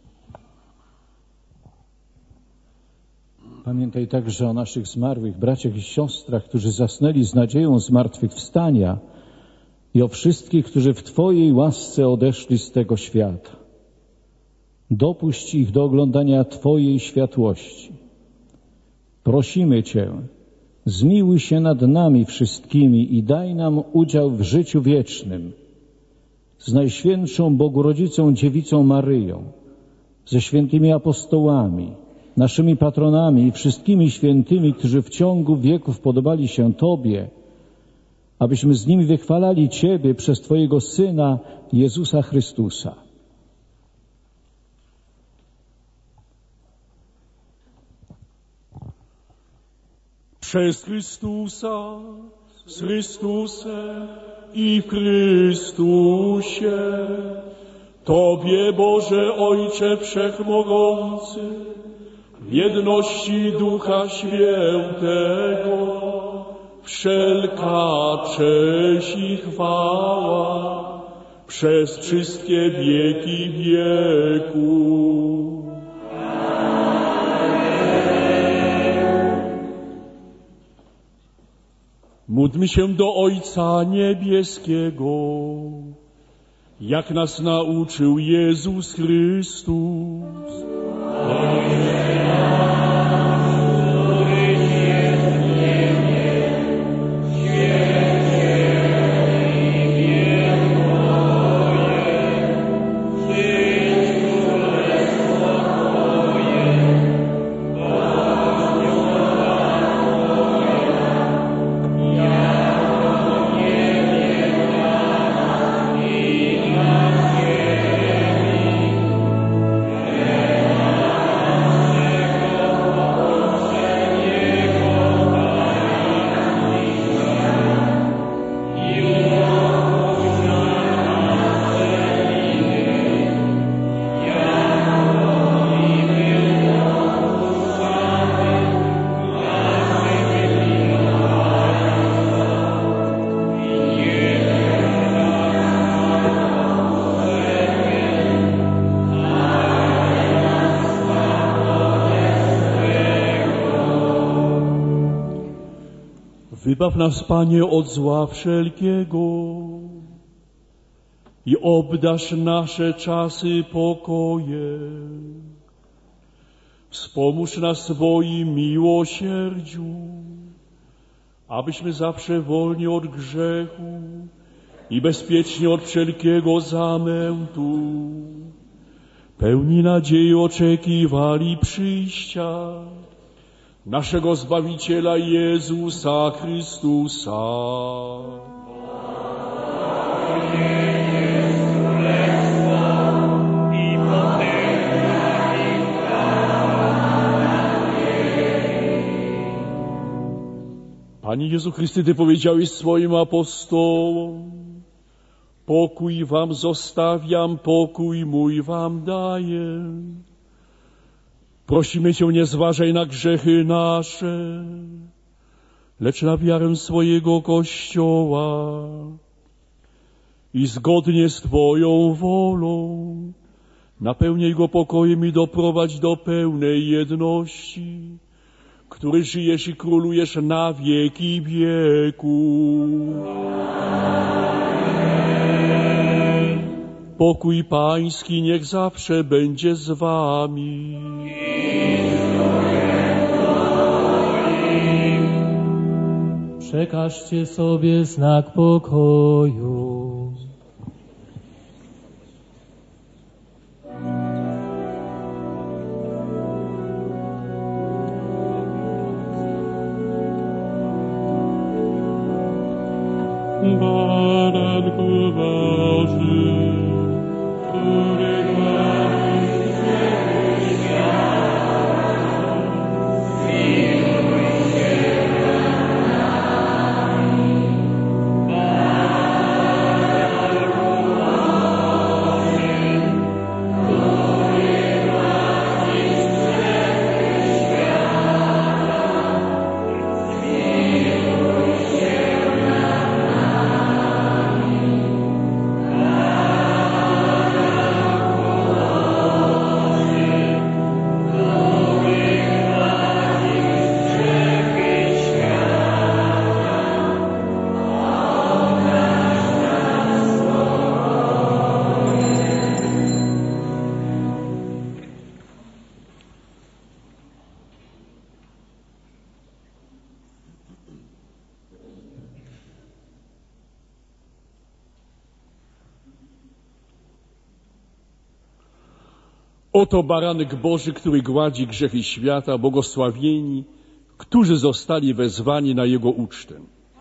Pamiętaj także o naszych zmarłych braciach i siostrach, którzy zasnęli z nadzieją zmartwychwstania i o wszystkich, którzy w Twojej łasce odeszli z tego świata. Dopuść ich do oglądania Twojej światłości. Prosimy Cię, zmiłuj się nad nami wszystkimi i daj nam udział w życiu wiecznym z Najświętszą Bogurodzicą Dziewicą Maryją, ze świętymi apostołami, naszymi patronami i wszystkimi świętymi, którzy w ciągu wieków podobali się Tobie, abyśmy z nimi wychwalali Ciebie przez Twojego Syna Jezusa Chrystusa. Przez Chrystusa, z Chrystusem i w Chrystusie, Tobie, Boże Ojcze Wszechmogący, w jedności Ducha Świętego, wszelka cześć i chwała przez wszystkie wieki wieków. Módlmy się do Ojca Niebieskiego, jak nas nauczył Jezus Chrystus. Wybaw nas, Panie, od zła wszelkiego i obdarz nasze czasy pokojem. Wspomóż nas swoim miłosierdziu, abyśmy zawsze wolni od grzechu i bezpiecznie od wszelkiego zamętu, pełni nadziei oczekiwali przyjścia naszego Zbawiciela Jezusa Chrystusa. Panie Jezu Chryste, Ty powiedziałeś swoim apostołom: pokój wam zostawiam, pokój mój wam daję. Prosimy Cię, nie zważaj na grzechy nasze, lecz na wiarę swojego Kościoła i zgodnie z Twoją wolą napełnij go pokojem i doprowadź do pełnej jedności, który żyjesz i królujesz na wieki wieków. Pokój Pański niech zawsze będzie z Wami. Przekażcie sobie znak pokoju. Baranku Boży, który gładzisz grzechy świata, zmiłuj się nad nami. Baranku Boży, który gładzisz grzechy świata, zmiłuj się nad nami. Oto baranek Boży, który gładzi grzechy świata, błogosławieni, którzy zostali wezwani na Jego ucztę.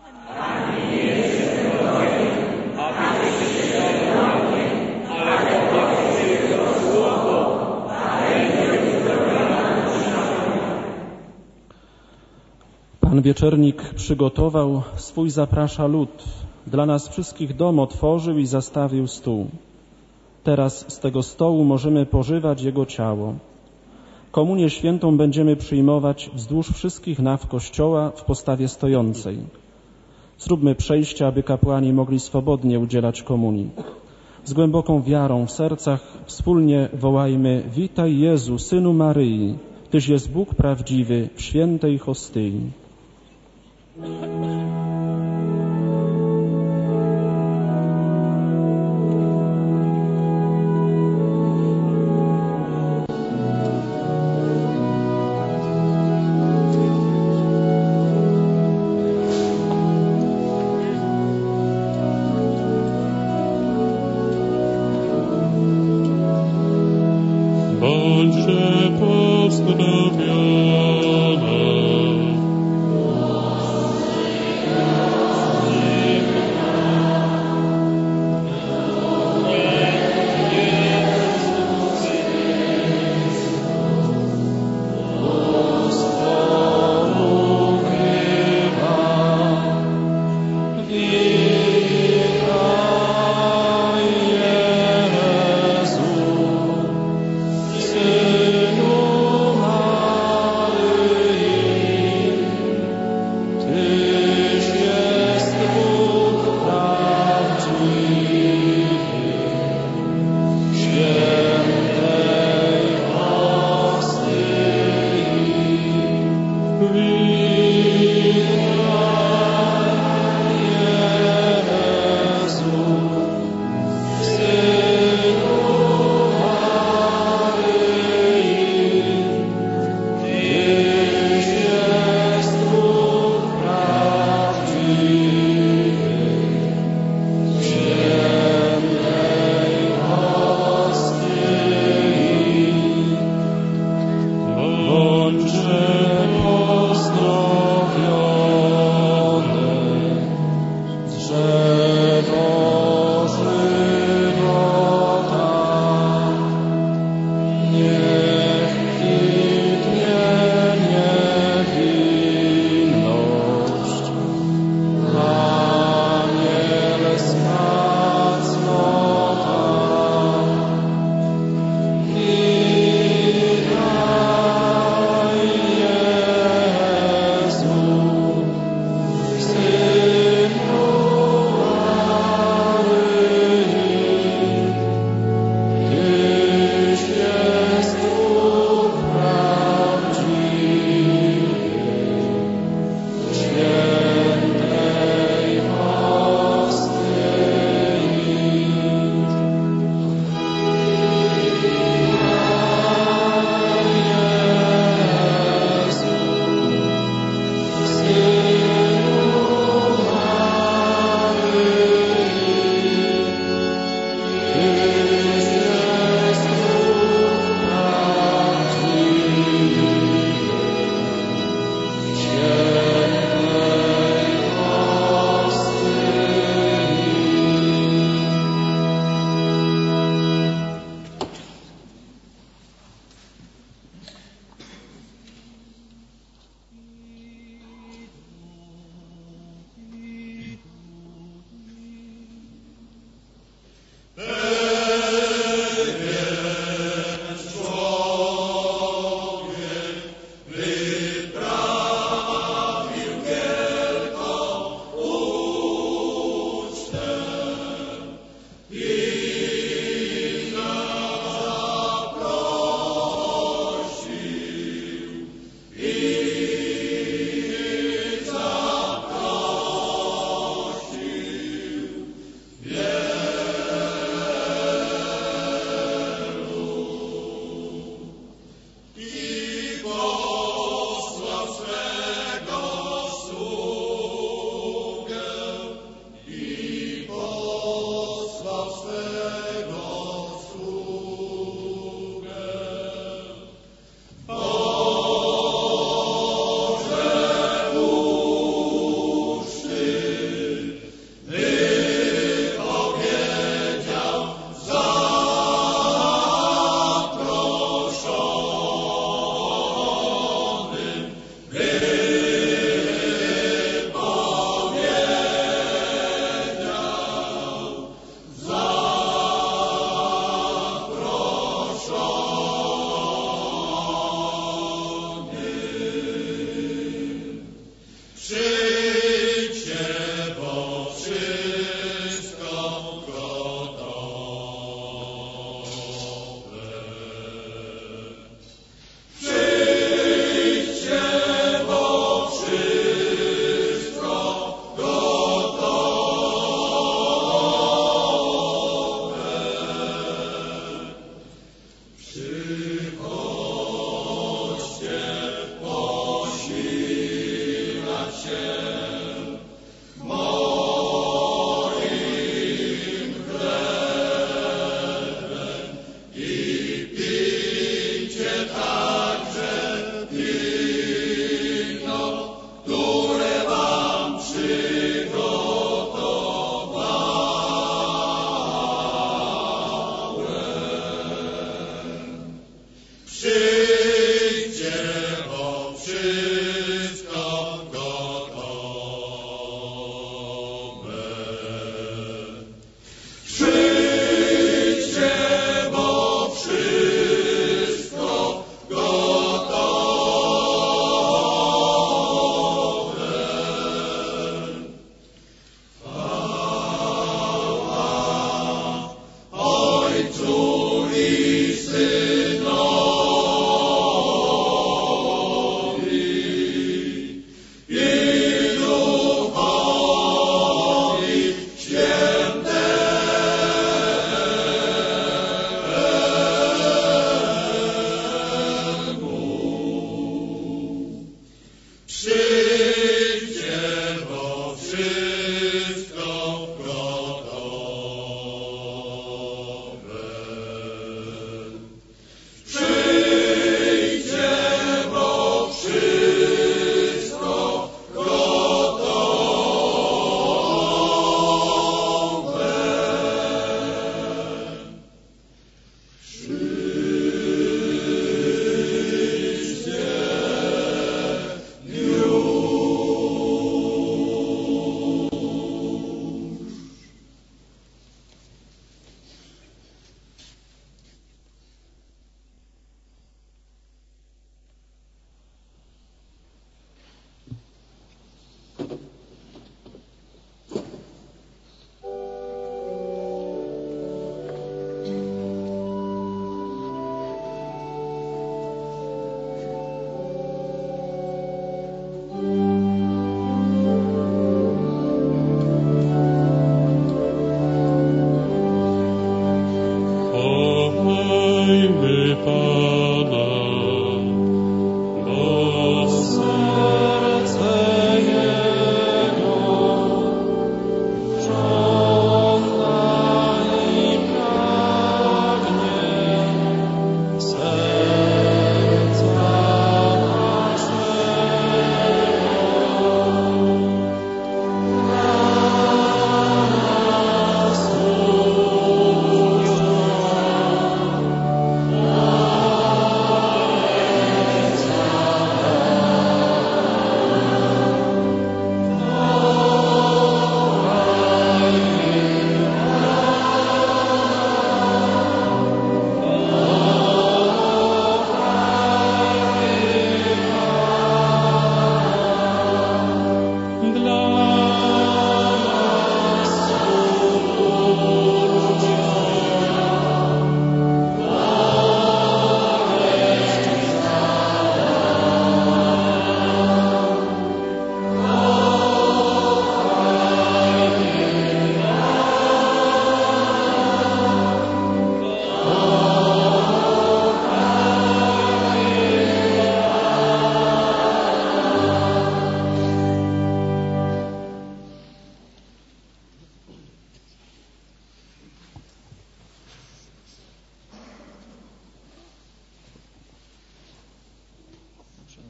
Pan Wieczernik przygotował, swój zaprasza lud. Dla nas wszystkich dom otworzył i zastawił stół. Teraz z tego stołu możemy pożywać Jego ciało. Komunię świętą będziemy przyjmować wzdłuż wszystkich naw Kościoła w postawie stojącej. Zróbmy przejście, aby kapłani mogli swobodnie udzielać komunii. Z głęboką wiarą w sercach wspólnie wołajmy: Witaj Jezu, Synu Maryi, Tyś jest Bóg prawdziwy w świętej hostyi. Bądźże pozdrowiona.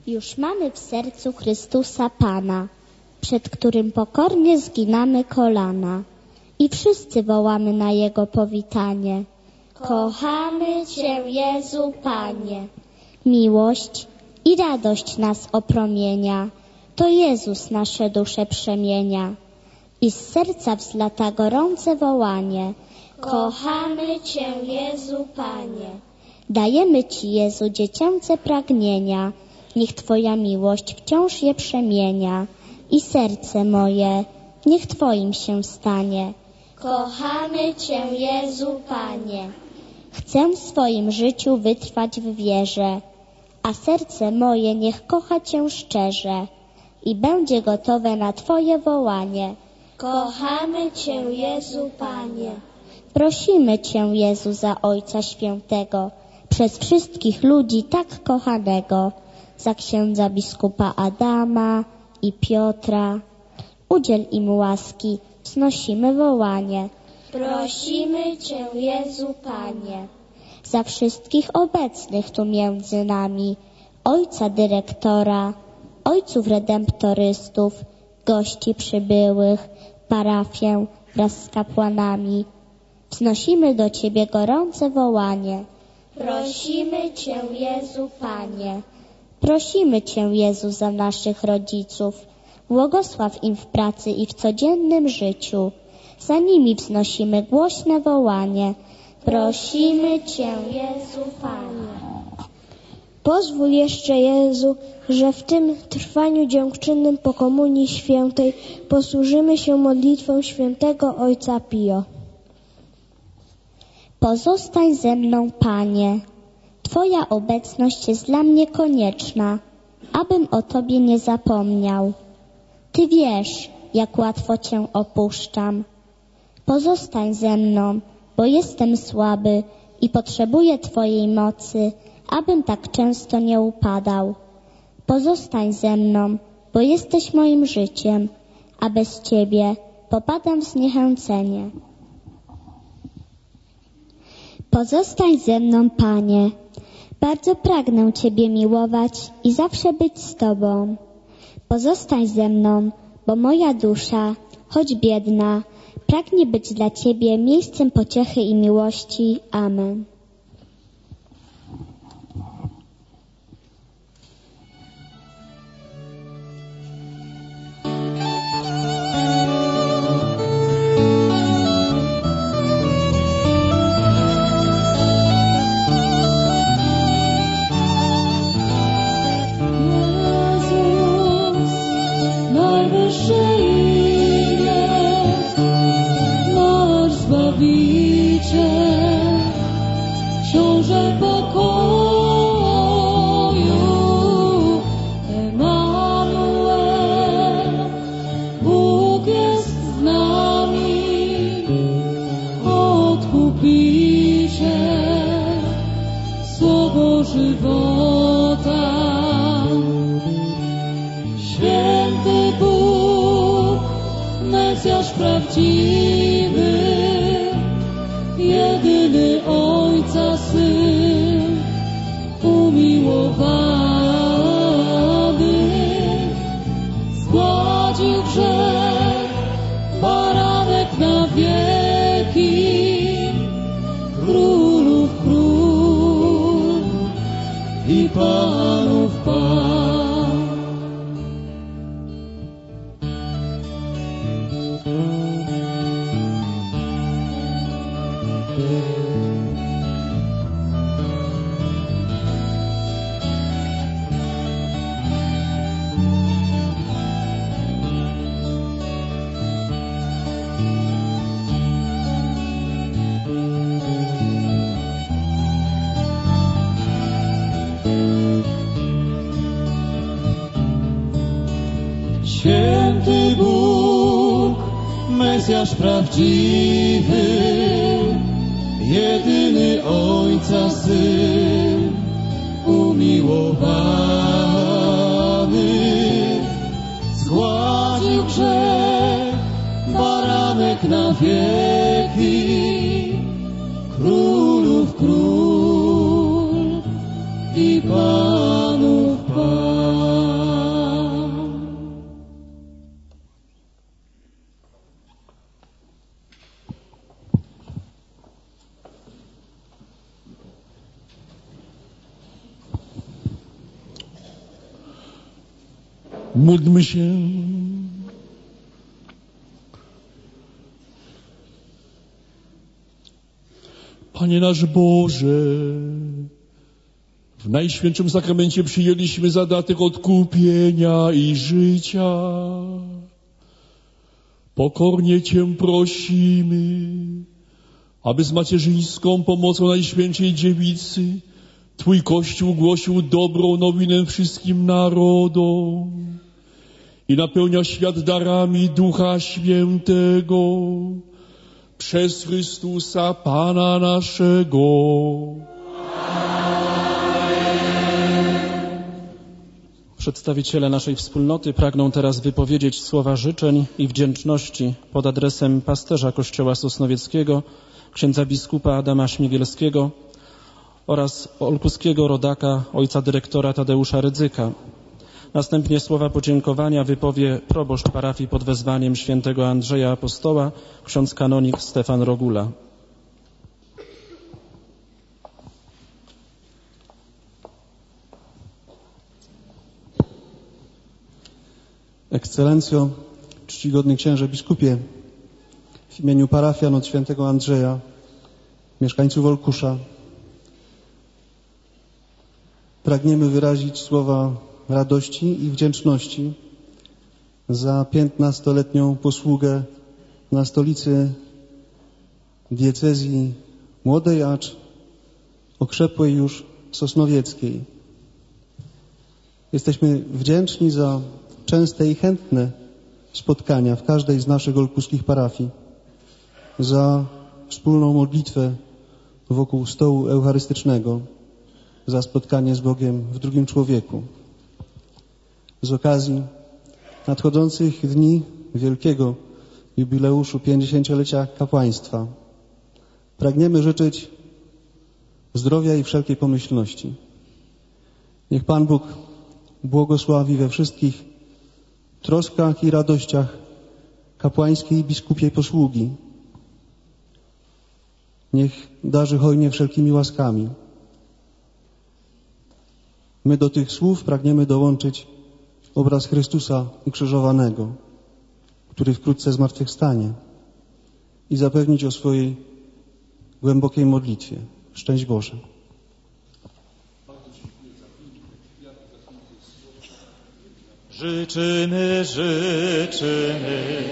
Już mamy w sercu Chrystusa Pana, przed którym pokornie zginamy kolana i wszyscy wołamy na Jego powitanie. Kochamy Cię, Jezu, Panie. Miłość i radość nas opromienia, to Jezus nasze dusze przemienia. I z serca wzlata gorące wołanie. Kochamy Cię, Jezu, Panie. Dajemy Ci, Jezu, dziecięce pragnienia, niech Twoja miłość wciąż je przemienia i serce moje niech Twoim się stanie. Kochamy Cię, Jezu, Panie. Chcę w swoim życiu wytrwać w wierze, a serce moje niech kocha Cię szczerze i będzie gotowe na Twoje wołanie. Kochamy Cię, Jezu, Panie. Prosimy Cię, Jezu, za Ojca Świętego, przez wszystkich ludzi tak kochanego, za księdza biskupa Adama i Piotra. Udziel im łaski, wznosimy wołanie. Prosimy Cię, Jezu, Panie. Za wszystkich obecnych tu między nami, ojca dyrektora, ojców redemptorystów, gości przybyłych, parafię wraz z kapłanami. Wznosimy do Ciebie gorące wołanie. Prosimy Cię, Jezu, Panie. Prosimy Cię, Jezu, za naszych rodziców. Błogosław im w pracy i w codziennym życiu. Za nimi wznosimy głośne wołanie. Prosimy Cię, Jezu, Panie. Pozwól jeszcze, Jezu, że w tym trwaniu dziękczynnym po Komunii Świętej posłużymy się modlitwą świętego Ojca Pio. Pozostań ze mną, Panie. Twoja obecność jest dla mnie konieczna, abym o Tobie nie zapomniał. Ty wiesz, jak łatwo Cię opuszczam. Pozostań ze mną, bo jestem słaby i potrzebuję Twojej mocy, abym tak często nie upadał. Pozostań ze mną, bo jesteś moim życiem, a bez Ciebie popadam w zniechęcenie. Pozostań ze mną, Panie. Bardzo pragnę Ciebie miłować i zawsze być z Tobą. Pozostań ze mną, bo moja dusza, choć biedna, pragnie być dla Ciebie miejscem pociechy i miłości. Amen. Święty Bóg, Mesjasz prawdziwy, jedyny Ojca Syn, umiłowany, zgładził grzech, baranek na wieki, królów król i panów pan. Módlmy się. Panie nasz Boże, w Najświętszym Sakramencie przyjęliśmy zadatek odkupienia i życia. Pokornie Cię prosimy, aby z macierzyńską pomocą Najświętszej Dziewicy Twój Kościół głosił dobrą nowinę wszystkim narodom i napełnia świat darami Ducha Świętego przez Chrystusa Pana naszego. Przedstawiciele naszej wspólnoty pragną teraz wypowiedzieć słowa życzeń i wdzięczności pod adresem pasterza Kościoła Sosnowieckiego, księdza biskupa Adama Śmigielskiego oraz olkuskiego rodaka ojca dyrektora Tadeusza Rydzyka. Następnie słowa podziękowania wypowie proboszcz parafii pod wezwaniem świętego Andrzeja Apostoła, ksiądz kanonik Stefan Rogula. Ekscelencjo, czcigodny księże biskupie, w imieniu parafian od świętego Andrzeja, mieszkańców Olkusza, pragniemy wyrazić słowa radości i wdzięczności za piętnastoletnią posługę na stolicy diecezji młodej, acz okrzepłej już sosnowieckiej. Jesteśmy wdzięczni za częste i chętne spotkania w każdej z naszych olkuskich parafii, za wspólną modlitwę wokół stołu eucharystycznego, za spotkanie z Bogiem w drugim człowieku. Z okazji nadchodzących dni wielkiego jubileuszu pięćdziesięciolecia kapłaństwa pragniemy życzyć zdrowia i wszelkiej pomyślności. Niech Pan Bóg błogosławi we wszystkich troskach i radościach kapłańskiej i biskupiej posługi. Niech darzy hojnie wszelkimi łaskami. My do tych słów pragniemy dołączyć obraz Chrystusa ukrzyżowanego, który wkrótce zmartwychwstanie, i zapewnić o swojej głębokiej modlitwie. Szczęść Boże. Życzymy, życzymy.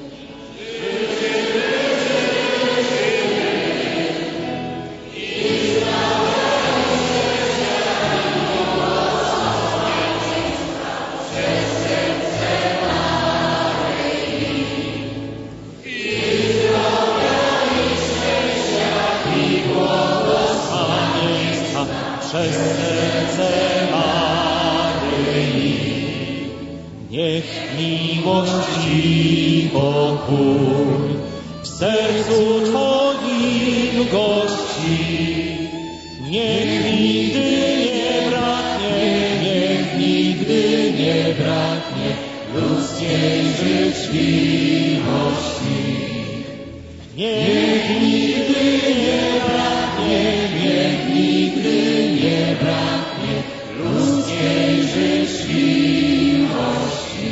Przez serce Maryi, niech miłość i pokój w sercu Twoim gości. Niech nigdy nie braknie, niech nigdy nie braknie ludzkiej życzliwości. Niech nigdy nie braknie, niech nigdy nie braknie ludzkiej życzliwości.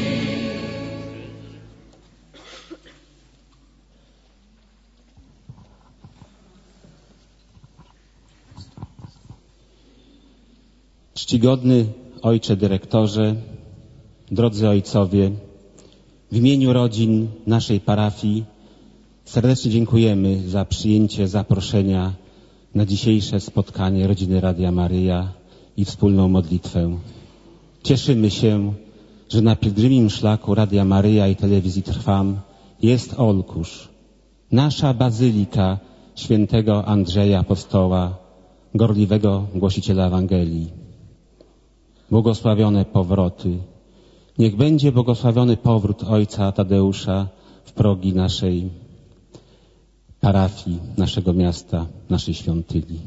Czcigodny ojcze dyrektorze, drodzy ojcowie, w imieniu rodzin naszej parafii serdecznie dziękujemy za przyjęcie zaproszenia na dzisiejsze spotkanie Rodziny Radia Maryja i wspólną modlitwę. Cieszymy się, że na pielgrzymim szlaku Radia Maryja i telewizji Trwam jest Olkusz, nasza bazylika świętego Andrzeja Apostoła, gorliwego głosiciela Ewangelii. Błogosławione powroty. Niech będzie błogosławiony powrót ojca Tadeusza w progi naszej parafii, naszego miasta, naszej świątyni.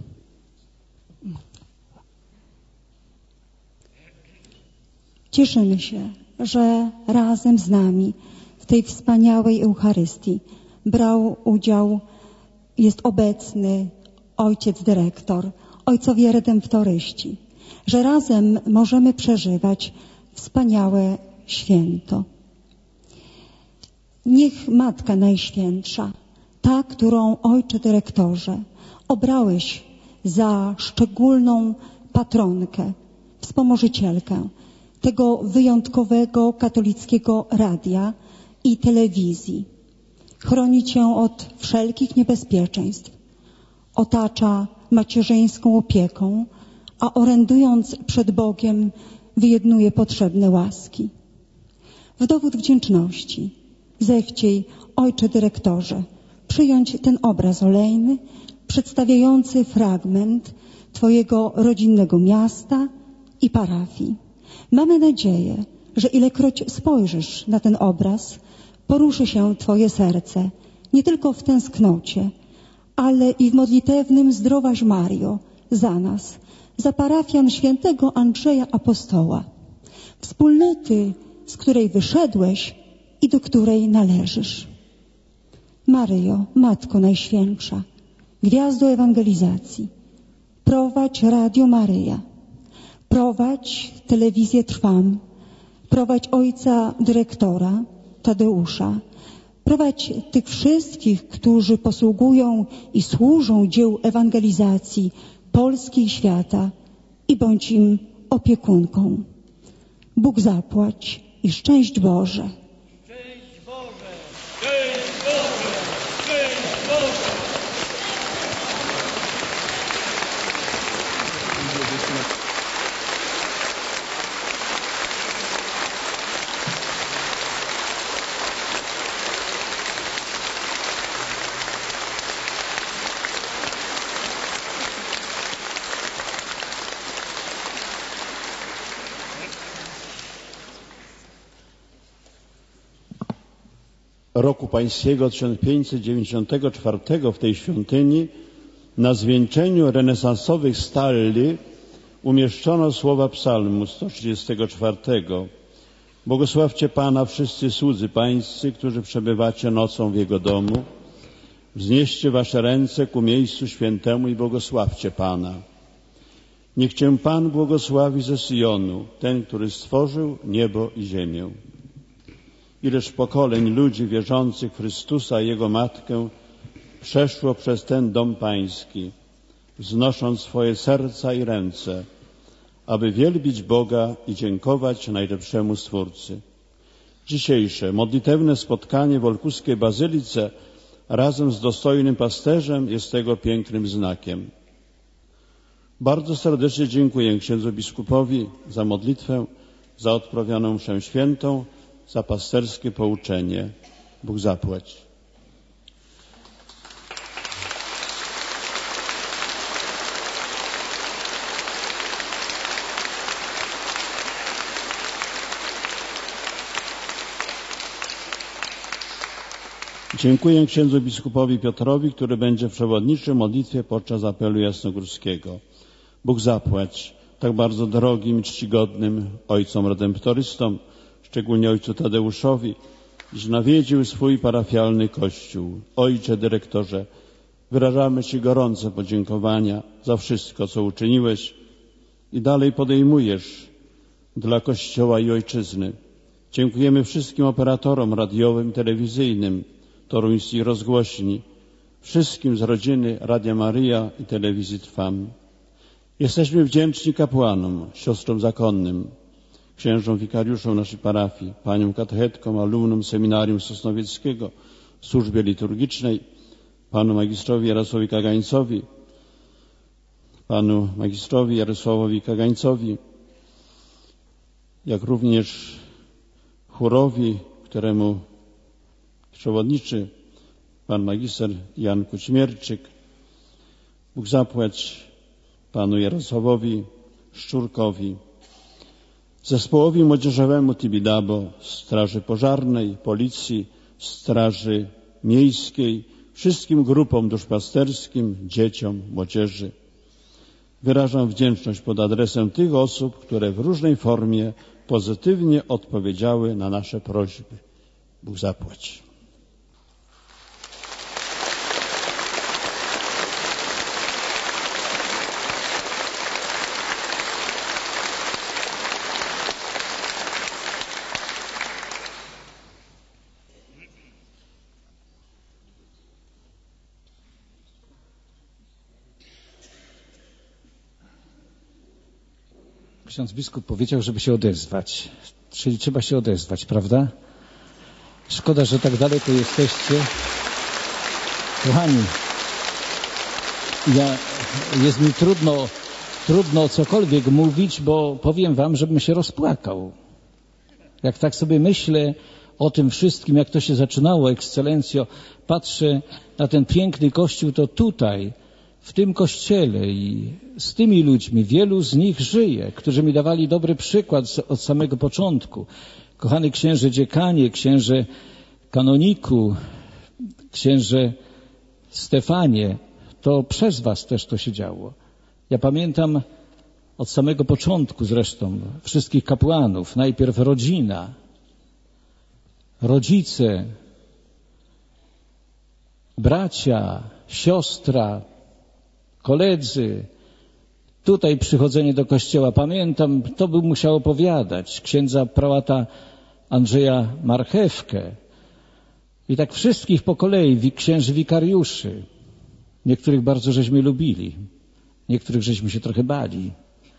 Cieszymy się, że razem z nami w tej wspaniałej Eucharystii brał udział, jest obecny ojciec dyrektor, ojcowie redemptoryści, że razem możemy przeżywać wspaniałe święto. Niech Matka Najświętsza, ta, którą Ojcze Dyrektorze obrałeś za szczególną patronkę, wspomożycielkę tego wyjątkowego katolickiego radia i telewizji, chroni Cię od wszelkich niebezpieczeństw, otacza macierzyńską opieką, a orędując przed Bogiem wyjednuje potrzebne łaski. W dowód wdzięczności zechciej, Ojcze Dyrektorze, przyjąć ten obraz olejny przedstawiający fragment Twojego rodzinnego miasta i parafii. Mamy nadzieję, że ilekroć spojrzysz na ten obraz, poruszy się Twoje serce nie tylko w tęsknocie, ale i w modlitewnym Zdrowaś Mario za nas, za parafian świętego Andrzeja Apostoła, wspólnoty, z której wyszedłeś i do której należysz. Maryjo, Matko Najświętsza, gwiazdo ewangelizacji, prowadź Radio Maryja, prowadź telewizję Trwam, prowadź ojca dyrektora Tadeusza, prowadź tych wszystkich, którzy posługują i służą dziełu ewangelizacji Polski i świata i bądź im opiekunką. Bóg zapłać i szczęść Boże. Szczęść Boże! Szczęść Boże! Szczęść Boże! Roku Pańskiego tysiąc pięćset dziewięćdziesiątego czwartego w tej świątyni na zwieńczeniu renesansowych stalli umieszczono słowa psalmu sto trzydziestego czwartego. Błogosławcie Pana wszyscy słudzy Pańscy, którzy przebywacie nocą w Jego domu. Wznieście wasze ręce ku miejscu świętemu i błogosławcie Pana. Niech Cię Pan błogosławi ze Syjonu, ten, który stworzył niebo i ziemię. Ileż pokoleń ludzi wierzących w Chrystusa i Jego Matkę przeszło przez ten dom Pański, wznosząc swoje serca i ręce, aby wielbić Boga i dziękować najlepszemu Stwórcy. Dzisiejsze modlitewne spotkanie w Olkuskiej Bazylice razem z dostojnym pasterzem jest tego pięknym znakiem. Bardzo serdecznie dziękuję księdzu biskupowi za modlitwę, za odprawioną mszę świętą, za pasterskie pouczenie. Bóg zapłać. Dziękuję księdzu biskupowi Piotrowi, który będzie przewodniczy w modlitwie podczas apelu jasnogórskiego. Bóg zapłać tak bardzo drogim i czcigodnym ojcom redemptorystom, szczególnie ojcu Tadeuszowi, że nawiedził swój parafialny kościół. Ojcze dyrektorze, wyrażamy Ci gorące podziękowania za wszystko, co uczyniłeś i dalej podejmujesz dla Kościoła i Ojczyzny. Dziękujemy wszystkim operatorom radiowym, telewizyjnym, toruńskich rozgłośni, wszystkim z rodziny Radia Maryja i Telewizji Trwam. Jesteśmy wdzięczni kapłanom, siostrom zakonnym, księżom wikariuszom naszej parafii, paniom katechetkom, alumnom seminarium sosnowieckiego, służbie liturgicznej, panu magistrowi Jarosławowi Kagańcowi, panu magistrowi Jarosławowi Kagańcowi, jak również chórowi, któremu przewodniczy pan magister Jan Kućmierczyk. Bóg zapłać panu Jarosławowi Szczurkowi, zespołowi młodzieżowemu Tibidabo, Straży Pożarnej, Policji, Straży Miejskiej, wszystkim grupom duszpasterskim, dzieciom, młodzieży. Wyrażam wdzięczność pod adresem tych osób, które w różnej formie pozytywnie odpowiedziały na nasze prośby. Bóg zapłać. ksiądz biskup powiedział, żeby się odezwać. Czyli trzeba się odezwać, prawda? Szkoda, że tak daleko jesteście. Kochani, ja, jest mi trudno, trudno cokolwiek mówić, bo powiem wam, żebym się rozpłakał. Jak tak sobie myślę o tym wszystkim, jak to się zaczynało, ekscelencjo, patrzę na ten piękny kościół, to tutaj, w tym kościele i z tymi ludźmi, wielu z nich żyje, którzy mi dawali dobry przykład od samego początku. Kochany księże dziekanie, księże kanoniku, księże Stefanie, to przez was też to się działo. Ja pamiętam od samego początku zresztą wszystkich kapłanów, najpierw rodzina, rodzice, bracia, siostra, koledzy, tutaj przychodzenie do kościoła. Pamiętam, to bym musiał opowiadać, księdza prałata Andrzeja Marchewkę i tak wszystkich po kolei, księży wikariuszy. Niektórych bardzo żeśmy lubili, niektórych żeśmy się trochę bali.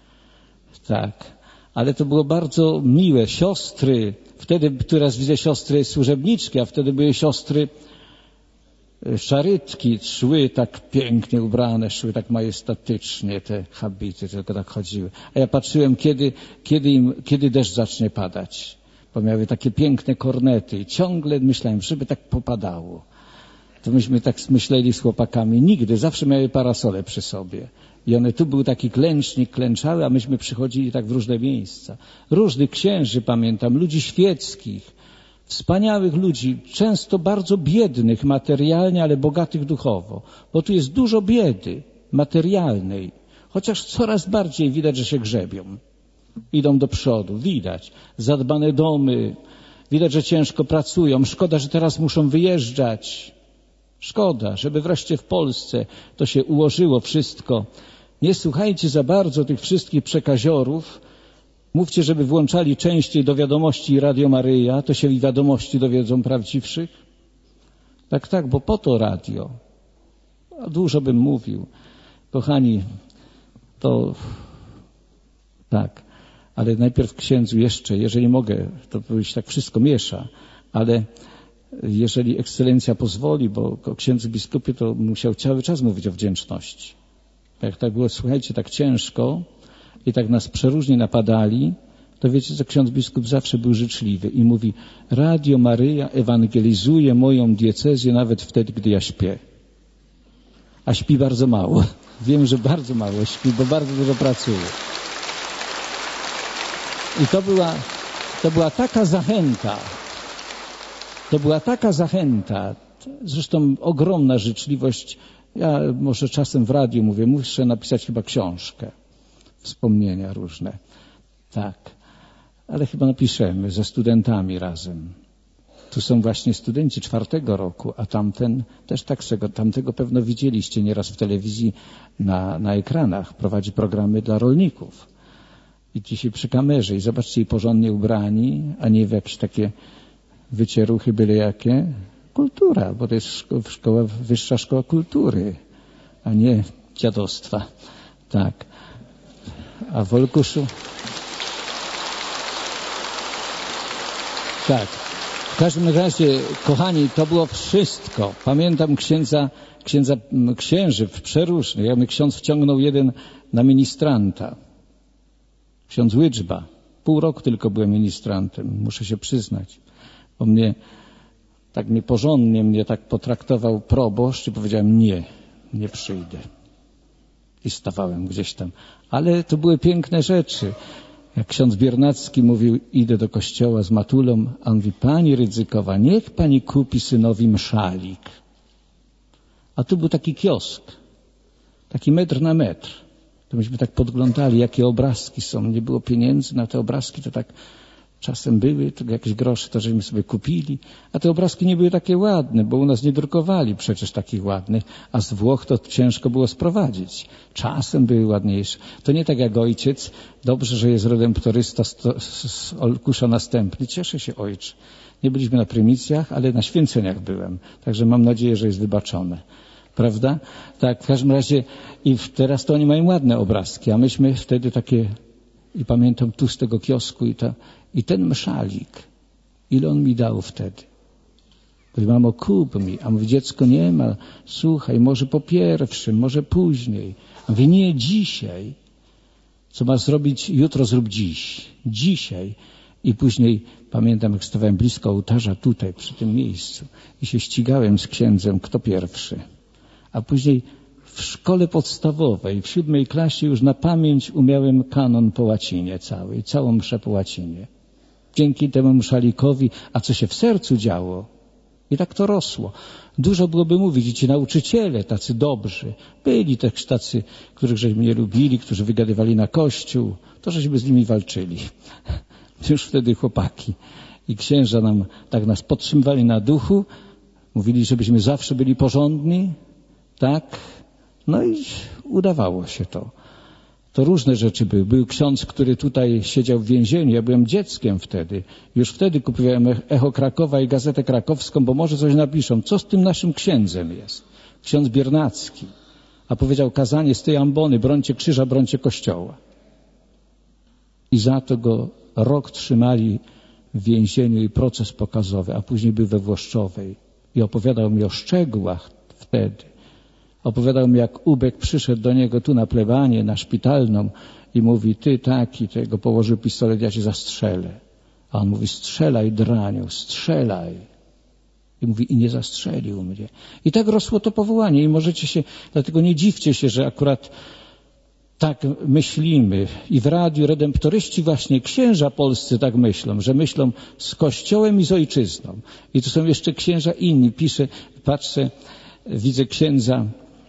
Tak, ale to było bardzo miłe. Siostry, wtedy teraz widzę siostry służebniczki, a wtedy były siostry szarytki, szły tak pięknie ubrane, szły tak majestatycznie, te habity tylko tak chodziły. A ja patrzyłem, kiedy, kiedy, im, kiedy deszcz zacznie padać, bo miały takie piękne kornety i ciągle myślałem, żeby tak popadało. To myśmy tak myśleli z chłopakami, nigdy, zawsze miały parasole przy sobie. I one, tu był taki klęcznik, klęczały, a myśmy przychodzili tak w różne miejsca. Różnych księży pamiętam, ludzi świeckich, wspaniałych ludzi, często bardzo biednych materialnie, ale bogatych duchowo. Bo tu jest dużo biedy materialnej, chociaż coraz bardziej widać, że się grzebią. Idą do przodu, widać. Zadbane domy, widać, że ciężko pracują. Szkoda, że teraz muszą wyjeżdżać. Szkoda, żeby wreszcie w Polsce to się ułożyło wszystko. Nie słuchajcie za bardzo tych wszystkich przekaziorów. Mówcie, żeby włączali częściej do wiadomości Radio Maryja, to się i wiadomości dowiedzą prawdziwszych. Tak, tak, bo po to radio. A dużo bym mówił. Kochani, to tak, ale najpierw księdzu jeszcze, jeżeli mogę, to powiedzieć tak wszystko miesza, ale jeżeli ekscelencja pozwoli, bo o księdzu biskupie to musiał cały czas mówić o wdzięczności. Jak tak było, słuchajcie, tak ciężko i tak nas przeróżnie napadali, to wiecie, co ksiądz biskup zawsze był życzliwy i mówi: Radio Maryja ewangelizuje moją diecezję nawet wtedy, gdy ja śpię. A śpi bardzo mało. Wiem, że bardzo mało śpi, bo bardzo dużo pracuje. I to była, to była taka zachęta, to była taka zachęta, zresztą ogromna życzliwość. Ja może czasem w radiu mówię, muszę napisać chyba książkę, wspomnienia różne. Tak, ale chyba napiszemy ze studentami razem. Tu są właśnie studenci czwartego roku, a tamten też tak czego, tamtego pewno widzieliście nieraz w telewizji na, na ekranach. Prowadzi programy dla rolników. I dzisiaj przy kamerze i zobaczcie, i porządnie ubrani, a nie w jakieś takie wycieruchy byle jakie. Kultura, bo to jest szkoła, szkoła, wyższa szkoła kultury, a nie dziadostwa. Tak. A w Olkuszu... Tak. W każdym razie, kochani, to było wszystko. Pamiętam księdza, księdza księży przeróżnych. Ja mnie ksiądz wciągnął jeden na ministranta. Ksiądz Łyczba. Pół roku tylko byłem ministrantem, muszę się przyznać. Bo mnie tak nieporządnie mnie tak potraktował proboszcz i powiedziałem: nie, nie przyjdę. I stawałem gdzieś tam. Ale to były piękne rzeczy. Jak ksiądz Biernacki mówił: idę do kościoła z matulą, a on mówi: pani Rydzykowa, niech pani kupi synowi mszalik. A tu był taki kiosk, taki metr na metr. To myśmy tak podglądali, jakie obrazki są. Nie było pieniędzy na te obrazki, to tak czasem były, to jakieś grosze, to żeśmy sobie kupili. A te obrazki nie były takie ładne, bo u nas nie drukowali przecież takich ładnych, a z Włoch to ciężko było sprowadzić. Czasem były ładniejsze. To nie tak jak ojciec. Dobrze, że jest redemptorysta z Olkusza następny. Cieszę się, ojcze. Nie byliśmy na prymicjach, ale na święceniach byłem. Także mam nadzieję, że jest wybaczone. Prawda? Tak, w każdym razie i teraz to oni mają ładne obrazki, a myśmy wtedy takie I pamiętam tu z tego kiosku i, ta, i ten mszalik, ile on mi dał wtedy. Mówi, mamo, kup mi. A mówi, dziecko, nie ma. Słuchaj, może po pierwszym, może później. A mówi, nie, dzisiaj. Co masz zrobić jutro, zrób dziś. Dzisiaj. I później pamiętam, jak stawałem blisko ołtarza tutaj, przy tym miejscu i się ścigałem z księdzem, kto pierwszy. A później w szkole podstawowej, w siódmej klasie już na pamięć umiałem kanon po łacinie cały, całą mszę po łacinie. Dzięki temu mszalikowi, a co się w sercu działo? I tak to rosło. Dużo byłoby mówić i ci nauczyciele tacy dobrzy. Byli też tacy, których żeśmy nie lubili, którzy wygadywali na kościół. To żeśmy z nimi walczyli. Już wtedy chłopaki. I księża nam tak nas podtrzymywali na duchu. Mówili, żebyśmy zawsze byli porządni. Tak. No i udawało się to. To różne rzeczy były. Był ksiądz, który tutaj siedział w więzieniu. Ja byłem dzieckiem wtedy. Już wtedy kupiłem Echo Krakowa i Gazetę Krakowską, bo może coś napiszą. Co z tym naszym księdzem jest? Ksiądz Biernacki. A powiedział kazanie z tej ambony, brońcie krzyża, brońcie kościoła. I za to go rok trzymali w więzieniu i proces pokazowy, a później był we Włoszczowej. I opowiadał mi o szczegółach wtedy. Opowiadał mi, jak Ubek przyszedł do niego tu na plebanię, na szpitalną i mówi, ty taki, tego położył pistolet, ja cię zastrzelę. A on mówi, strzelaj, draniu, strzelaj. I mówi, i nie zastrzelił mnie. I tak rosło to powołanie i możecie się, dlatego nie dziwcie się, że akurat tak myślimy. I w radiu redemptoryści właśnie, księża polscy tak myślą, że myślą z Kościołem i z ojczyzną. I tu są jeszcze księża inni. Piszę, patrzę, widzę księdza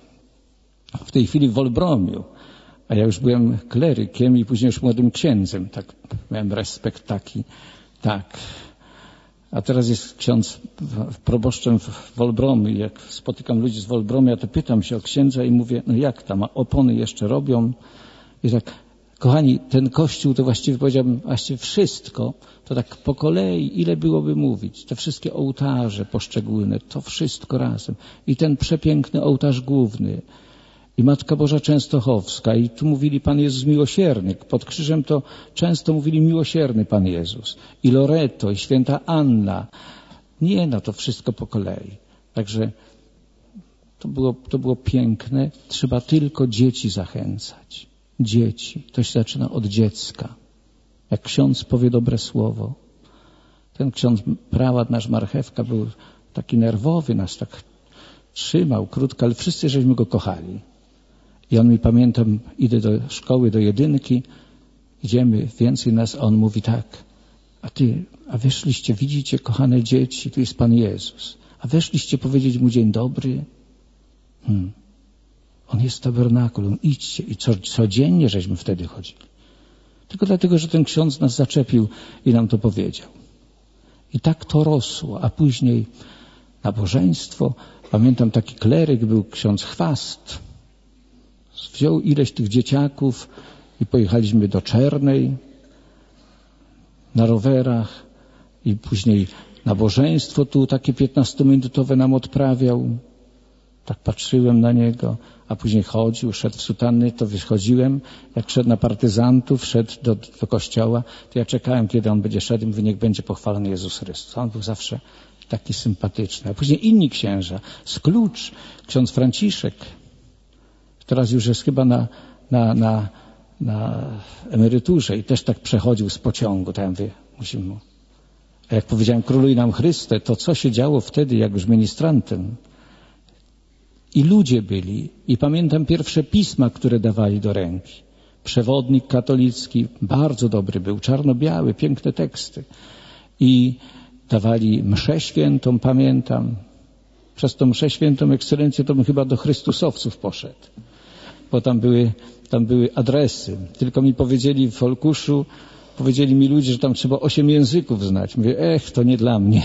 w tej chwili w Wolbromiu, a ja już byłem klerykiem i później już młodym księdzem. Tak miałem respekt taki, tak. A teraz jest ksiądz proboszczem w Wolbromiu. Jak spotykam ludzi z Wolbromia, to pytam się o księdza i mówię, no jak tam, a opony jeszcze robią? I tak, kochani, ten kościół to właściwie powiedziałbym, właściwie wszystko, to tak po kolei, ile byłoby mówić, te wszystkie ołtarze poszczególne, to wszystko razem. I ten przepiękny ołtarz główny, i Matka Boża Częstochowska, i tu mówili Pan Jezus Miłosierny. Pod krzyżem to często mówili Miłosierny Pan Jezus. I Loreto, i święta Anna. Nie, no to wszystko po kolei. Także to było, to było piękne. Trzeba tylko dzieci zachęcać. Dzieci. To się zaczyna od dziecka. Jak ksiądz powie dobre słowo. Ten ksiądz, prałat nasz Marchewka, był taki nerwowy, nas tak trzymał krótko, ale wszyscy żeśmy go kochali. I on mi, pamiętam, idę do szkoły, do jedynki, idziemy, więcej nas, a on mówi tak, a ty, a weszliście, widzicie, kochane dzieci, tu jest Pan Jezus, a weszliście powiedzieć mu dzień dobry? Hmm. On jest w tabernakulum, idźcie. I co, codziennie żeśmy wtedy chodzili. Tylko dlatego, że ten ksiądz nas zaczepił i nam to powiedział. I tak to rosło, a później nabożeństwo. Pamiętam, taki kleryk był, ksiądz Chwast. Wziął ileś tych dzieciaków i pojechaliśmy do Czernej na rowerach i później nabożeństwo tu takie piętnastominutowe nam odprawiał. Tak patrzyłem na niego, a później chodził, szedł w sutanny, to wychodziłem, jak szedł na partyzantów, szedł do, do kościoła, to ja czekałem, kiedy on będzie szedł i mówię, niech będzie pochwalony Jezus Chrystus. On był zawsze taki sympatyczny. A później inni księża, z Klucz, ksiądz Franciszek, teraz już jest chyba na, na, na, na emeryturze i też tak przechodził z pociągu. To ja mówię, musimy mu. A jak powiedziałem, króluj nam Chryste, to co się działo wtedy, jak już ministrantem? I ludzie byli. I pamiętam pierwsze pisma, które dawali do ręki. Przewodnik katolicki, bardzo dobry był, czarno-biały, piękne teksty. I dawali mszę świętą, pamiętam. Przez tą mszę świętą, ekscelencję, to bym chyba do Chrystusowców poszedł. Bo tam były, tam były adresy. Tylko mi powiedzieli w Folkuszu, powiedzieli mi ludzie, że tam trzeba osiem języków znać. Mówię, ech, to nie dla mnie.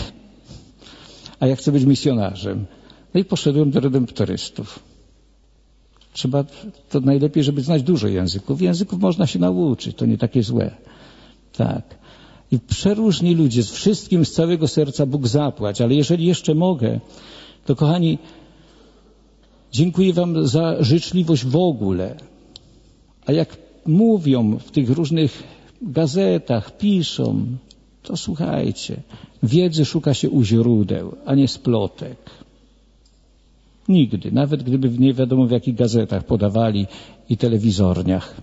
A ja chcę być misjonarzem. No i poszedłem do redemptorystów. Trzeba, to najlepiej, żeby znać dużo języków. Języków można się nauczyć, to nie takie złe. Tak. I przeróżni ludzie, z wszystkim, z całego serca Bóg zapłać. Ale jeżeli jeszcze mogę, to kochani, dziękuję wam za życzliwość w ogóle. A jak mówią w tych różnych gazetach, piszą, to słuchajcie, wiedzy szuka się u źródeł, a nie z plotek. Nigdy, nawet gdyby nie wiadomo w jakich gazetach podawali i telewizorniach,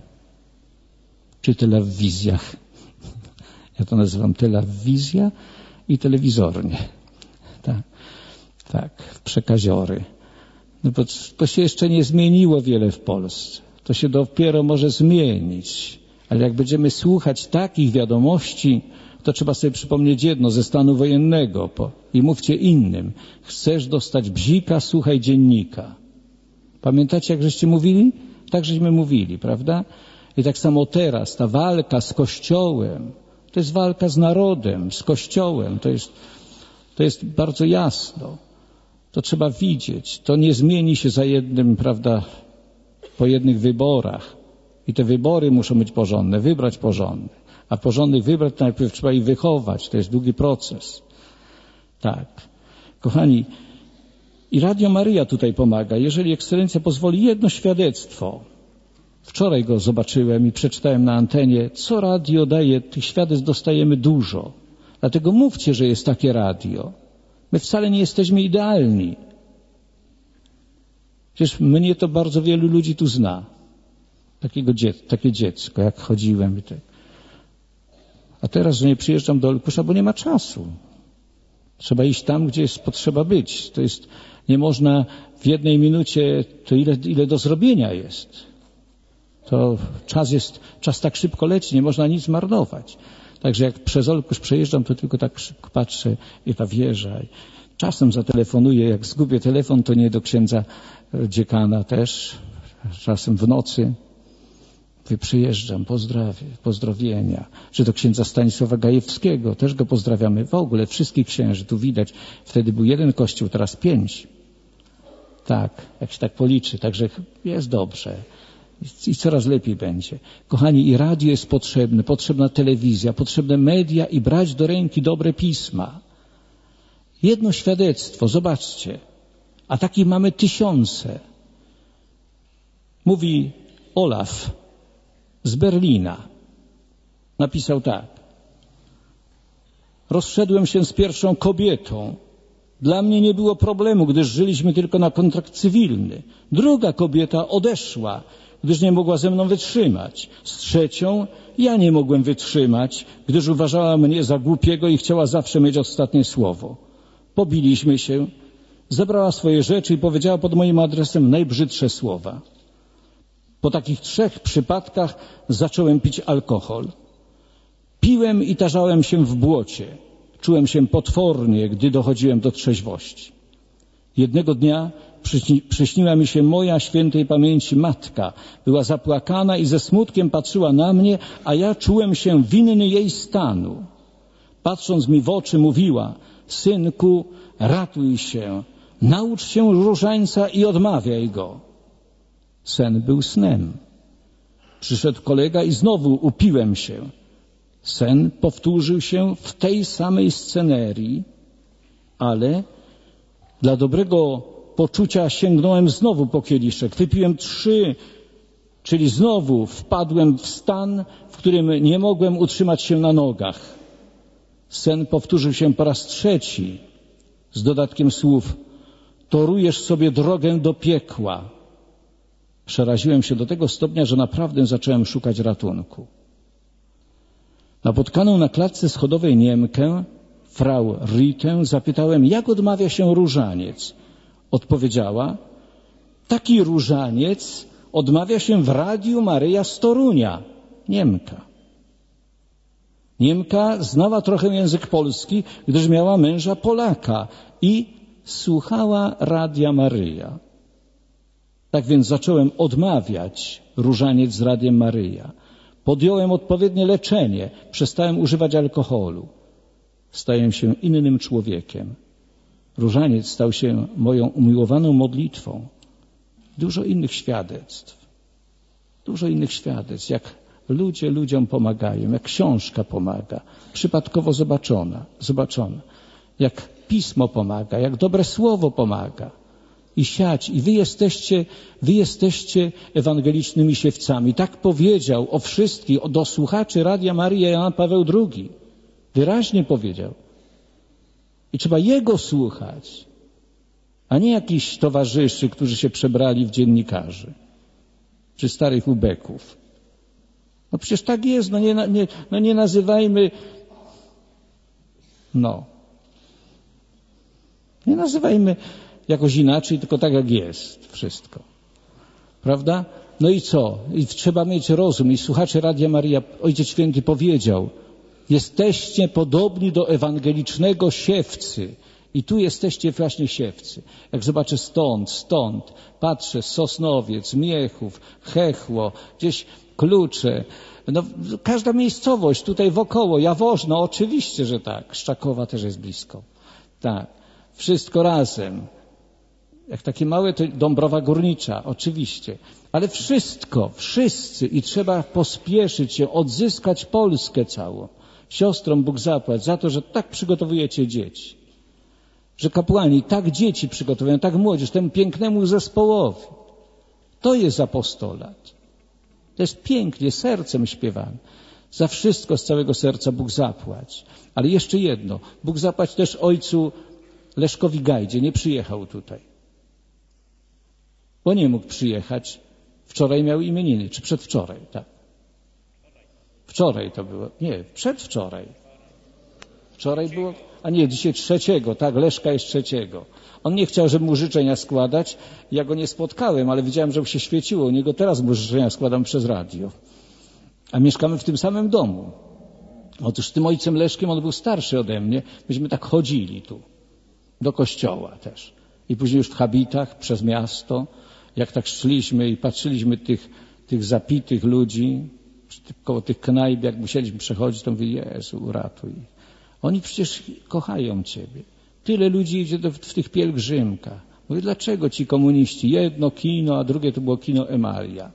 czy telewizjach. Ja to nazywam telewizja i telewizornie. Tak, tak, przekaziory. No bo to się jeszcze nie zmieniło wiele w Polsce. To się dopiero może zmienić. Ale jak będziemy słuchać takich wiadomości, to trzeba sobie przypomnieć jedno ze stanu wojennego i mówcie innym. Chcesz dostać bzika, słuchaj dziennika. Pamiętacie, jak żeście mówili? Tak żeśmy mówili, prawda? I tak samo teraz ta walka z Kościołem, to jest walka z narodem, z Kościołem. To jest, to jest bardzo jasno. To trzeba widzieć. To nie zmieni się za jednym, prawda, po jednych wyborach. I te wybory muszą być porządne, wybrać porządne. A porządnych wybrać to najpierw trzeba ich wychować. To jest długi proces. Tak. Kochani, i Radio Maryja tutaj pomaga. Jeżeli Ekscelencja pozwoli, jedno świadectwo. Wczoraj go zobaczyłem i przeczytałem na antenie, co radio daje. Tych świadectw dostajemy dużo. Dlatego mówcie, że jest takie radio. My wcale nie jesteśmy idealni. Przecież mnie to bardzo wielu ludzi tu zna. Takiego dzie takie dziecko, jak chodziłem. I tak. A teraz, że nie przyjeżdżam do Olkusza, bo nie ma czasu. Trzeba iść tam, gdzie jest potrzeba być. To jest, nie można w jednej minucie, to ile, ile do zrobienia jest. To czas jest, czas tak szybko leci, nie można nic marnować. Także jak przez Olkusz przejeżdżam, to tylko tak szybko patrzę i ta wieża. Czasem zatelefonuję, jak zgubię telefon, to nie do księdza dziekana też, czasem w nocy. Mówię, przyjeżdżam, pozdrawię, pozdrowienia. Czy do księdza Stanisława Gajewskiego, też go pozdrawiamy. W ogóle wszystkich księży, tu widać. Wtedy był jeden kościół, teraz pięć. Tak, jak się tak policzy, także jest dobrze. I coraz lepiej będzie. Kochani, i radio jest potrzebne, potrzebna telewizja, potrzebne media i brać do ręki dobre pisma. Jedno świadectwo, zobaczcie, a takich mamy tysiące. Mówi Olaf z Berlina. Napisał tak. Rozszedłem się z pierwszą kobietą. Dla mnie nie było problemu, gdyż żyliśmy tylko na kontrakt cywilny. Druga kobieta odeszła, gdyż nie mogła ze mną wytrzymać. Z trzecią ja nie mogłem wytrzymać, gdyż uważała mnie za głupiego i chciała zawsze mieć ostatnie słowo. Pobiliśmy się, zebrała swoje rzeczy i powiedziała pod moim adresem najbrzydsze słowa. Po takich trzech przypadkach zacząłem pić alkohol. Piłem i tarzałem się w błocie. Czułem się potwornie, gdy dochodziłem do trzeźwości. Jednego dnia przyśni, przyśniła mi się moja świętej pamięci matka. Była zapłakana i ze smutkiem patrzyła na mnie, a ja czułem się winny jej stanu. Patrząc mi w oczy mówiła, synku, ratuj się, naucz się różańca i odmawiaj go. Sen był snem. Przyszedł kolega i znowu upiłem się. Sen powtórzył się w tej samej scenerii, ale dla dobrego poczucia sięgnąłem znowu po kieliszek. Wypiłem trzy, czyli znowu wpadłem w stan, w którym nie mogłem utrzymać się na nogach. Sen powtórzył się po raz trzeci z dodatkiem słów: torujesz sobie drogę do piekła. Przeraziłem się do tego stopnia, że naprawdę zacząłem szukać ratunku. Napotkaną na klatce schodowej Niemkę, frau Ritę, zapytałem, jak odmawia się różaniec. Odpowiedziała, taki różaniec odmawia się w Radiu Maryja z Torunia. Niemka. Niemka znała trochę język polski, gdyż miała męża Polaka i słuchała Radia Maryja. Tak więc zacząłem odmawiać różaniec z Radiem Maryja. Podjąłem odpowiednie leczenie, przestałem używać alkoholu. Stałem się innym człowiekiem. Różaniec stał się moją umiłowaną modlitwą. Dużo innych świadectw. Dużo innych świadectw, jak ludzie ludziom pomagają, jak książka pomaga, przypadkowo zobaczona, zobaczona, jak pismo pomaga, jak dobre słowo pomaga. i siać. I wy jesteście, wy jesteście ewangelicznymi siewcami. Tak powiedział o wszystkich, do słuchaczy Radia Maryja Jan Paweł drugi. Wyraźnie powiedział. I trzeba Jego słuchać, a nie jakichś towarzyszy, którzy się przebrali w dziennikarzy czy starych ubeków. No przecież tak jest, no nie, nie, no nie nazywajmy, no, nie nazywajmy jakoś inaczej, tylko tak jak jest wszystko. Prawda? No i co? I trzeba mieć rozum. I słuchacze Radia Maryja, Ojciec Święty powiedział, jesteście podobni do ewangelicznego siewcy. I tu jesteście właśnie siewcy. Jak zobaczę stąd, stąd, patrzę, Sosnowiec, Miechów, Chechło, gdzieś Klucze, no każda miejscowość tutaj wokoło, Jaworzno, oczywiście, że tak. Szczakowa też jest blisko. Tak. Wszystko razem. Jak takie małe, to Dąbrowa Górnicza, oczywiście. Ale wszystko, wszyscy i trzeba pospieszyć się, odzyskać Polskę całą. Siostrom Bóg zapłać za to, że tak przygotowujecie dzieci. Że kapłani tak dzieci przygotowują, tak młodzież, temu pięknemu zespołowi. To jest apostolat. To jest pięknie, sercem śpiewamy. Za wszystko z całego serca Bóg zapłać. Ale jeszcze jedno, Bóg zapłać też ojcu Leszkowi Gajdzie, nie przyjechał tutaj. Bo nie mógł przyjechać. Wczoraj miał imieniny, czy przedwczoraj, tak. Wczoraj to było, nie, przedwczoraj. Wczoraj było, a nie, dzisiaj trzeciego, tak, Leszka jest trzeciego. On nie chciał, żeby mu życzenia składać. Ja go nie spotkałem, ale widziałem, że mu się świeciło. U niego teraz mu życzenia składam przez radio. A mieszkamy w tym samym domu. Otóż z tym ojcem Leszkiem, on był starszy ode mnie. Myśmy tak chodzili tu, do kościoła też. I później już w habitach, przez miasto. Jak tak szliśmy i patrzyliśmy tych, tych zapitych ludzi, koło tych knajp, jak musieliśmy przechodzić, to mówię, Jezu, uratuj. Oni przecież kochają Ciebie. Tyle ludzi idzie do, w tych pielgrzymkach. Mówię, dlaczego ci komuniści? Jedno kino, a drugie to było kino Emalia.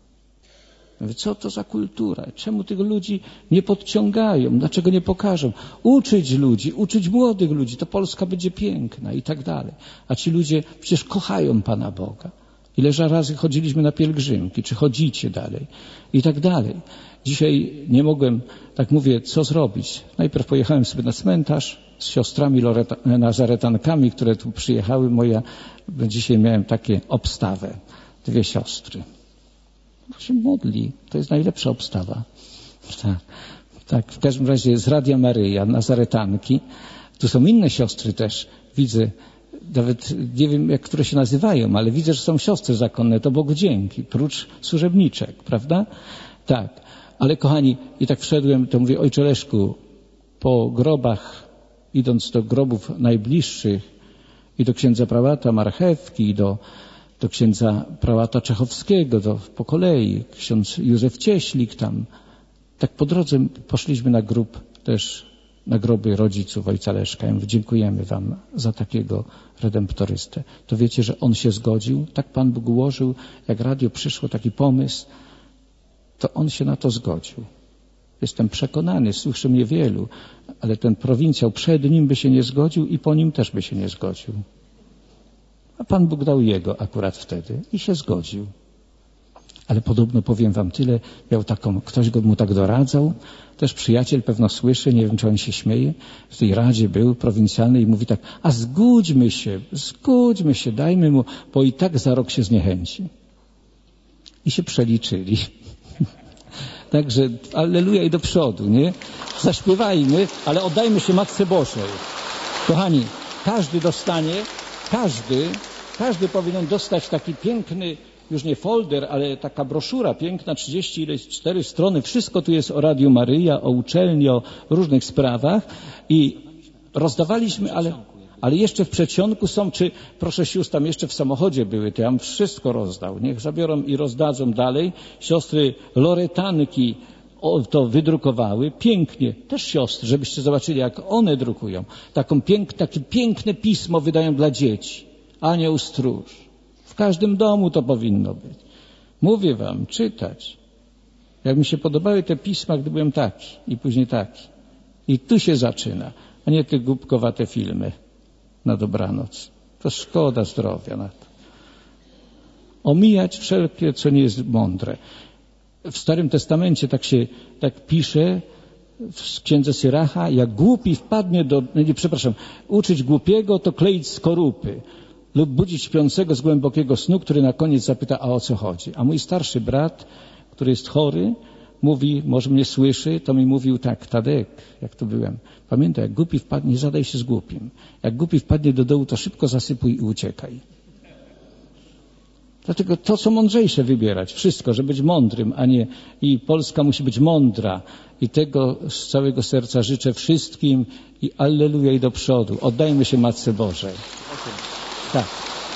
Mówię, co to za kultura? Czemu tych ludzi nie podciągają? Dlaczego nie pokażą? Uczyć ludzi, uczyć młodych ludzi, to Polska będzie piękna i tak dalej. A ci ludzie przecież kochają Pana Boga. Ileż razy chodziliśmy na pielgrzymki, czy chodzicie dalej i tak dalej. Dzisiaj nie mogłem, tak mówię, co zrobić. Najpierw pojechałem sobie na cmentarz z siostrami Loreta, nazaretankami, które tu przyjechały. Moja, dzisiaj miałem takie obstawę. Dwie siostry. To się modli. To jest najlepsza obstawa. Tak, tak. W każdym razie z Radia Maryja, nazaretanki. Tu są inne siostry też. Widzę, nawet nie wiem, jak które się nazywają, ale widzę, że są siostry zakonne. To Bogu dzięki. Prócz służebniczek, prawda? Tak. Ale kochani, i tak wszedłem, to mówię, ojcze Leszku, po grobach, idąc do grobów najbliższych i do księdza prałata Marchewki, i do, do księdza prałata Czechowskiego, do, po kolei, ksiądz Józef Cieślik tam. Tak po drodze poszliśmy na grób też, na groby rodziców ojca Leszka. Ja mówię, dziękujemy wam za takiego redemptorystę. To wiecie, że on się zgodził? Tak Pan Bóg ułożył, jak radio przyszło, taki pomysł, to on się na to zgodził. Jestem przekonany, słyszę mnie wielu, ale ten prowincjał przed nim by się nie zgodził i po nim też by się nie zgodził. A Pan Bóg dał jego akurat wtedy i się zgodził. Ale podobno, powiem wam tyle, miał taką, ktoś go mu tak doradzał, też przyjaciel pewno słyszy, nie wiem, czy on się śmieje, w tej radzie był prowincjalnej i mówi tak, a zgódźmy się, zgódźmy się, dajmy mu, bo i tak za rok się zniechęci. I się przeliczyli. Także alleluja i do przodu, nie? Zaśpiewajmy, ale oddajmy się Matce Bożej. Kochani, każdy dostanie, każdy, każdy powinien dostać taki piękny, już nie folder, ale taka broszura piękna, trzydzieści ileś, cztery strony. Wszystko tu jest o Radiu Maryja, o uczelni, o różnych sprawach. I rozdawaliśmy, ale, ale jeszcze w przedsionku są, czy proszę sióstr, tam jeszcze w samochodzie były, to ja bym wszystko rozdał. Niech zabiorą i rozdadzą dalej. Siostry Loretanki o, to wydrukowały. Pięknie. Też siostry, żebyście zobaczyli, jak one drukują. Taką pięk, takie piękne pismo wydają dla dzieci. Anioł stróż. W każdym domu to powinno być. Mówię wam, czytać. Jak mi się podobały te pisma, gdy byłem taki i później taki. I tu się zaczyna, a nie te głupkowate filmy na dobranoc. To szkoda zdrowia na to. Omijać wszelkie, co nie jest mądre. W Starym Testamencie tak się tak pisze w księdze Syracha, jak głupi wpadnie do, nie, przepraszam, uczyć głupiego to kleić skorupy lub budzić śpiącego z głębokiego snu, który na koniec zapyta, a o co chodzi. A mój starszy brat, który jest chory, mówi, może mnie słyszy, to mi mówił tak, Tadek, jak to byłem, pamiętaj, jak głupi wpadnie, nie zadaj się z głupim. Jak głupi wpadnie do dołu, to szybko zasypuj i uciekaj. Dlatego to, co mądrzejsze wybierać, wszystko, żeby być mądrym, a nie, i Polska musi być mądra. I tego z całego serca życzę wszystkim i alleluja i do przodu. Oddajmy się Matce Bożej. Tak.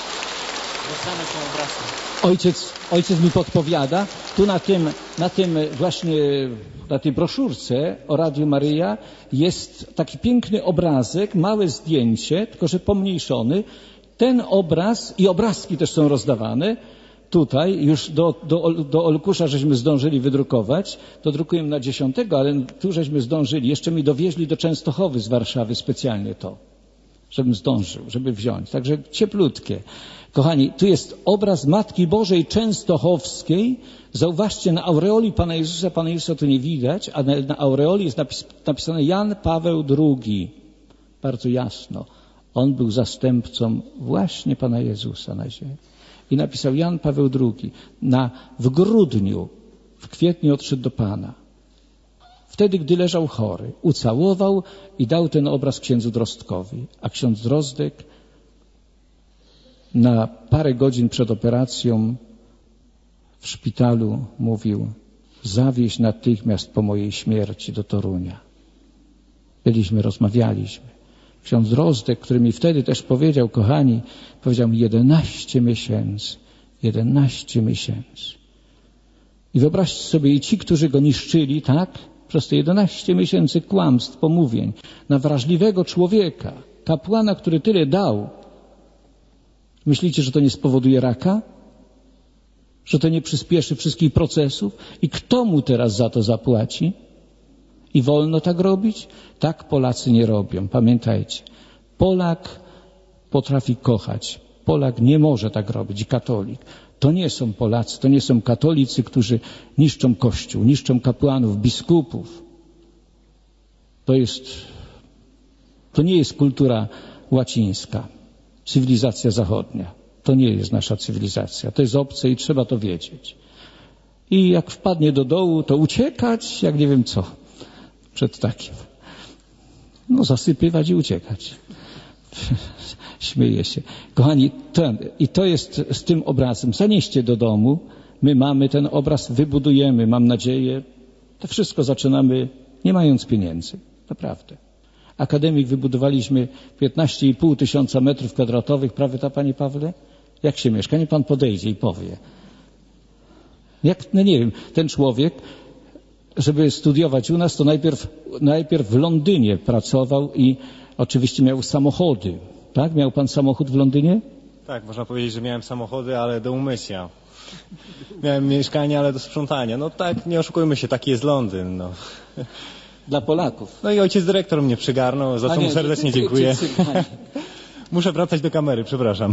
Ojciec, ojciec mi podpowiada, tu na tym, na tym właśnie, na tej broszurce o Radiu Maryja jest taki piękny obrazek, małe zdjęcie, tylko że pomniejszony. Ten obraz i obrazki też są rozdawane. Tutaj już do, do, do Olkusza żeśmy zdążyli wydrukować, to drukujemy na dziesiątego, ale tu żeśmy zdążyli. Jeszcze mi dowieźli do Częstochowy z Warszawy specjalnie to, żebym zdążył, żeby wziąć. Także cieplutkie. Kochani, tu jest obraz Matki Bożej Częstochowskiej. Zauważcie, na aureoli Pana Jezusa, Pana Jezusa tu nie widać, a na, na aureoli jest napis, napisane Jan Paweł drugi. Bardzo jasno. On był zastępcą właśnie Pana Jezusa na ziemi. I napisał Jan Paweł drugi. Na, w grudniu, w kwietniu odszedł do Pana. Wtedy, gdy leżał chory, ucałował i dał ten obraz księdzu Drostkowi. A ksiądz Drozdek na parę godzin przed operacją w szpitalu mówił: zawieź natychmiast po mojej śmierci do Torunia. Byliśmy, rozmawialiśmy. Ksiądz Drozdek, który mi wtedy też powiedział, kochani, powiedział mi jedenaście miesięcy, jedenaście miesięcy. I wyobraźcie sobie, i ci, którzy go niszczyli, tak, przez te jedenaście miesięcy kłamstw, pomówień, na wrażliwego człowieka, kapłana, który tyle dał. Myślicie, że to nie spowoduje raka? Że to nie przyspieszy wszystkich procesów? I kto mu teraz za to zapłaci? I wolno tak robić? Tak Polacy nie robią. Pamiętajcie, Polak potrafi kochać. Polak nie może tak robić. I katolik. To nie są Polacy, to nie są katolicy, którzy niszczą Kościół, niszczą kapłanów, biskupów. To jest, to nie jest kultura łacińska, cywilizacja zachodnia. To nie jest nasza cywilizacja. To jest obce i trzeba to wiedzieć. I jak wpadnie do dołu, to uciekać, jak nie wiem co. Przed takim. No zasypywać i uciekać. Śmieję się. Kochani, ten, i to jest z tym obrazem. Zanieście do domu. My mamy ten obraz, wybudujemy, mam nadzieję. To wszystko zaczynamy nie mając pieniędzy. Naprawdę. Akademik wybudowaliśmy piętnaście i pół tysiąca metrów kwadratowych. Prawda, panie Pawle? Jak się mieszka? Nie pan podejdzie i powie. Jak, no nie wiem, ten człowiek, żeby studiować u nas, to najpierw, najpierw w Londynie pracował i oczywiście miał samochody. Tak? Miał pan samochód w Londynie? Tak, można powiedzieć, że miałem samochody, ale do umycia. Miałem mieszkanie, ale do sprzątania. No tak, nie oszukujmy się, taki jest Londyn. No. Dla Polaków. No i ojciec dyrektor mnie przygarnął, za co mu serdecznie dziękuję. Muszę wracać do kamery, przepraszam.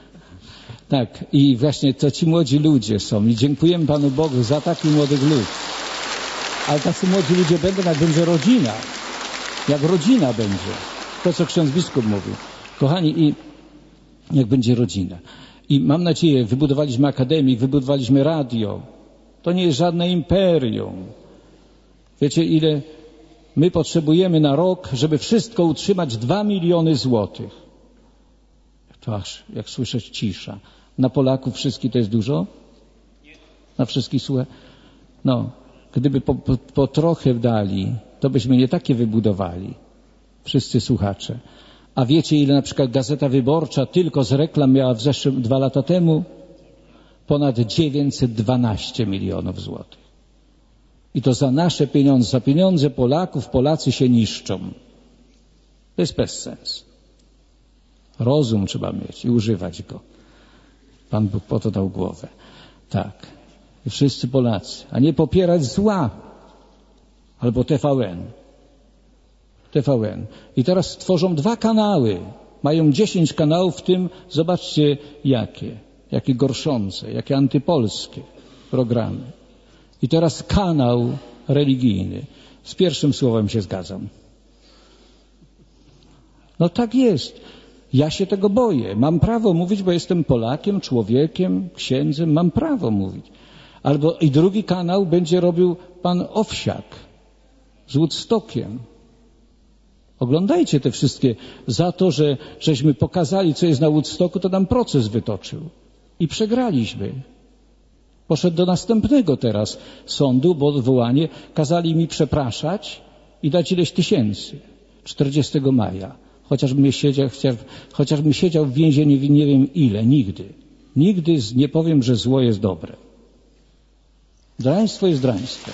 Tak, i właśnie to ci młodzi ludzie są. I dziękujemy Panu Bogu za takich młodych ludzi. Ale tacy młodzi ludzie będą, jak będzie rodzina. Jak rodzina będzie. To, co ksiądz biskup mówił. Kochani, i jak będzie rodzina. I mam nadzieję, wybudowaliśmy akademię, wybudowaliśmy radio. To nie jest żadne imperium. Wiecie, ile my potrzebujemy na rok, żeby wszystko utrzymać dwa miliony złotych. To aż, jak słyszę, cisza. Na Polaków wszystkich to jest dużo? Na wszystkich słuchaj. No, gdyby po, po, po trochę dali, to byśmy nie takie wybudowali. Wszyscy słuchacze. A wiecie, ile na przykład Gazeta Wyborcza tylko z reklam miała w zeszłym dwa lata temu? Ponad dziewięćset dwanaście milionów złotych. I to za nasze pieniądze, za pieniądze Polaków, Polacy się niszczą. To jest bezsens. Rozum trzeba mieć i używać go. Pan Bóg po to dał głowę. Tak. I wszyscy Polacy. A nie popierać zła. Albo T V N. T V N. I teraz tworzą dwa kanały. Mają dziesięć kanałów, w tym zobaczcie jakie. jakie gorszące, jakie antypolskie programy. I teraz kanał religijny. Z pierwszym słowem się zgadzam. No tak jest. Ja się tego boję. Mam prawo mówić, bo jestem Polakiem, człowiekiem, księdzem. Mam prawo mówić. Albo i drugi kanał będzie robił pan Owsiak z Woodstockiem. Oglądajcie te wszystkie. Za to, że żeśmy pokazali, co jest na Woodstocku, to nam proces wytoczył. I przegraliśmy. Poszedł do następnego teraz sądu, bo odwołanie. Kazali mi przepraszać i dać ileś tysięcy. czterdziestego maja. Chociażbym siedział, chociażbym siedział w więzieniu nie wiem ile. Nigdy. Nigdy nie powiem, że zło jest dobre. Draństwo jest draństwem.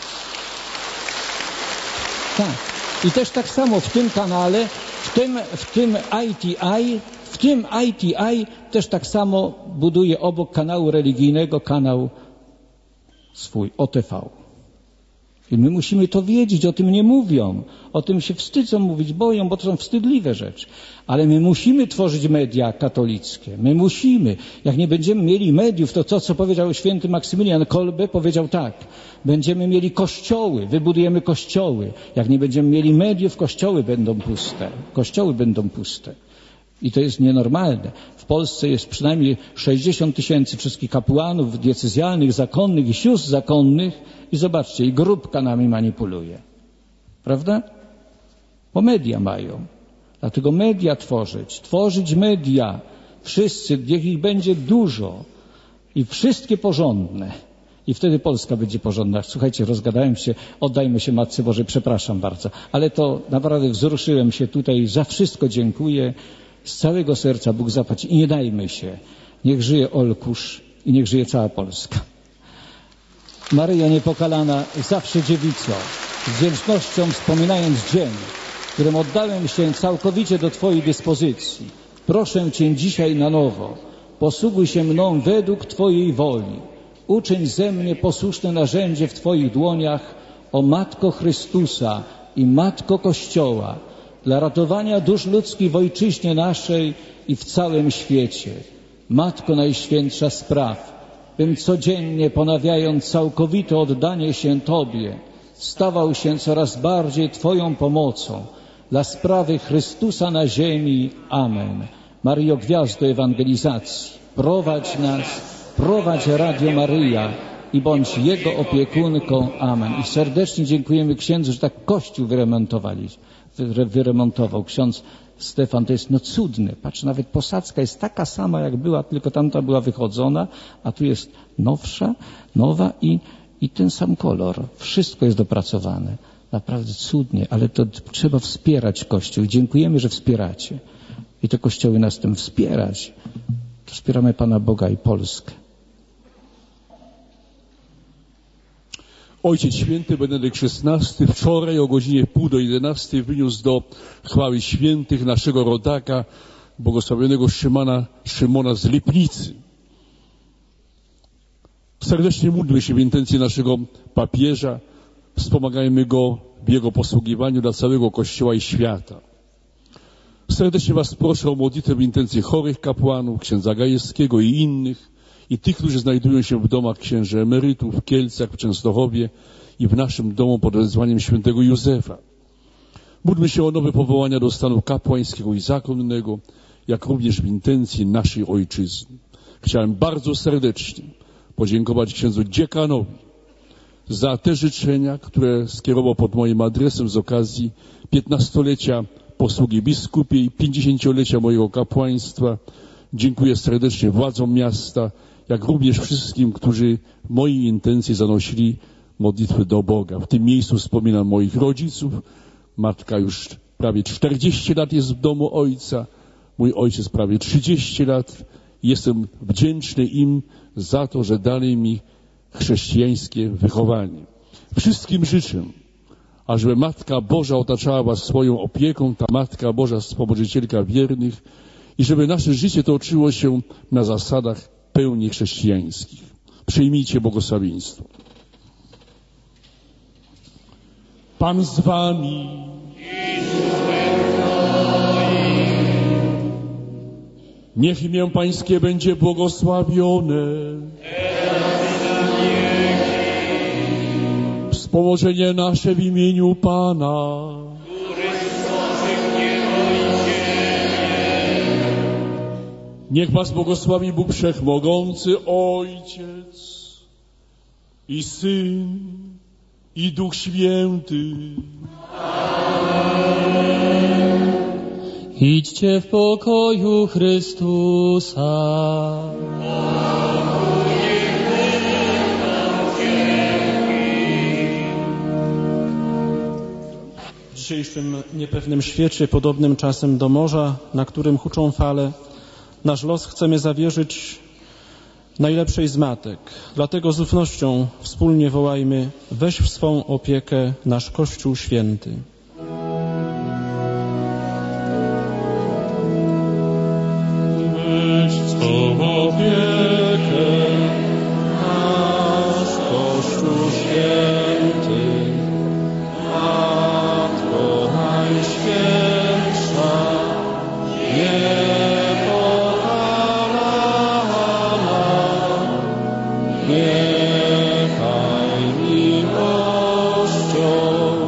Tak. I też tak samo w tym kanale, w tym, w tym I T I, w tym I T I też tak samo buduje obok kanału religijnego kanał swój, O T V. I my musimy to wiedzieć, o tym nie mówią, o tym się wstydzą mówić, boją, bo to są wstydliwe rzeczy. Ale my musimy tworzyć media katolickie, my musimy. Jak nie będziemy mieli mediów, to to, co powiedział święty Maksymilian Kolbe, powiedział tak, będziemy mieli kościoły, wybudujemy kościoły. Jak nie będziemy mieli mediów, kościoły będą puste, kościoły będą puste. I to jest nienormalne. W Polsce jest przynajmniej sześćdziesiąt tysięcy wszystkich kapłanów diecezjalnych, zakonnych i sióstr zakonnych i zobaczcie, i grupka nami manipuluje. Prawda? Bo media mają. Dlatego media tworzyć, tworzyć media. Wszyscy, niech ich będzie dużo i wszystkie porządne. I wtedy Polska będzie porządna. Słuchajcie, rozgadałem się, oddajmy się Matce Bożej, przepraszam bardzo. Ale to naprawdę wzruszyłem się tutaj, za wszystko dziękuję. Z całego serca Bóg zapłać i nie dajmy się. Niech żyje Olkusz i niech żyje cała Polska. Maryja Niepokalana, zawsze dziewico, z wdzięcznością wspominając dzień, w którym oddałem się całkowicie do Twojej dyspozycji. Proszę Cię dzisiaj na nowo, posługuj się mną według Twojej woli. Uczyń ze mnie posłuszne narzędzie w Twoich dłoniach, o Matko Chrystusa i Matko Kościoła, dla ratowania dusz ludzkich w ojczyźnie naszej i w całym świecie. Matko Najświętsza spraw, bym codziennie ponawiając całkowite oddanie się Tobie, stawał się coraz bardziej Twoją pomocą dla sprawy Chrystusa na ziemi. Amen. Maryjo, gwiazdo ewangelizacji, prowadź nas, prowadź Radio Maryja i bądź Jego opiekunką. Amen. I serdecznie dziękujemy księdzu, że tak Kościół wyremontowali. wyremontował. Ksiądz Stefan, to jest no cudne. Patrz, nawet posadzka jest taka sama, jak była, tylko tamta była wychodzona, a tu jest nowsza, nowa i, i ten sam kolor. Wszystko jest dopracowane. Naprawdę cudnie, ale to trzeba wspierać Kościół. I dziękujemy, że wspieracie. I te kościoły nas tym wspierać. To wspieramy Pana Boga i Polskę. Ojciec Święty Benedykt szesnasty wczoraj o godzinie pół do jedenastej wyniósł do chwały świętych naszego rodaka, błogosławionego Szymona, Szymona z Lipnicy. Serdecznie módlmy się w intencji naszego papieża, wspomagajmy go w jego posługiwaniu dla całego Kościoła i świata. Serdecznie Was proszę o modlitwę w intencji chorych kapłanów, księdza Gajewskiego i innych, i tych, którzy znajdują się w domach księży emerytów, w Kielcach, w Częstochowie i w naszym domu pod wezwaniem świętego Józefa. Módlmy się o nowe powołania do stanu kapłańskiego i zakonnego, jak również w intencji naszej ojczyzny. Chciałem bardzo serdecznie podziękować księdzu dziekanowi za te życzenia, które skierował pod moim adresem z okazji piętnastolecia posługi biskupiej i pięćdziesięciolecia mojego kapłaństwa. Dziękuję serdecznie władzom miasta, jak również wszystkim, którzy w mojej intencji zanosili modlitwy do Boga. W tym miejscu wspominam moich rodziców. Matka już prawie czterdzieści lat jest w domu ojca. Mój ojciec prawie trzydzieści lat. Jestem wdzięczny im za to, że dali mi chrześcijańskie wychowanie. Wszystkim życzę, ażeby Matka Boża otaczała Was swoją opieką, ta Matka Boża, wspomożycielka wiernych, i żeby nasze życie toczyło się na zasadach pełni chrześcijańskich. Przyjmijcie błogosławieństwo. Pan z Wami. Niech imię Pańskie będzie błogosławione. Wspomożenie nasze w imieniu Pana. Niech was błogosławi Bóg Wszechmogący, Ojciec i Syn i Duch Święty. Idźcie w pokoju Chrystusa. W dzisiejszym niepewnym świecie, podobnym czasem do morza, na którym huczą fale, nasz los chcemy zawierzyć najlepszej z matek. Dlatego z ufnością wspólnie wołajmy: weź w swą opiekę nasz Kościół święty. Weź w swą opiekę nasz Kościół święty, Matko Najświętsza, niechaj miłością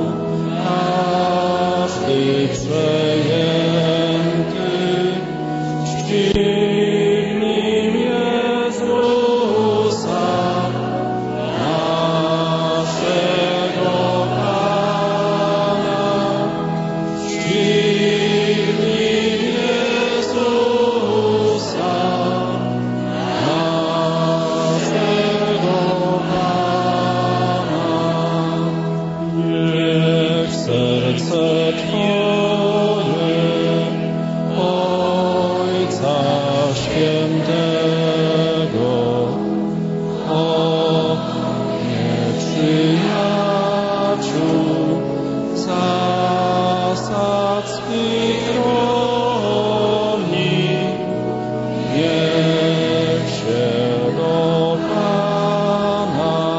każdy przejęty czci w nim Jezusa, naszego Pana, czci w nim Jezusa, serce Twoje, Ojca Świętego, oknie przyjaciół zasadzkich chroni, niech się do Pana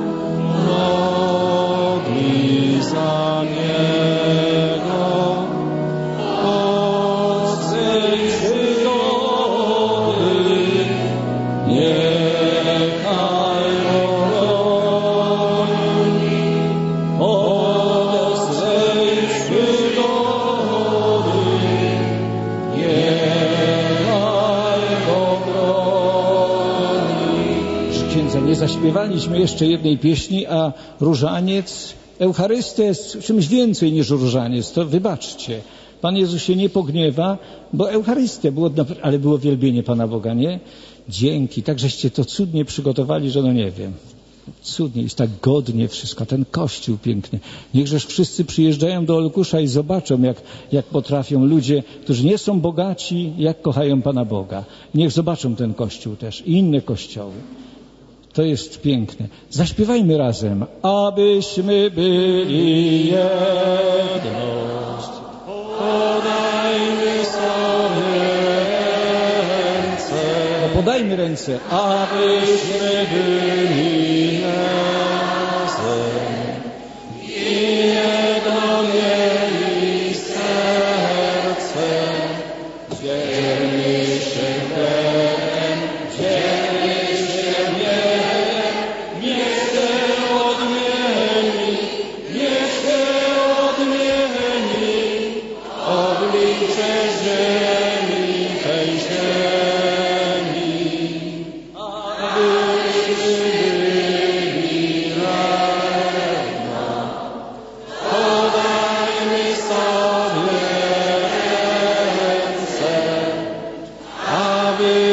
modli za Niego. Odzeń przygody, niechaj go broni. Odzeń przygody, niechaj go broni. Księdza, nie zaśpiewaliśmy jeszcze jednej pieśni, a różaniec, Eucharystia jest czymś więcej niż różaniec, to wybaczcie. Pan Jezus się nie pogniewa, bo Eucharystia było, ale było wielbienie Pana Boga, nie? Dzięki, tak żeście to cudnie przygotowali, że no nie wiem. Cudnie, jest tak godnie wszystko, ten Kościół piękny. Niechżeż wszyscy przyjeżdżają do Olkusza i zobaczą, jak, jak potrafią ludzie, którzy nie są bogaci, jak kochają Pana Boga. Niech zobaczą ten Kościół też i inne kościoły. To jest piękne. Zaśpiewajmy razem. Abyśmy byli jedność, podajmy sobie ręce. No podajmy ręce. Abyśmy byli razem i jedno mieli serce. Dzielmy się chlebem, dzielmy się miechem, niech się odmieni, niech się odmieni oblicze ziemi, tej ziemi. Abyśmy byli razem, podajmy sobie ręce, aby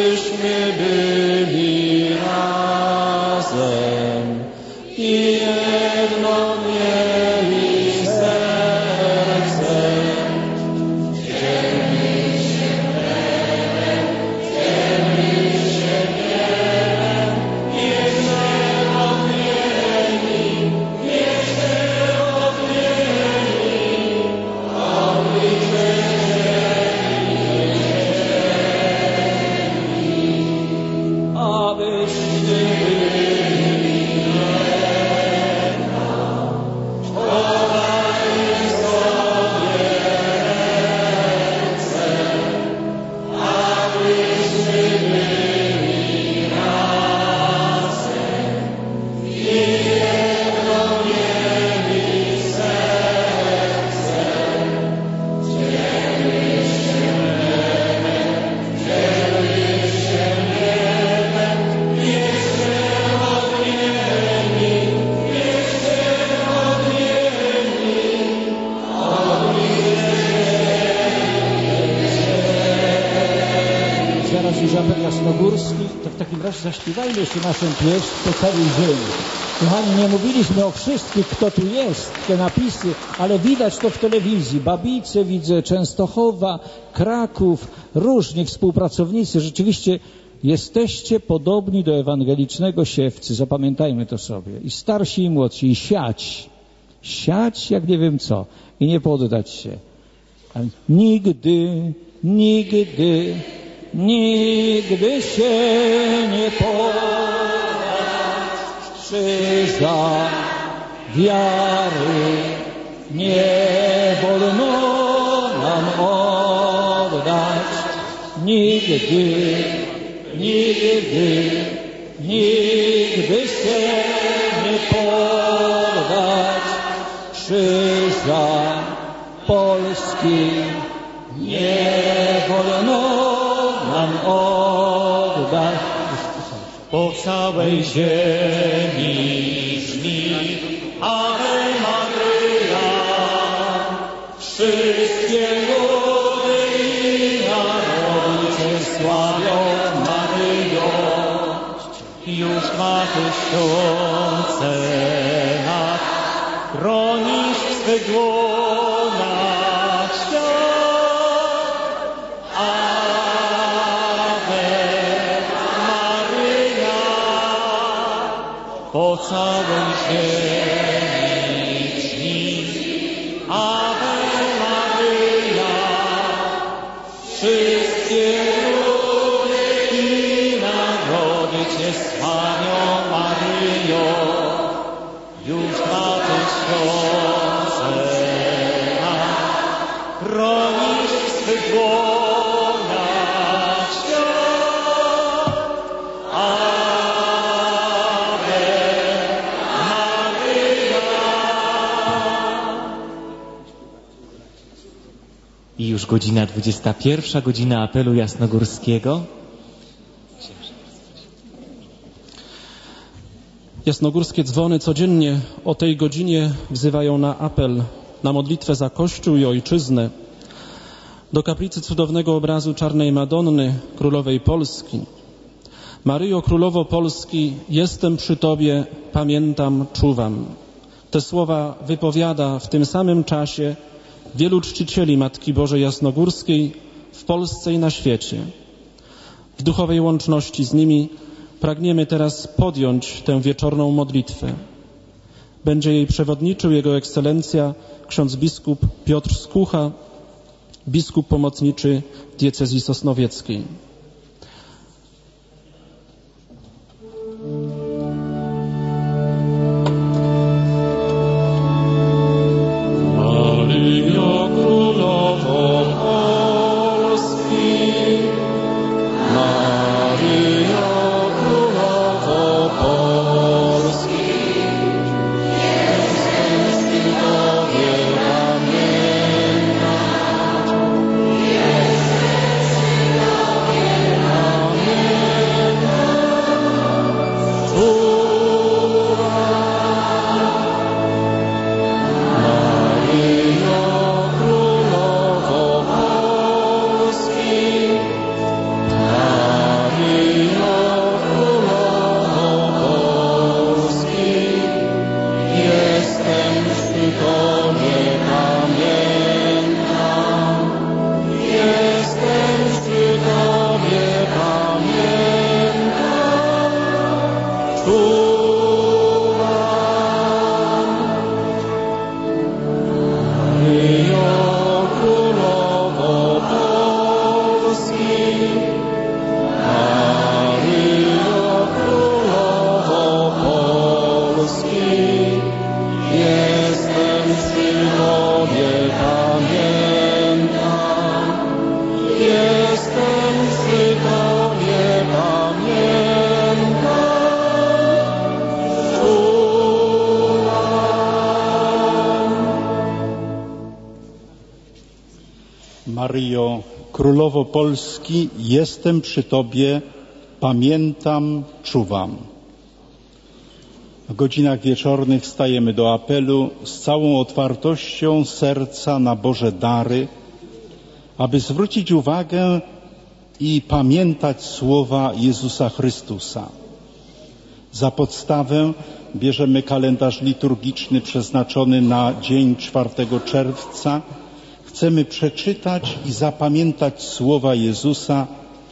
nas dziś apel jasnogórski, to w takim razie zaśpiewajmy jeszcze naszą pieśń po cały dzień. Kochani, nie mówiliśmy o wszystkich, kto tu jest, te napisy, ale widać to w telewizji. Babice widzę, Częstochowa, Kraków, różni współpracownicy. Rzeczywiście jesteście podobni do ewangelicznego siewcy. Zapamiętajmy to sobie. I starsi, i młodsi. I siać. Siać jak nie wiem co. I nie poddać się. Ale nigdy, nigdy, nigdy się nie poddać krzyża wiary. Nie wolno nam oddać. Nigdy, nigdy, nigdy się nie poddać krzyża Polski. Nie wolno nam oddać. Po całej ziemi brzmi Ave Maryja. Wszystkie ludy i narody Cię sławią, Maryjo. Już dwa tysiące lat chronisz w swych łonach świat. Ave Maryja. Po całej ziemi brzmi Ave Maryja. Wszystkie ludy i narody Cię sławią, Maryjo. Już dwa tysiące lat chronisz w swych łonach świat. Ave Maryja. I już godzina dwudziesta pierwsza, godzina apelu jasnogórskiego. Jasnogórskie dzwony codziennie o tej godzinie wzywają na apel, na modlitwę za Kościół i Ojczyznę. Do kaplicy cudownego obrazu Czarnej Madonny, Królowej Polski. Maryjo, Królowo Polski, jestem przy Tobie, pamiętam, czuwam. Te słowa wypowiada w tym samym czasie wielu czcicieli Matki Bożej Jasnogórskiej w Polsce i na świecie. W duchowej łączności z nimi pragniemy teraz podjąć tę wieczorną modlitwę. Będzie jej przewodniczył Jego Ekscelencja ksiądz biskup Piotr Skucha, biskup pomocniczy diecezji sosnowieckiej. Maryjo, Królowo Polski, Maryjo, Królowo Polski, jestem przy Tobie, pamiętam, jestem przy Tobie, pamiętam, Maryjo, Królowo Polski, Maryjo, Królowo Polski, jestem przy Tobie, pamiętam, jestem przy Tobie, pamiętam, czuwam. Maryjo, Królowo Polski, Maryjo, Królowo Polski, jestem przy Tobie, pamiętam, jestem przy Tobie, pamiętam, czuwam. Maryjo, Królowo Polski, jestem przy Tobie, pamiętam, czuwam. W godzinach wieczornych stajemy do apelu z całą otwartością serca na Boże dary, aby zwrócić uwagę i pamiętać słowa Jezusa Chrystusa. Za podstawę bierzemy kalendarz liturgiczny przeznaczony na dzień czwartego czerwca. Chcemy przeczytać i zapamiętać słowa Jezusa.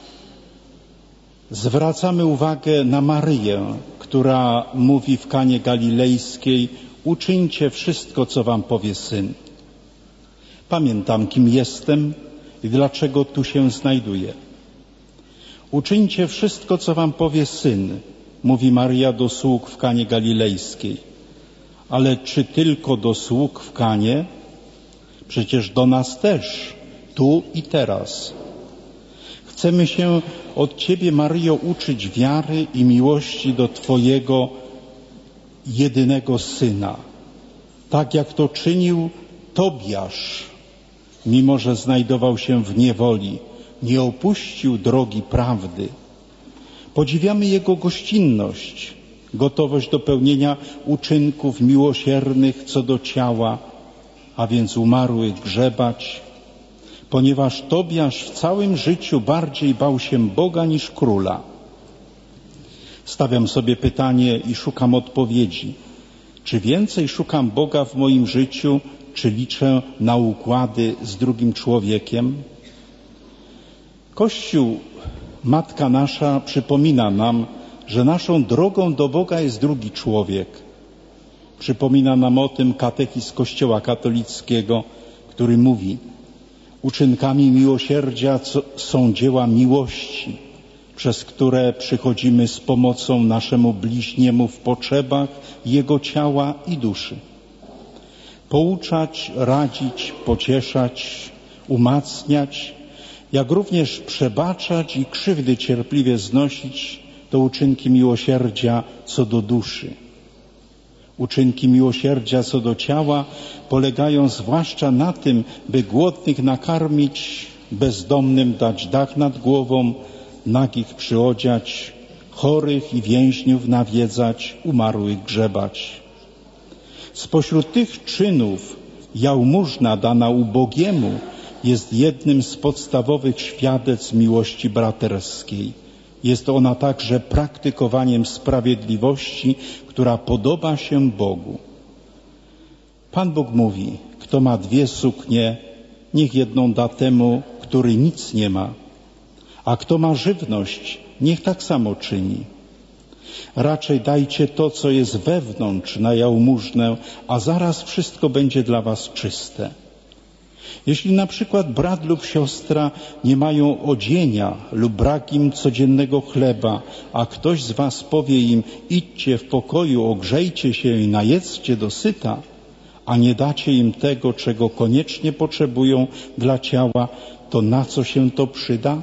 Zwracamy uwagę na Maryję, która mówi w Kanie Galilejskiej: uczyńcie wszystko, co wam powie Syn. Pamiętam, kim jestem i dlaczego tu się znajduję. Uczyńcie wszystko, co wam powie Syn, mówi Maryja do sług w Kanie Galilejskiej. Ale czy tylko do sług w Kanie? Przecież do nas też, tu i teraz. Chcemy się od Ciebie, Maryjo, uczyć wiary i miłości do Twojego jedynego Syna. Tak jak to czynił Tobiasz, mimo że znajdował się w niewoli, nie opuścił drogi prawdy. Podziwiamy jego gościnność, gotowość do pełnienia uczynków miłosiernych co do ciała, a więc umarłych grzebać, ponieważ Tobiasz w całym życiu bardziej bał się Boga niż króla. Stawiam sobie pytanie i szukam odpowiedzi. Czy więcej szukam Boga w moim życiu, czy liczę na układy z drugim człowiekiem? Kościół, Matka nasza, przypomina nam, że naszą drogą do Boga jest drugi człowiek. Przypomina nam o tym katechizm Kościoła katolickiego, który mówi: uczynkami miłosierdzia są dzieła miłości, przez które przychodzimy z pomocą naszemu bliźniemu w potrzebach jego ciała i duszy. Pouczać, radzić, pocieszać, umacniać, jak również przebaczać i krzywdy cierpliwie znosić, to uczynki miłosierdzia co do duszy. Uczynki miłosierdzia co do ciała polegają zwłaszcza na tym, by głodnych nakarmić, bezdomnym dać dach nad głową, nagich przyodziać, chorych i więźniów nawiedzać, umarłych grzebać. Spośród tych czynów jałmużna dana ubogiemu jest jednym z podstawowych świadectw miłości braterskiej. Jest ona także praktykowaniem sprawiedliwości, która podoba się Bogu. Pan Bóg mówi: kto ma dwie suknie, niech jedną da temu, który nic nie ma, a kto ma żywność, niech tak samo czyni. Raczej dajcie to, co jest wewnątrz, na jałmużnę, a zaraz wszystko będzie dla was czyste. Jeśli na przykład brat lub siostra nie mają odzienia lub brak im codziennego chleba, a ktoś z was powie im: idźcie w pokoju, ogrzejcie się i najedzcie dosyta, a nie dacie im tego, czego koniecznie potrzebują dla ciała, to na co się to przyda?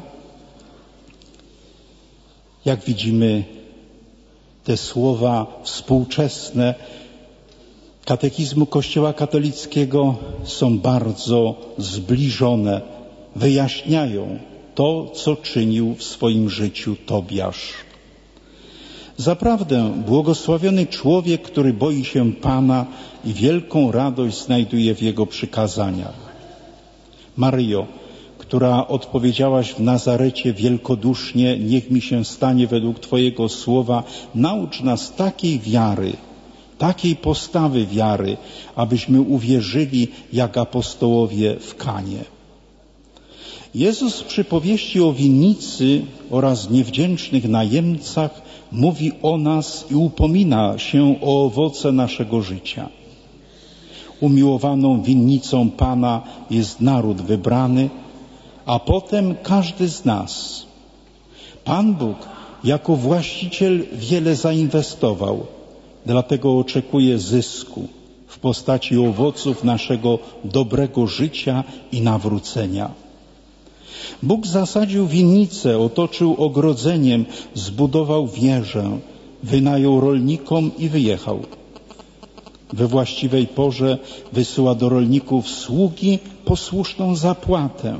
Jak widzimy, te słowa współczesne katechizmu Kościoła katolickiego są bardzo zbliżone, wyjaśniają to, co czynił w swoim życiu Tobiasz. Zaprawdę błogosławiony człowiek, który boi się Pana i wielką radość znajduje w Jego przykazaniach. Maryjo, która odpowiedziałaś w Nazarecie wielkodusznie: niech mi się stanie według Twojego słowa, naucz nas takiej wiary, takiej postawy wiary, abyśmy uwierzyli jak apostołowie w Kanie. Jezus w przypowieści o winnicy oraz niewdzięcznych najemcach mówi o nas i upomina się o owoce naszego życia. Umiłowaną winnicą Pana jest naród wybrany, a potem każdy z nas. Pan Bóg jako właściciel wiele zainwestował, dlatego oczekuje zysku w postaci owoców naszego dobrego życia i nawrócenia. Bóg zasadził winnicę, otoczył ogrodzeniem, zbudował wieżę, wynajął rolnikom i wyjechał. We właściwej porze wysyła do rolników sługi posłuszną zapłatę.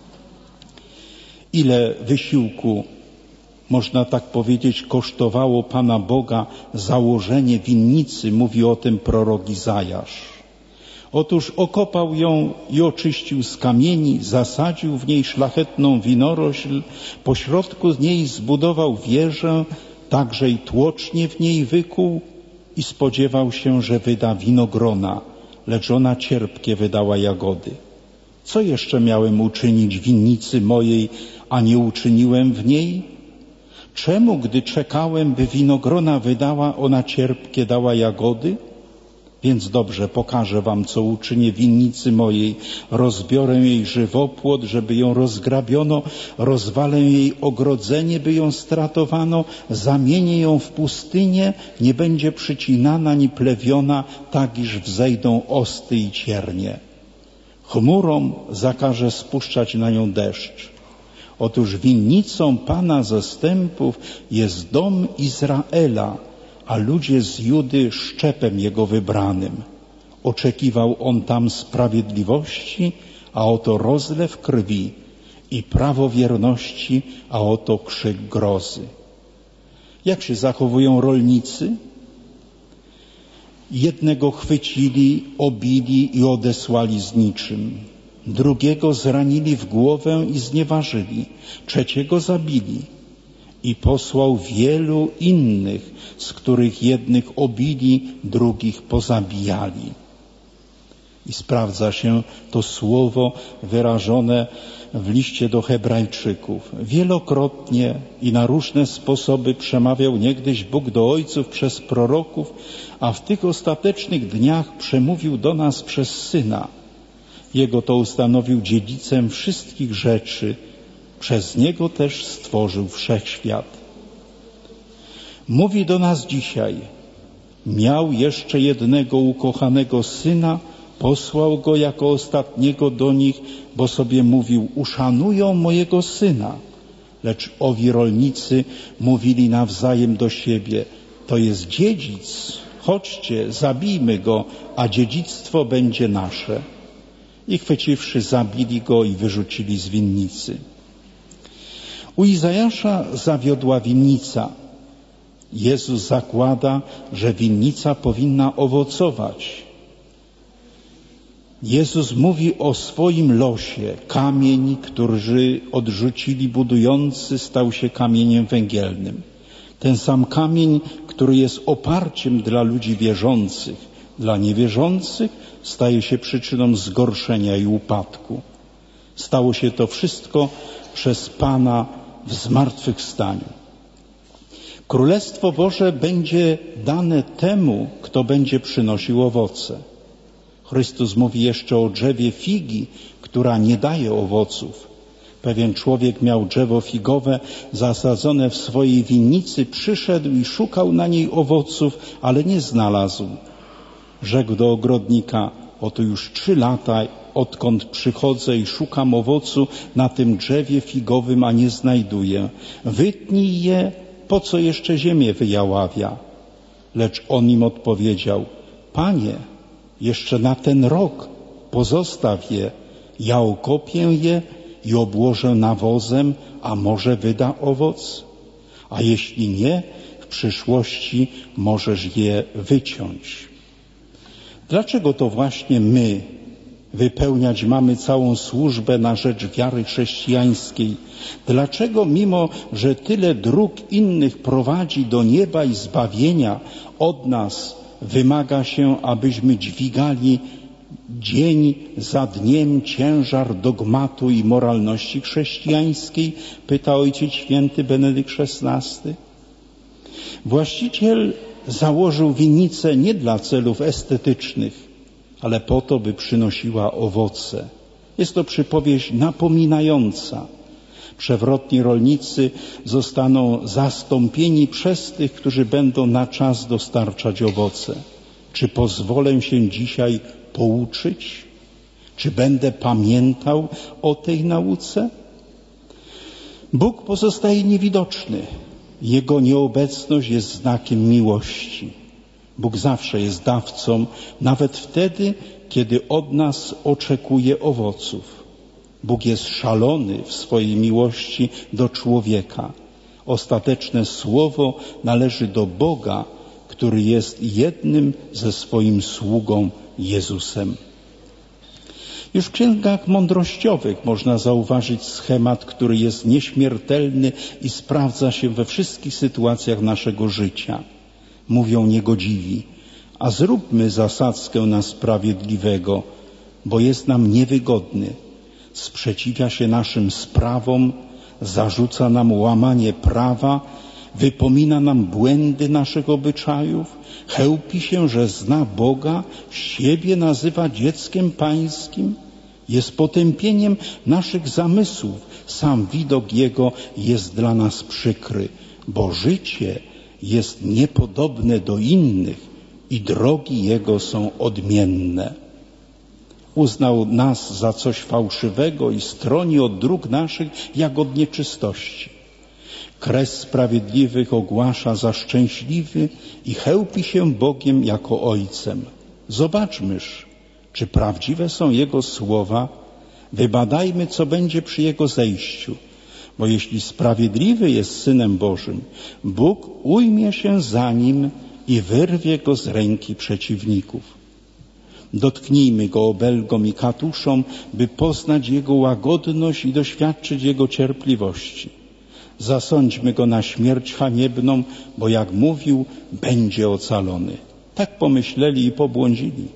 Ile wysiłku, można tak powiedzieć, kosztowało Pana Boga założenie winnicy, mówi o tym prorok Izajasz. Otóż okopał ją i oczyścił z kamieni, zasadził w niej szlachetną winorośl, pośrodku z niej zbudował wieżę, także i tłocznie w niej wykuł i spodziewał się, że wyda winogrona, lecz ona cierpkie wydała jagody. Co jeszcze miałem uczynić w winnicy mojej, a nie uczyniłem w niej? Czemu, gdy czekałem, by winogrona wydała, ona cierpkie dała jagody? Więc dobrze, pokażę wam, co uczynię w winnicy mojej. Rozbiorę jej żywopłot, żeby ją rozgrabiono, rozwalę jej ogrodzenie, by ją stratowano, zamienię ją w pustynię, nie będzie przycinana ni plewiona, tak iż wzejdą osty i ciernie. Chmurom zakaże spuszczać na nią deszcz. Otóż winnicą Pana zastępów jest dom Izraela, a ludzie z Judy szczepem Jego wybranym. Oczekiwał On tam sprawiedliwości, a oto rozlew krwi, i prawowierności, a oto krzyk grozy. Jak się zachowują rolnicy? Jednego chwycili, obili i odesłali z niczym. Drugiego zranili w głowę i znieważyli. Trzeciego zabili. I posłał wielu innych, z których jednych obili, drugich pozabijali. I sprawdza się to słowo wyrażone w liście do Hebrajczyków. Wielokrotnie i na różne sposoby przemawiał niegdyś Bóg do ojców przez proroków, a w tych ostatecznych dniach przemówił do nas przez Syna. Jego to ustanowił dziedzicem wszystkich rzeczy, przez Niego też stworzył wszechświat. Mówi do nas dzisiaj: miał jeszcze jednego ukochanego Syna, posłał Go jako ostatniego do nich, bo sobie mówił: uszanują mojego Syna. Lecz owi rolnicy mówili nawzajem do siebie: to jest dziedzic, chodźcie, zabijmy Go, a dziedzictwo będzie nasze. I chwyciwszy, zabili Go i wyrzucili z winnicy. U Izajasza zawiodła winnica. Jezus zakłada, że winnica powinna owocować. Jezus mówi o swoim losie. Kamień, który odrzucili budujący, stał się kamieniem węgielnym. Ten sam kamień, który jest oparciem dla ludzi wierzących, dla niewierzących, staje się przyczyną zgorszenia i upadku. Stało się to wszystko przez Pana w zmartwychwstaniu. Królestwo Boże będzie dane temu, kto będzie przynosił owoce. Chrystus mówi jeszcze o drzewie figi, która nie daje owoców. Pewien człowiek miał drzewo figowe zasadzone w swojej winnicy, przyszedł i szukał na niej owoców, ale nie znalazł. Rzekł do ogrodnika: oto już trzy lata, odkąd przychodzę i szukam owocu na tym drzewie figowym, a nie znajduję. Wytnij je, po co jeszcze ziemię wyjaławia? Lecz on im odpowiedział: Panie, jeszcze na ten rok pozostaw je, ja okopię je i obłożę nawozem, a może wyda owoc? A jeśli nie, w przyszłości możesz je wyciąć. Dlaczego to właśnie my wypełniać mamy całą służbę na rzecz wiary chrześcijańskiej? Dlaczego, mimo że tyle dróg innych prowadzi do nieba i zbawienia, od nas wymaga się, abyśmy dźwigali dzień za dniem ciężar dogmatu i moralności chrześcijańskiej? Pyta Ojciec Święty Benedykt szesnasty. Właściciel założył winnicę nie dla celów estetycznych, ale po to, by przynosiła owoce. Jest to przypowieść napominająca. Przewrotni rolnicy zostaną zastąpieni przez tych, którzy będą na czas dostarczać owoce. Czy pozwolę się dzisiaj pouczyć? Czy będę pamiętał o tej nauce? Bóg pozostaje niewidoczny. Jego nieobecność jest znakiem miłości. Bóg zawsze jest dawcą, nawet wtedy, kiedy od nas oczekuje owoców. Bóg jest szalony w swojej miłości do człowieka. Ostateczne słowo należy do Boga, który jest jednym ze swoim sługą Jezusem. Już w księgach mądrościowych można zauważyć schemat, który jest nieśmiertelny i sprawdza się we wszystkich sytuacjach naszego życia. Mówią niegodziwi: a zróbmy zasadzkę na sprawiedliwego, bo jest nam niewygodny. Sprzeciwia się naszym sprawom, zarzuca nam łamanie prawa, wypomina nam błędy naszych obyczajów, chełpi się, że zna Boga, siebie nazywa dzieckiem pańskim, jest potępieniem naszych zamysłów. Sam widok Jego jest dla nas przykry, bo życie jest niepodobne do innych i drogi Jego są odmienne. Uznał nas za coś fałszywego i stroni od dróg naszych jak od nieczystości. Kres sprawiedliwych ogłasza za szczęśliwy i chełpi się Bogiem jako Ojcem. Zobaczmyż, czy prawdziwe są Jego słowa, wybadajmy, co będzie przy Jego zejściu, bo jeśli sprawiedliwy jest Synem Bożym, Bóg ujmie się za Nim i wyrwie Go z ręki przeciwników. Dotknijmy Go obelgą i katuszą, by poznać Jego łagodność i doświadczyć Jego cierpliwości. Zasądźmy Go na śmierć haniebną, bo jak mówił, będzie ocalony. Tak pomyśleli i pobłądzili.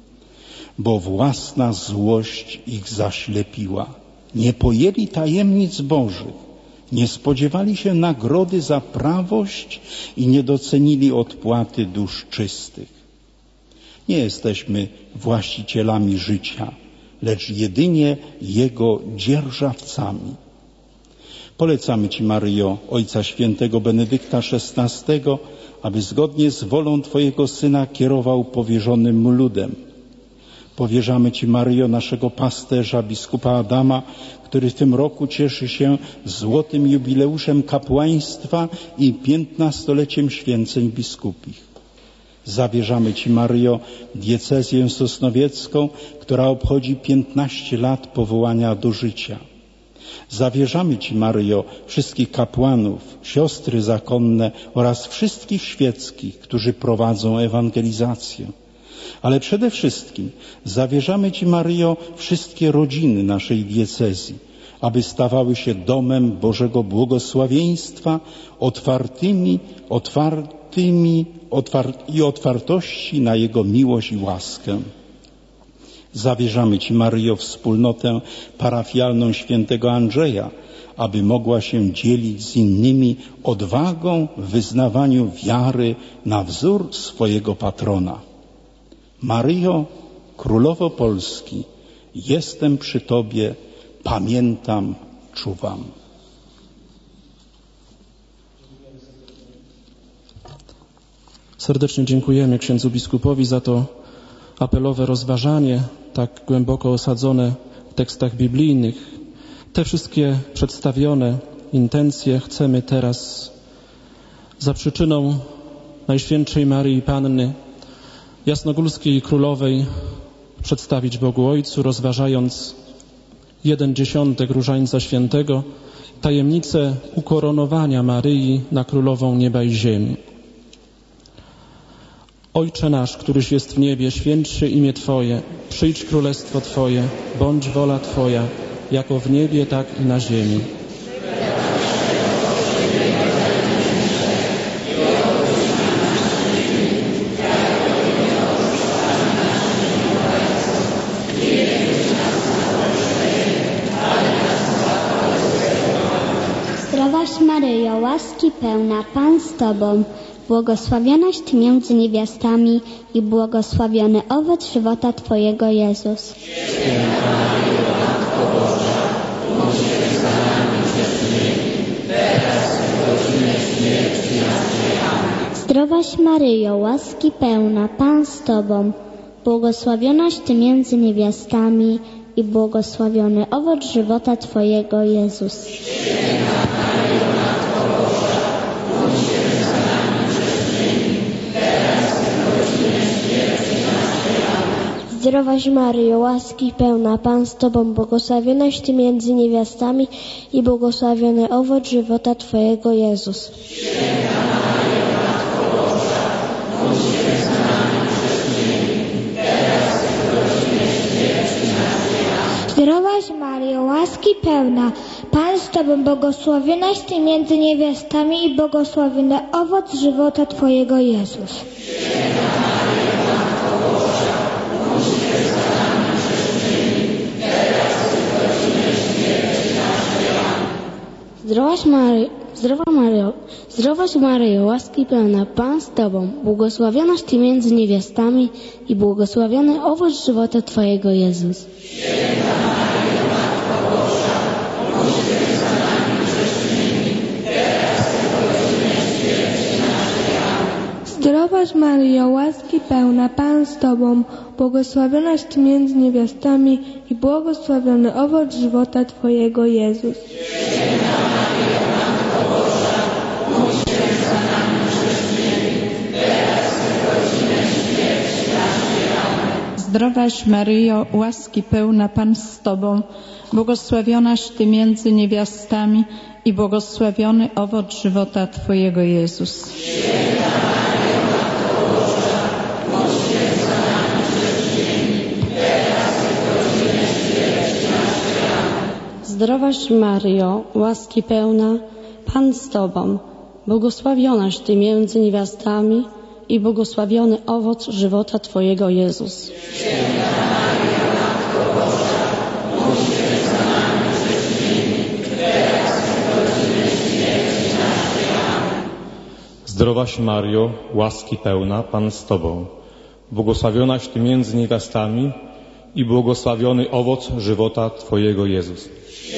Bo własna złość ich zaślepiła. Nie pojęli tajemnic Bożych. Nie spodziewali się nagrody za prawość i nie docenili odpłaty dusz czystych. Nie jesteśmy właścicielami życia, lecz jedynie Jego dzierżawcami. Polecamy Ci, Maryjo, Ojca Świętego Benedykta szesnastego, aby zgodnie z wolą Twojego Syna kierował powierzonym Mu ludem. Powierzamy Ci, Maryjo, naszego pasterza, biskupa Adama, który w tym roku cieszy się złotym jubileuszem kapłaństwa i piętnastoleciem święceń biskupich. Zawierzamy Ci, Maryjo, diecezję sosnowiecką, która obchodzi piętnaście lat powołania do życia. Zawierzamy Ci, Maryjo, wszystkich kapłanów, siostry zakonne oraz wszystkich świeckich, którzy prowadzą ewangelizację. Ale przede wszystkim zawierzamy Ci, Maryjo, wszystkie rodziny naszej diecezji, aby stawały się domem Bożego błogosławieństwa, otwartymi, otwartymi otwar- i otwartości na Jego miłość i łaskę. Zawierzamy Ci, Maryjo, wspólnotę parafialną świętego Andrzeja, aby mogła się dzielić z innymi odwagą w wyznawaniu wiary na wzór swojego patrona. Maryjo, Królowo Polski, jestem przy Tobie, pamiętam, czuwam. Serdecznie dziękujemy księdzu biskupowi za to apelowe rozważanie, tak głęboko osadzone w tekstach biblijnych. Te wszystkie przedstawione intencje chcemy teraz za przyczyną Najświętszej Maryi Panny, Jasnogórskiej Królowej, przedstawić Bogu Ojcu, rozważając jeden dziesiątek Różańca Świętego, tajemnicę ukoronowania Maryi na Królową Nieba i Ziemi. Ojcze nasz, któryś jest w niebie, święć się imię Twoje, przyjdź królestwo Twoje, bądź wola Twoja, jako w niebie, tak i na ziemi. Zdrowaś Maryjo, łaski pełna, Pan z Tobą, błogosławionaś Ty między niewiastami i błogosławiony owoc żywota Twojego, Jezus. Święta Maryjo, Matko Boża, módl się za nami grzesznymi, teraz i w godzinę śmierci naszej. Amen. Zdrowaś Maryjo, łaski pełna, Pan z Tobą, błogosławionaś Ty między niewiastami i błogosławiony owoc żywota Twojego, Jezus. Święta Maryjo, Matko Boża, módl się za nami grzesznymi, teraz i w godzinę śmierci naszej. Amen. Zdrowaś Maryjo, łaski pełna, Pan z Tobą, błogosławionaś Ty między niewiastami i błogosławiony owoc żywota Twojego, Jezus. Święta Maryjo, Matko Boża, módl się za nami grzesznymi, teraz i w godzinę śmierci naszej. Zdrowaś Maryjo, łaski pełna, Pan z Tobą, błogosławionaś Ty między niewiastami i błogosławiony owoc żywota Twojego, Jezus. Zdrowaś Maryjo, zdrowa Maryjo, zdrowaś Maryjo, łaski pełna, Pan z Tobą, błogosławionaś Ty między niewiastami i błogosławiony owoc żywota Twojego, Jezus. Zdrowaś Maryjo, łaski pełna, Pan z Tobą, błogosławionaś Ty między niewiastami i błogosławiony owoc żywota Twojego, Jezus. Zdrowaś Maryjo, łaski pełna, Pan z Tobą, błogosławionaś Ty między niewiastami i błogosławiony owoc żywota Twojego, Jezus. Zdrowaś Maryjo, łaski pełna, Pan z Tobą, błogosławionaś Ty między niewiastami i błogosławiony owoc żywota Twojego, Jezus. Zdrowaś Maryjo, łaski pełna, Pan z Tobą, błogosławionaś Ty między niewiastami i błogosławiony owoc żywota Twojego, Jezus.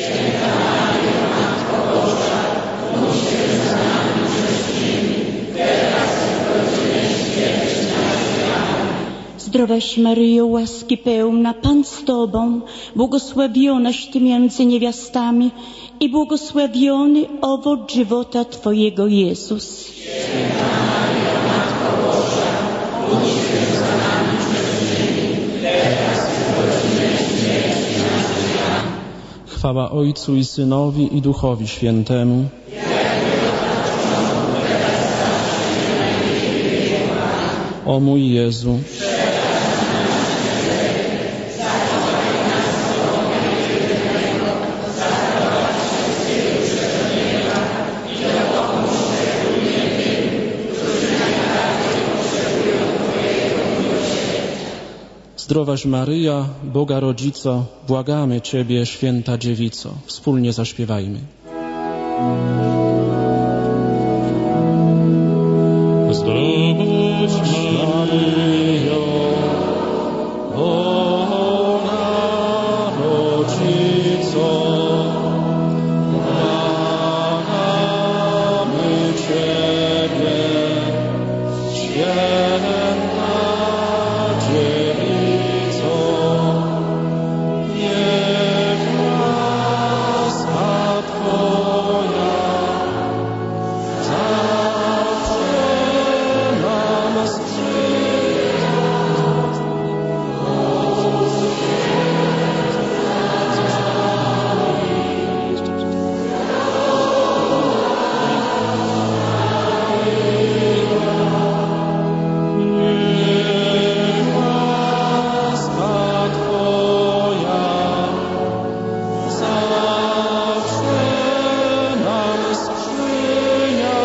Zdrowaś Maryjo, łaski pełna, Pan z Tobą, błogosławionaś Ty między niewiastami i błogosławiony owoc żywota Twojego, Jezus. Chwała Ojcu i Synowi i Duchowi Świętemu. O mój Jezu, Zdrowaś Maryja, Boga Rodzico, błagamy Ciebie, Święta Dziewico. Wspólnie zaśpiewajmy. Zdrowaś Maryjo, Boga Rodzico, błagamy Ciebie, Święta Dziewico, niech łaska Twoja zawsze nam sprzyja. Niech łaska Twoja zawsze nam sprzyja.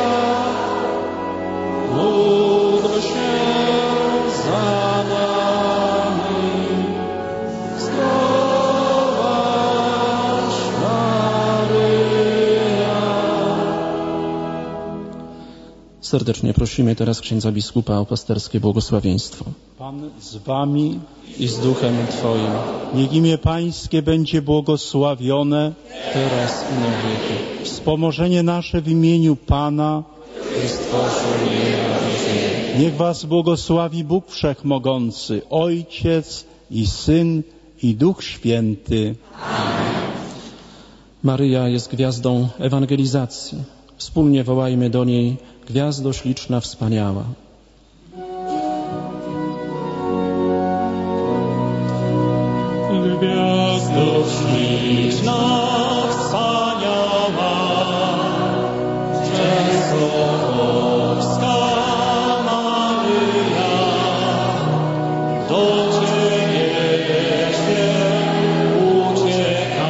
Módl się za nami, zdrowaś Maryja. Serdecznie prosimy teraz księdza biskupa o pasterskie błogosławieństwo. Pan z Wami I z duchem Twoim, niech imię Pańskie będzie błogosławione. teraz i na wieki. Wspomożenie nasze w imieniu Pana. Niech Was błogosławi Bóg Wszechmogący, Ojciec i Syn i Duch Święty. Maryja jest gwiazdą ewangelizacji. Wspólnie wołajmy do niej: Gwiazdo śliczna, wspaniała. Gwiazdo śliczna, wspaniała, Częstochowska Maryja, do Ciebie się uciekamy.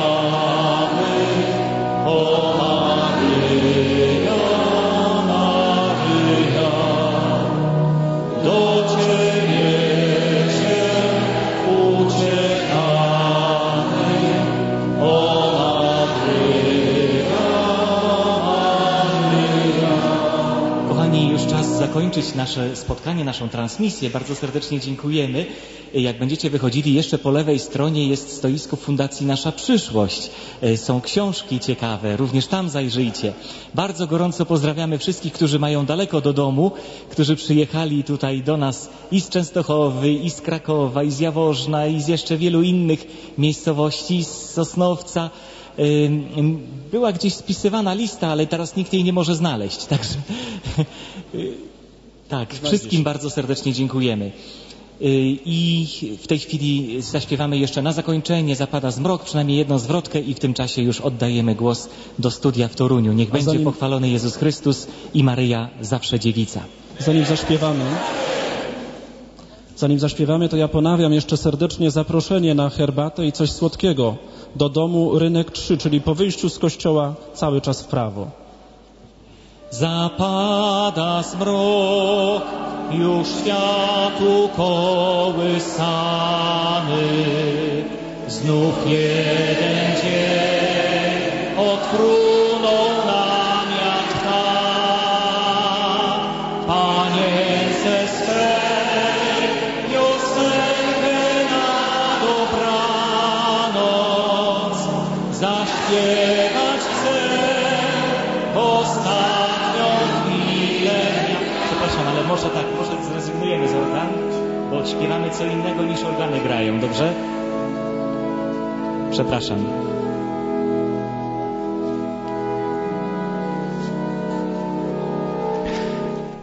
zakończyć nasze spotkanie, naszą transmisję, bardzo serdecznie dziękujemy. Jak będziecie wychodzili, jeszcze po lewej stronie jest stoisko Fundacji Nasza Przyszłość. Są książki ciekawe, również tam zajrzyjcie. Bardzo gorąco pozdrawiamy wszystkich, którzy mają daleko do domu, którzy przyjechali tutaj do nas i z Częstochowy, i z Krakowa, i z Jaworzna, i z jeszcze wielu innych miejscowości, z Sosnowca. Była gdzieś spisywana lista, ale teraz nikt jej nie może znaleźć. Także tak, wszystkim bardzo serdecznie dziękujemy. I w tej chwili zaśpiewamy jeszcze na zakończenie Zapada zmrok, przynajmniej jedną zwrotkę i w tym czasie już oddajemy głos do studia w Toruniu. Niech będzie zanim... pochwalony Jezus Chrystus i Maryja zawsze dziewica. Zanim zaśpiewamy, zanim zaśpiewamy, to ja ponawiam jeszcze serdecznie zaproszenie na herbatę i coś słodkiego do domu Rynek trzy, czyli po wyjściu z kościoła cały czas w prawo. Zapada zmrok, już światu kołysany, znów jeden dzień odfrunął nam jak tak. Panience swej piosenkę na dobranoc zaśpiewać chcę ostatnią chwilę. Przepraszam, ale może tak, może zrezygnujemy z organ, bo śpiewamy co innego niż organy grają, dobrze? Przepraszam.